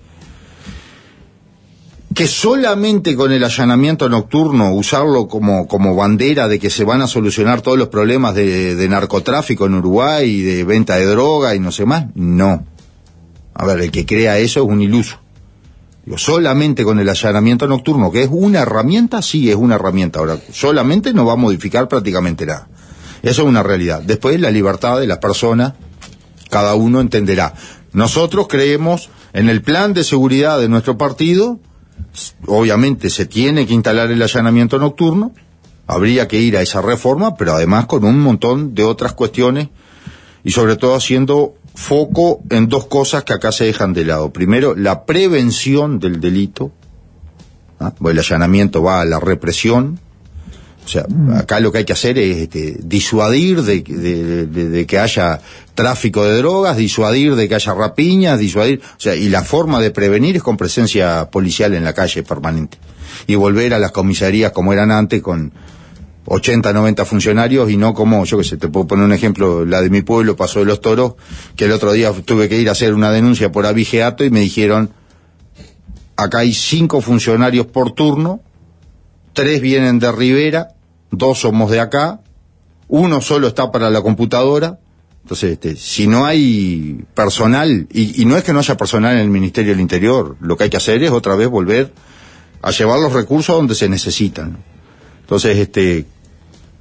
Que solamente con el allanamiento nocturno, usarlo como bandera de que se van a solucionar todos los problemas de narcotráfico en Uruguay y de venta de droga y no sé más, no. A ver, el que crea eso es un iluso. Solamente con el allanamiento nocturno, que es una herramienta, sí es una herramienta. Ahora, solamente no va a modificar prácticamente nada. Eso es una realidad. Después, la libertad de las personas, cada uno entenderá. Nosotros creemos en el plan de seguridad de nuestro partido. Obviamente se tiene que instalar el allanamiento nocturno, habría que ir a esa reforma, pero además con un montón de otras cuestiones y sobre todo haciendo foco en 2 cosas que acá se dejan de lado. Primero, la prevención del delito, el allanamiento va a la represión. O sea, acá lo que hay que hacer es disuadir de que haya tráfico de drogas, disuadir de que haya rapiñas, y la forma de prevenir es con presencia policial en la calle permanente. Y volver a las comisarías como eran antes con 80, 90 funcionarios y no como, yo qué sé, te puedo poner un ejemplo, la de mi pueblo, Paso de los Toros, que el otro día tuve que ir a hacer una denuncia por abigeato y me dijeron, acá hay 5 funcionarios por turno, 3 vienen de Rivera, 2 somos de acá, 1 solo está para la computadora. Entonces, si no hay personal, y no es que no haya personal en el Ministerio del Interior, lo que hay que hacer es otra vez volver a llevar los recursos donde se necesitan. Entonces,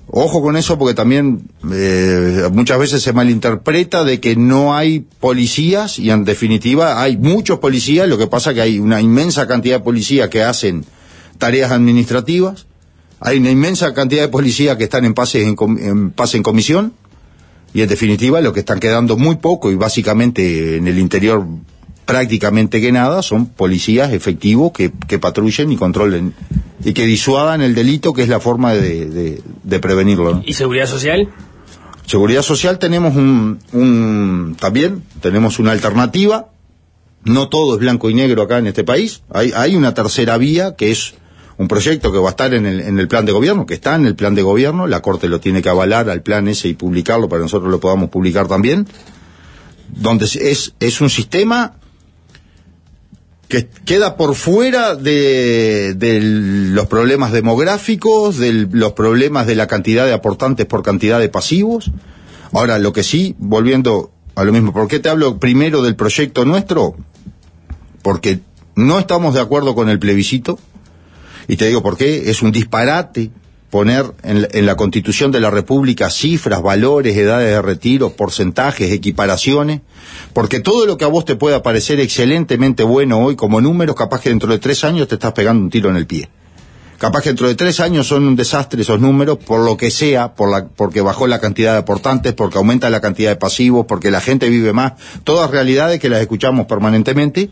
Ojo con eso porque también muchas veces se malinterpreta de que no hay policías y en definitiva hay muchos policías, lo que pasa que hay una inmensa cantidad de policías que hacen tareas administrativas, hay una inmensa cantidad de policías que están en pase en comisión y en definitiva lo que están quedando muy poco y básicamente en el interior prácticamente que nada son policías efectivos que patrullen y controlen y que disuadan el delito, que es la forma de prevenirlo, ¿no? ¿Y seguridad social? Seguridad social tenemos también tenemos una alternativa. No todo es blanco y negro acá en este país. Hay una tercera vía que es un proyecto que va a estar en el plan de gobierno, que está en el plan de gobierno. La Corte lo tiene que avalar al plan ese y publicarlo para que nosotros lo podamos publicar también. Donde es un sistema que queda por fuera de los problemas demográficos, de los problemas de la cantidad de aportantes por cantidad de pasivos. Ahora, lo que sí, volviendo a lo mismo, ¿por qué te hablo primero del proyecto nuestro? Porque no estamos de acuerdo con el plebiscito, y te digo por qué. Es un disparate poner en la Constitución de la República cifras, valores, edades de retiro, porcentajes, equiparaciones, porque todo lo que a vos te pueda parecer excelentemente bueno hoy como números, capaz que dentro de 3 años te estás pegando un tiro en el pie. Capaz que dentro de 3 años son un desastre esos números, por lo que sea, porque bajó la cantidad de aportantes, porque aumenta la cantidad de pasivos, porque la gente vive más, todas realidades que las escuchamos permanentemente.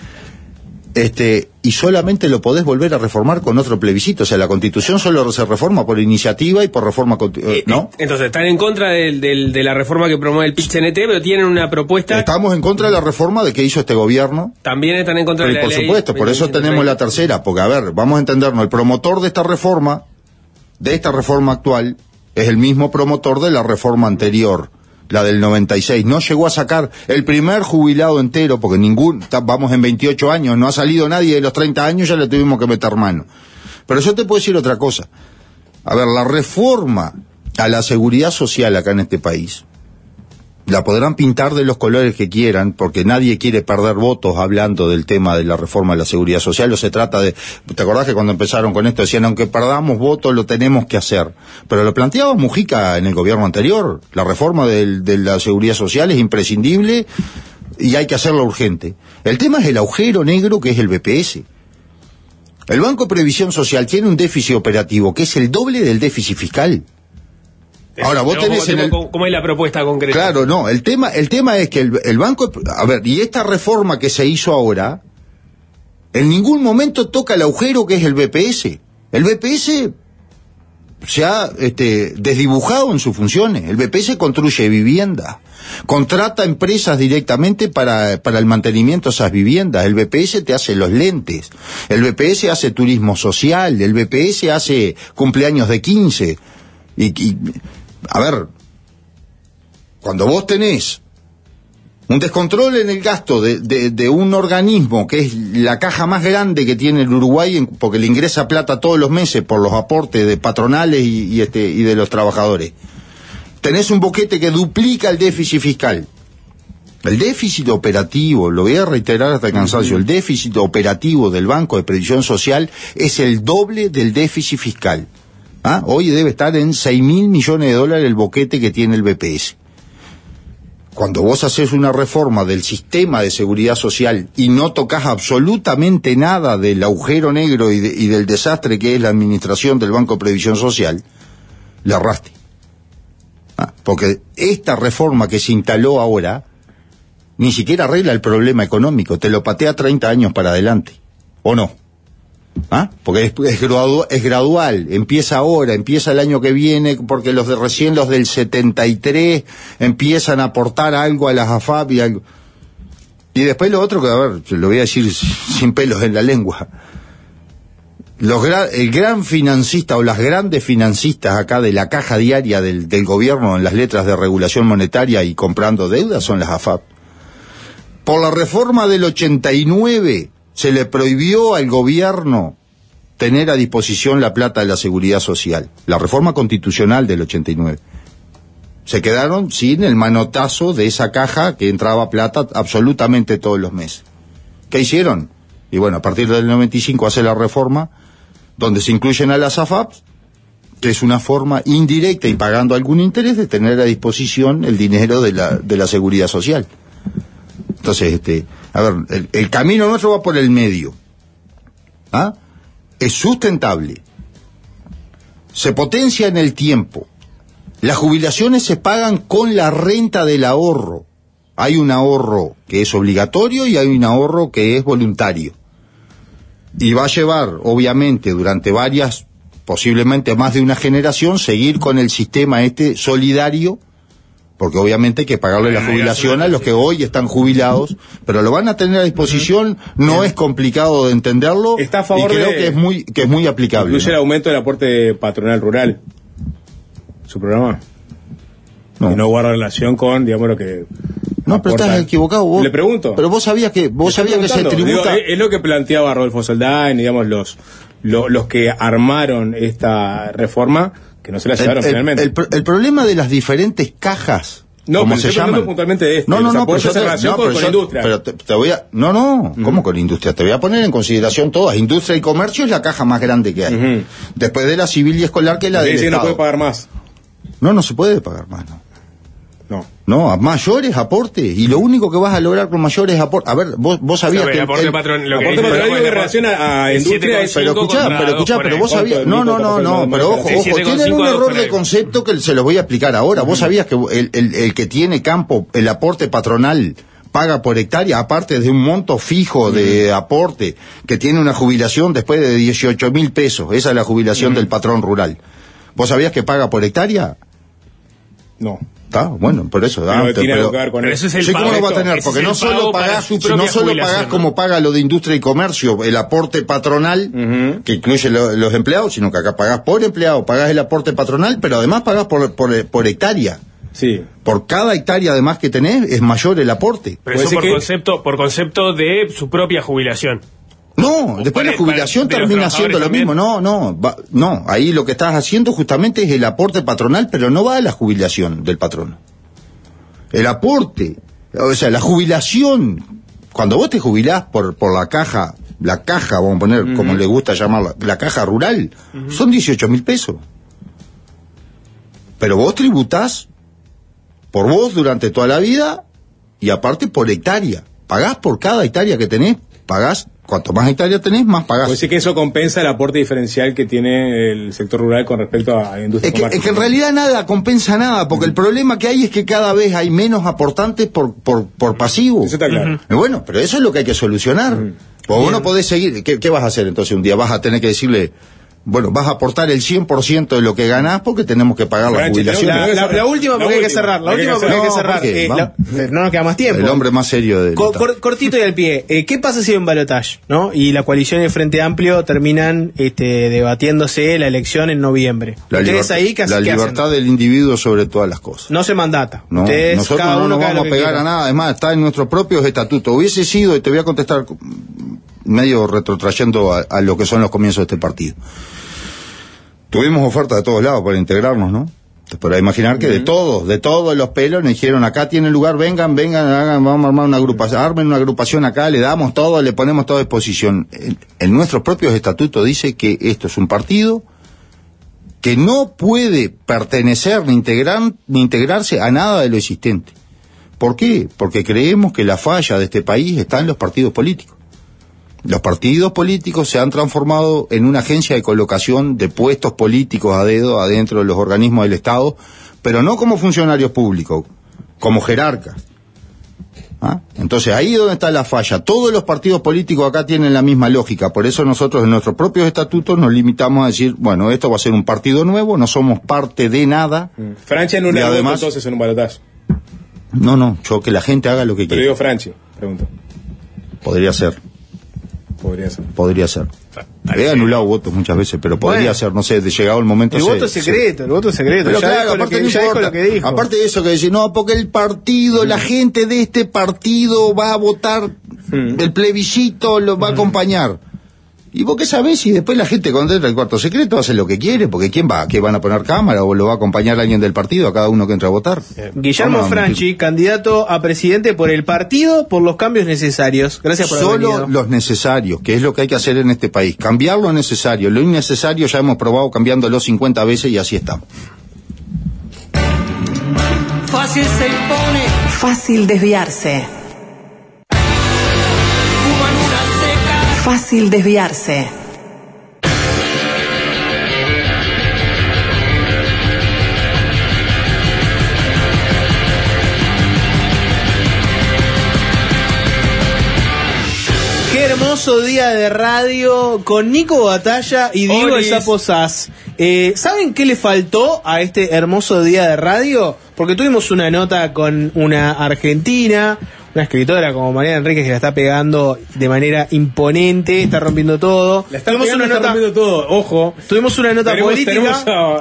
Y solamente lo podés volver a reformar con otro plebiscito. O sea, la Constitución solo se reforma por iniciativa y por reforma, ¿no? Entonces, están en contra de la reforma que promueve el PIT-CNT, pero tienen una propuesta... Estamos en contra de la reforma que hizo este gobierno. También están en contra de la ley. Por supuesto, por eso tenemos la tercera, porque, a ver, vamos a entendernos, el promotor de esta reforma actual, es el mismo promotor de la reforma anterior, la del 96, no llegó a sacar el primer jubilado entero, porque vamos en 28 años, no ha salido nadie de los 30 años, ya le tuvimos que meter mano. Pero yo te puedo decir otra cosa. A ver, la reforma a la seguridad social acá en este país, la podrán pintar de los colores que quieran, porque nadie quiere perder votos hablando del tema de la reforma de la seguridad social. No se trata de... ¿Te acordás que cuando empezaron con esto decían, aunque perdamos votos, lo tenemos que hacer? Pero lo planteaba Mujica en el gobierno anterior. La reforma de la seguridad social es imprescindible y hay que hacerlo urgente. El tema es el agujero negro que es el BPS. El Banco de Previsión Social tiene un déficit operativo que es el doble del déficit fiscal. Ahora, vos tenés ¿Cómo es la propuesta concreta? Claro, no, el tema es que el banco... A ver, y esta reforma que se hizo ahora, en ningún momento toca el agujero que es el BPS. El BPS se ha desdibujado en sus funciones. El BPS construye vivienda, contrata empresas directamente para el mantenimiento de esas viviendas. El BPS te hace los lentes, el BPS hace turismo social, el BPS hace cumpleaños de 15. A ver, cuando vos tenés un descontrol en el gasto de un organismo que es la caja más grande que tiene el Uruguay, porque le ingresa plata todos los meses por los aportes de patronales y de los trabajadores, tenés un boquete que duplica el déficit fiscal. El déficit operativo, lo voy a reiterar hasta el cansancio, el déficit operativo del Banco de Previsión Social es el doble del déficit fiscal. Hoy debe estar en $6.000 millones el boquete que tiene el BPS. Cuando vos haces una reforma del sistema de seguridad social y no tocas absolutamente nada del agujero negro y del desastre que es la administración del Banco de Previsión Social, le erraste. Porque esta reforma que se instaló ahora ni siquiera arregla el problema económico, te lo patea 30 años para adelante, ¿o no? Porque es gradual, empieza ahora, empieza el año que viene, porque recién los del 73 empiezan a aportar algo a las AFAP y algo. Y después lo otro, que a ver, lo voy a decir sin pelos en la lengua. El gran financista o las grandes financistas acá de la caja diaria del gobierno en las letras de regulación monetaria y comprando deuda son las AFAP. Por la reforma del 89 se le prohibió al gobierno tener a disposición la plata de la seguridad social. La reforma constitucional del 89. Se quedaron sin el manotazo de esa caja que entraba plata absolutamente todos los meses. ¿Qué hicieron? Y bueno, a partir del 95 hace la reforma, donde se incluyen a las AFAP, que es una forma indirecta y pagando algún interés de tener a disposición el dinero de la seguridad social. Entonces, a ver, el camino nuestro va por el medio. ¿Ah? Es sustentable. Se potencia en el tiempo. Las jubilaciones se pagan con la renta del ahorro. Hay un ahorro que es obligatorio y hay un ahorro que es voluntario. Y va a llevar, obviamente, durante varias, posiblemente más de una generación, seguir con el sistema solidario, porque obviamente hay que pagarle la jubilación a los que hoy están jubilados, pero lo van a tener a disposición, no es complicado de entenderlo, está a favor y creo que es muy aplicable. Incluye el aumento del aporte patronal rural. ¿Su programa? No. Y no guarda relación con, digamos, lo que... No, pero estás equivocado vos. Le pregunto. Pero vos sabías que se tributa... Digo, es lo que planteaba Rodolfo Saldain, digamos, los que armaron esta reforma, que no se la llevaron finalmente. El problema de las diferentes cajas, como se llaman... puntualmente de esto. No, con la industria. Pero te voy a... ¿Cómo con la industria? Te voy a poner en consideración todas. Industria y comercio es la caja más grande que hay. Después de la civil y escolar, que es la del Estado. No puede pagar más. No se puede pagar más, No, a mayores aportes, y lo único que vas a lograr con mayores aportes, a ver, vos sabías que... El aporte patronal en relación a industria es... Pero vos sabías... No, pero ojo, tienen un error de concepto que se los voy a explicar ahora. Vos sabías que el que tiene campo, el aporte patronal, paga por hectárea, aparte de un monto fijo de aporte, que tiene una jubilación después de 18.000 pesos, esa es la jubilación del patrón rural. ¿Vos sabías que paga por hectárea? No. Está bueno, por eso. Pero eso es el pago. ¿Cómo lo va a tener? Porque no solo pagás como paga lo de industria y comercio, el aporte patronal, que incluye los empleados, sino que acá pagás por empleado, pagás el aporte patronal, pero además pagás por hectárea. Sí. Por cada hectárea además que tenés, es mayor el aporte. Pero eso por concepto de su propia jubilación. No, después la jubilación termina siendo lo mismo. No, ahí lo que estás haciendo justamente es el aporte patronal, pero no va a la jubilación del patrono. El aporte, o sea, la jubilación, cuando vos te jubilás por la caja, vamos a poner como le gusta llamarla, la caja rural, son 18.000 pesos. Pero vos tributás por vos durante toda la vida y aparte por hectárea. Pagás por cada hectárea que tenés, pagás. Cuanto más hectáreas tenés, más pagás. Pues sí que eso compensa el aporte diferencial que tiene el sector rural con respecto a la industria. Es que en realidad nada compensa nada, porque el problema que hay es que cada vez hay menos aportantes por pasivo. Eso está claro. Bueno, pero eso es lo que hay que solucionar. Porque vos no podés seguir. ¿Qué vas a hacer entonces un día? Vas a tener que decirle... Bueno, vas a aportar el 100% de lo que ganás porque tenemos que pagar la jubilación. La última porque hay que cerrar. No nos queda más tiempo. El hombre más serio de... Cortito y al pie. ¿Qué pasa si hay un balotaje, ¿no? Y la coalición y el Frente Amplio terminan debatiéndose la elección en noviembre. La libertad del individuo sobre todas las cosas. No se mandata. Nosotros no nos vamos a pegar a nada. Además, está en nuestros propios estatutos. Hubiese sido, y te voy a contestar medio retrotrayendo a lo que son los comienzos de este partido. Tuvimos ofertas de todos lados para integrarnos, ¿no? Te podrás imaginar que de todos los pelos nos dijeron, acá tienen lugar, vengan, vamos a armar una agrupación, armen una agrupación acá, le damos todo, le ponemos toda disposición. En nuestros propios estatutos dice que esto es un partido que no puede pertenecer ni integrarse a nada de lo existente. ¿Por qué? Porque creemos que la falla de este país está en los partidos políticos. Los partidos políticos se han transformado en una agencia de colocación de puestos políticos a dedo adentro de los organismos del Estado, pero no como funcionarios públicos, como jerarcas. Entonces ahí es donde está la falla. Todos los partidos políticos acá tienen la misma lógica, por eso nosotros en nuestros propios estatutos nos limitamos a decir, bueno, esto va a ser un partido nuevo, no somos parte de nada. Francia en una además, entonces en un balotaje. No, yo que la gente haga lo que quiera. Pero digo Francia, pregunto. Podría ser. He anulado votos muchas veces, pero podría ser, no sé, de llegado el momento. El voto es secreto. Pero claro, aparte no importa. Aparte de eso que decir, no, porque el partido, la gente de este partido va a votar, el plebiscito lo va a acompañar. Y vos qué sabés, y después la gente cuando entra al cuarto secreto hace lo que quiere, porque ¿quién va? ¿Qué van a poner cámara o lo va a acompañar alguien del partido a cada uno que entra a votar? Guillermo Franchi, candidato a presidente por el partido, por los cambios necesarios. Gracias por haber venido. Solo los necesarios, que es lo que hay que hacer en este país. Cambiar lo necesario. Lo innecesario ya hemos probado cambiándolo 50 veces y así estamos. Fácil se impone. Fácil desviarse. Fácil desviarse. Qué hermoso día de radio con Nico Batalla y Diego el Sapo Sass. ¿Saben qué le faltó a este hermoso día de radio? Porque tuvimos una nota con una argentina, una escritora como Mariana Enríquez, que la está pegando de manera imponente, está rompiendo todo. La está pegando, está rompiendo todo, ojo. Tuvimos una nota política. Tenemos a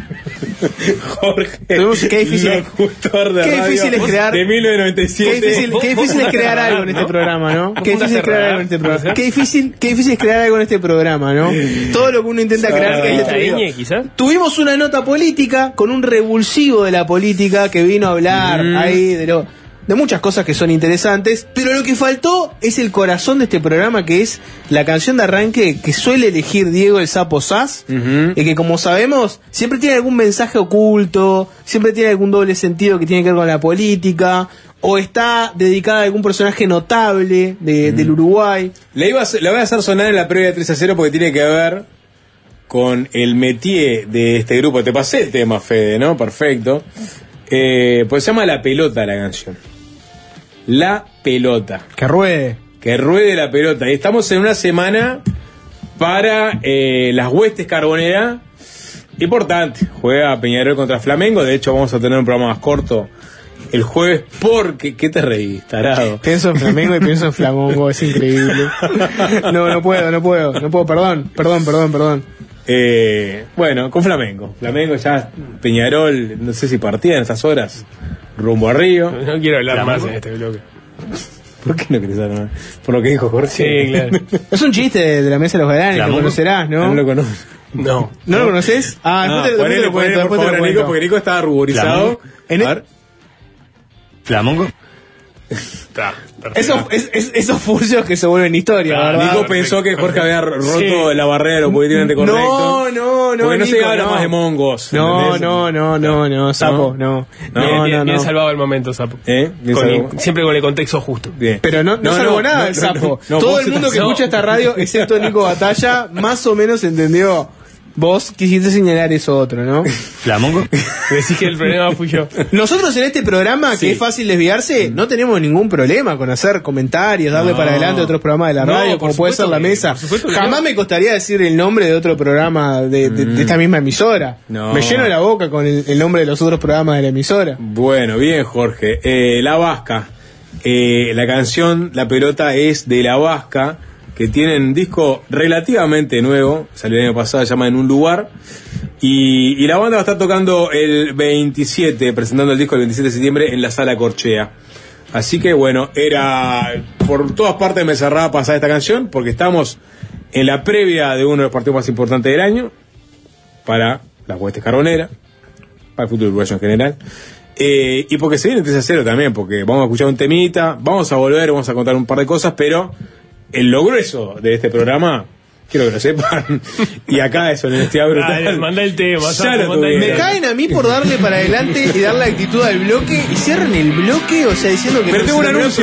Jorge, qué difícil, locutor de qué radio difícil es crear, de 1997. Qué difícil es crear algo en este programa, ¿no? Qué difícil es crear algo en este programa. Qué difícil es crear algo en este programa, ¿no? Todo lo que uno intenta crear que hay destruido. quizás. Tuvimos una nota política con un revulsivo de la política que vino a hablar ahí de muchas cosas que son interesantes, pero lo que faltó es el corazón de este programa, que es la canción de arranque que suele elegir Diego el Sapo Sass, y que, como sabemos, siempre tiene algún mensaje oculto, siempre tiene algún doble sentido que tiene que ver con la política, o está dedicada a algún personaje notable del Uruguay. La voy a hacer sonar en la previa de 3-0 porque tiene que ver con el métier de este grupo. Te pasé el tema, Fede, ¿no? Perfecto. Pues se llama La Pelota la canción. La Pelota. Que ruede. Que ruede la pelota. Y estamos en una semana para las huestes carboneras. Importante. Juega Peñarol contra Flamengo. De hecho, vamos a tener un programa más corto el jueves porque... ¿Qué te reís, tarado? Pienso en Flamengo y pienso en Flamengo. Es increíble. No puedo. Perdón. Bueno, con Flamengo. Flamengo ya, Peñarol, no sé si partía en estas horas, rumbo a Río. No quiero hablar más en este bloque. ¿Por qué no querés hablar más? Por lo que dijo Jorge. Sí, claro. Es un chiste de la mesa de los galanes, lo conocerás, ¿no? No lo conozco. ¿No lo conoces? Después te lo cuento. Nico, porque Nico estaba ruborizado. A ver. ¿Flamongo? Esos furcios que se vuelven historia, ¿verdad? Nico pensó que Jorge había roto la barrera lo políticamente correcto. No, porque no Nico, se habla más de mongos. No, Sapo, no. Bien salvado el momento, Sapo. Siempre con el contexto justo. Bien. Pero no salvó nada el Sapo. Todo el mundo que escucha esta radio, excepto Nico Batalla, más o menos entendió. Vos quisiste señalar eso otro, ¿no? ¿Flamongo? Decís que el problema fui yo. Nosotros en este programa, que es fácil desviarse, no tenemos ningún problema con hacer comentarios, darle para adelante a otros programas de la radio, como puede ser La Mesa. Jamás me costaría decir el nombre de otro programa de esta misma emisora. Me lleno la boca con el nombre de los otros programas de la emisora. Bueno, bien, Jorge. La Vasca. La canción La Pelota es de La Vasca, que tienen un disco relativamente nuevo, salió el año pasado, se llama En un lugar, y la banda va a estar tocando el 27, presentando el disco el 27 de septiembre en la Sala Corchea. Así que bueno, era por todas partes me cerraba pasar esta canción, porque estamos en la previa de uno de los partidos más importantes del año, para las huestes carboneras, para el fútbol uruguayo en general. Y porque se viene 3-0 también, porque vamos a escuchar un temita, vamos a volver, vamos a contar un par de cosas, pero lo grueso de este programa, quiero que lo sepan, y acá es honestidad brutal. Manda el tema, me caen a mí por darle para adelante y darle actitud al bloque y cierran el bloque, o sea, diciendo que... Pero tengo un anuncio,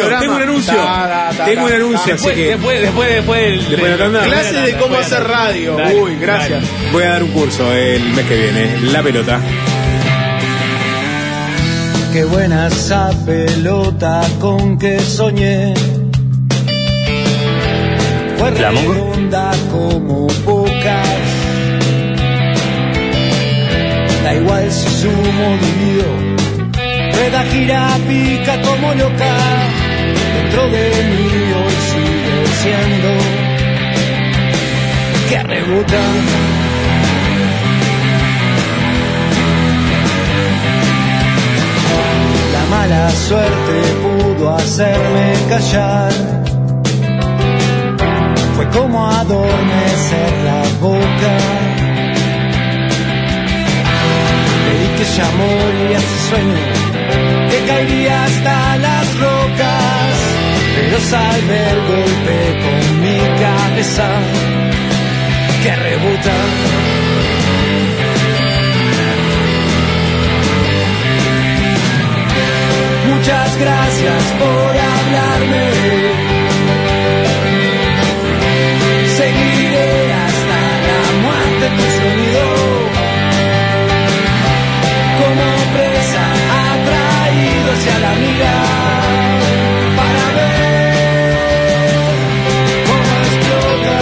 así que... Después de la tanda. Clases de cómo hacer radio. Uy, gracias. Voy a dar un curso el mes que viene, La Pelota. Qué buena esa pelota con que soñé. Fue redonda como pocas. Da igual si sumo dividido. Rueda, gira, pica como loca. Dentro de mí hoy sigue siendo que rebota. La mala suerte pudo hacerme callar. Fue cómo adormecer la boca. Pedí que ese amor y ese sueño que caería hasta las rocas, pero salvé el golpe con mi cabeza que rebota. Muchas gracias por hablarme. Seguiré hasta la muerte tu sonido, como presa atraído hacia la mira, para ver cómo explota,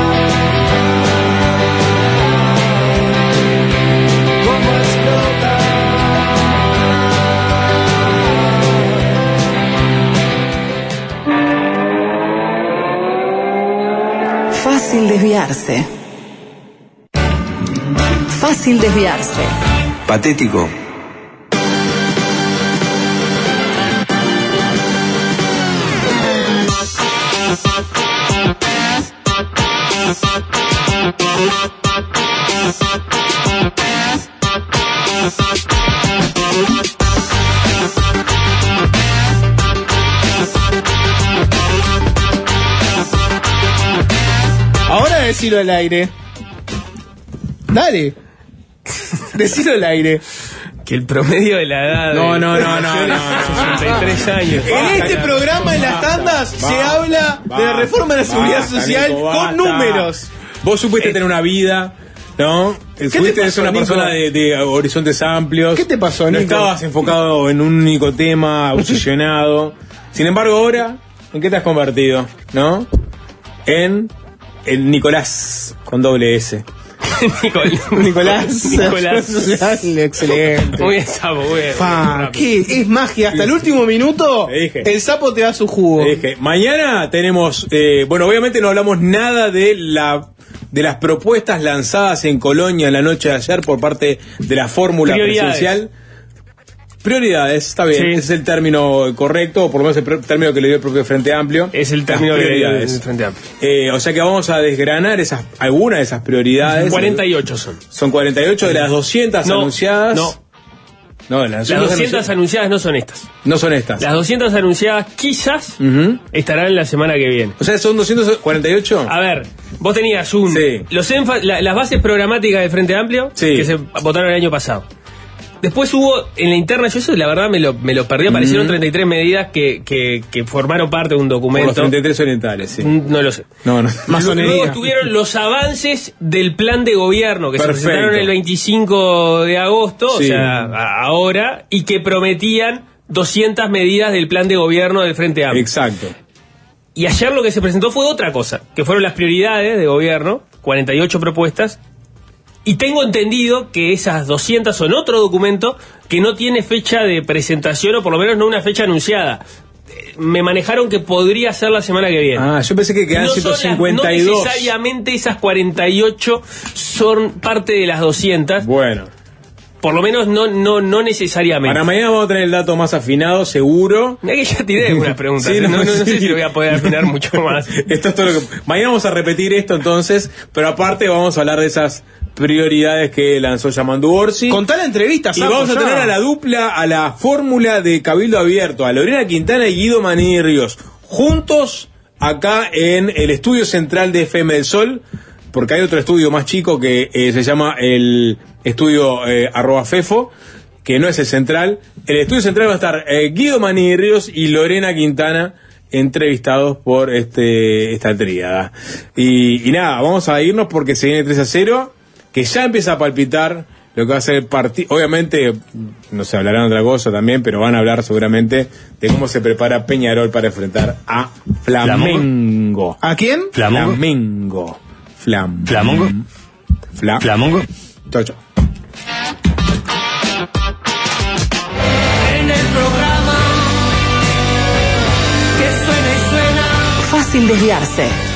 cómo explota. Fácil desviarse. Fácil desviarse. Patético. Ahora decilo al aire. Dale. Decilo al aire. Que el promedio de la edad No. 63 años. En este programa, en las tandas, se habla de la reforma de la seguridad social con números. Vos supiste tener una vida, ¿no? Supiste ser una persona de horizontes amplios. ¿Qué te pasó, Nico? No estabas enfocado en un único tema, obsesionado. Sin embargo, ahora, ¿en qué te has convertido? ¿No? En el Nicolás con doble S. Nicolás. Excelente. Muy bien, Sapo, muy bien. ¿Qué? Es magia. Hasta el último minuto, el sapo te da su jugo. Mañana tenemos, bueno, obviamente no hablamos nada de las propuestas lanzadas en Colonia la noche de ayer por parte de la fórmula presidencial. Prioridades, está bien, sí. Es el término correcto, o por lo menos el término que le dio el propio Frente Amplio. Es el término que le dio el Frente Amplio. O sea que vamos a desgranar algunas de esas prioridades. 48 son. Son 48 de las 200 anunciadas. No, las 200 anunciadas no son estas. No son estas. Las 200 anunciadas quizás estarán la semana que viene. O sea, ¿son 248? A ver, vos tenías las bases programáticas del Frente Amplio que se votaron el año pasado. Después hubo en la interna, yo eso la verdad me lo perdí, aparecieron 33 medidas que formaron parte de un documento. Por los 33 orientales, sí. No lo sé. No. Luego estuvieron los avances del plan de gobierno que se presentaron el 25 de agosto, o sea, ahora, y que prometían 200 medidas del plan de gobierno del Frente Amplio. Exacto. Y ayer lo que se presentó fue otra cosa, que fueron las prioridades de gobierno, 48 propuestas. Y tengo entendido que esas 200 son otro documento que no tiene fecha de presentación, o por lo menos no una fecha anunciada. Me manejaron que podría ser la semana que viene. Yo pensé que quedan 152. No necesariamente esas 48 son parte de las 200. Bueno. Por lo menos no necesariamente. Para mañana vamos a tener el dato más afinado, seguro. Mira que ya tiré algunas preguntas. No sé si lo voy a poder afinar mucho más. Esto es todo lo que... Mañana vamos a repetir esto entonces, pero aparte vamos a hablar de esas prioridades que lanzó Yamandu Orsi. Contá la entrevista, y vamos a tener a la dupla, a la fórmula de Cabildo Abierto, a Lorena Quintana y Guido Manini Ríos, juntos acá en el estudio central de FM del Sol, porque hay otro estudio más chico que se llama el estudio @FEFO, que no es el central. El estudio central va a estar Guido Manini Ríos y Lorena Quintana, entrevistados por esta tríada. Y nada, vamos a irnos porque se viene 3-0, que ya empieza a palpitar lo que va a ser el partido. Obviamente, no se hablarán de otra cosa también, pero van a hablar seguramente de cómo se prepara Peñarol para enfrentar a Flamengo. ¿A quién? Flamengo. Flamongo. Flamongo. Chau. En el programa que suena y suena. Fácil desviarse.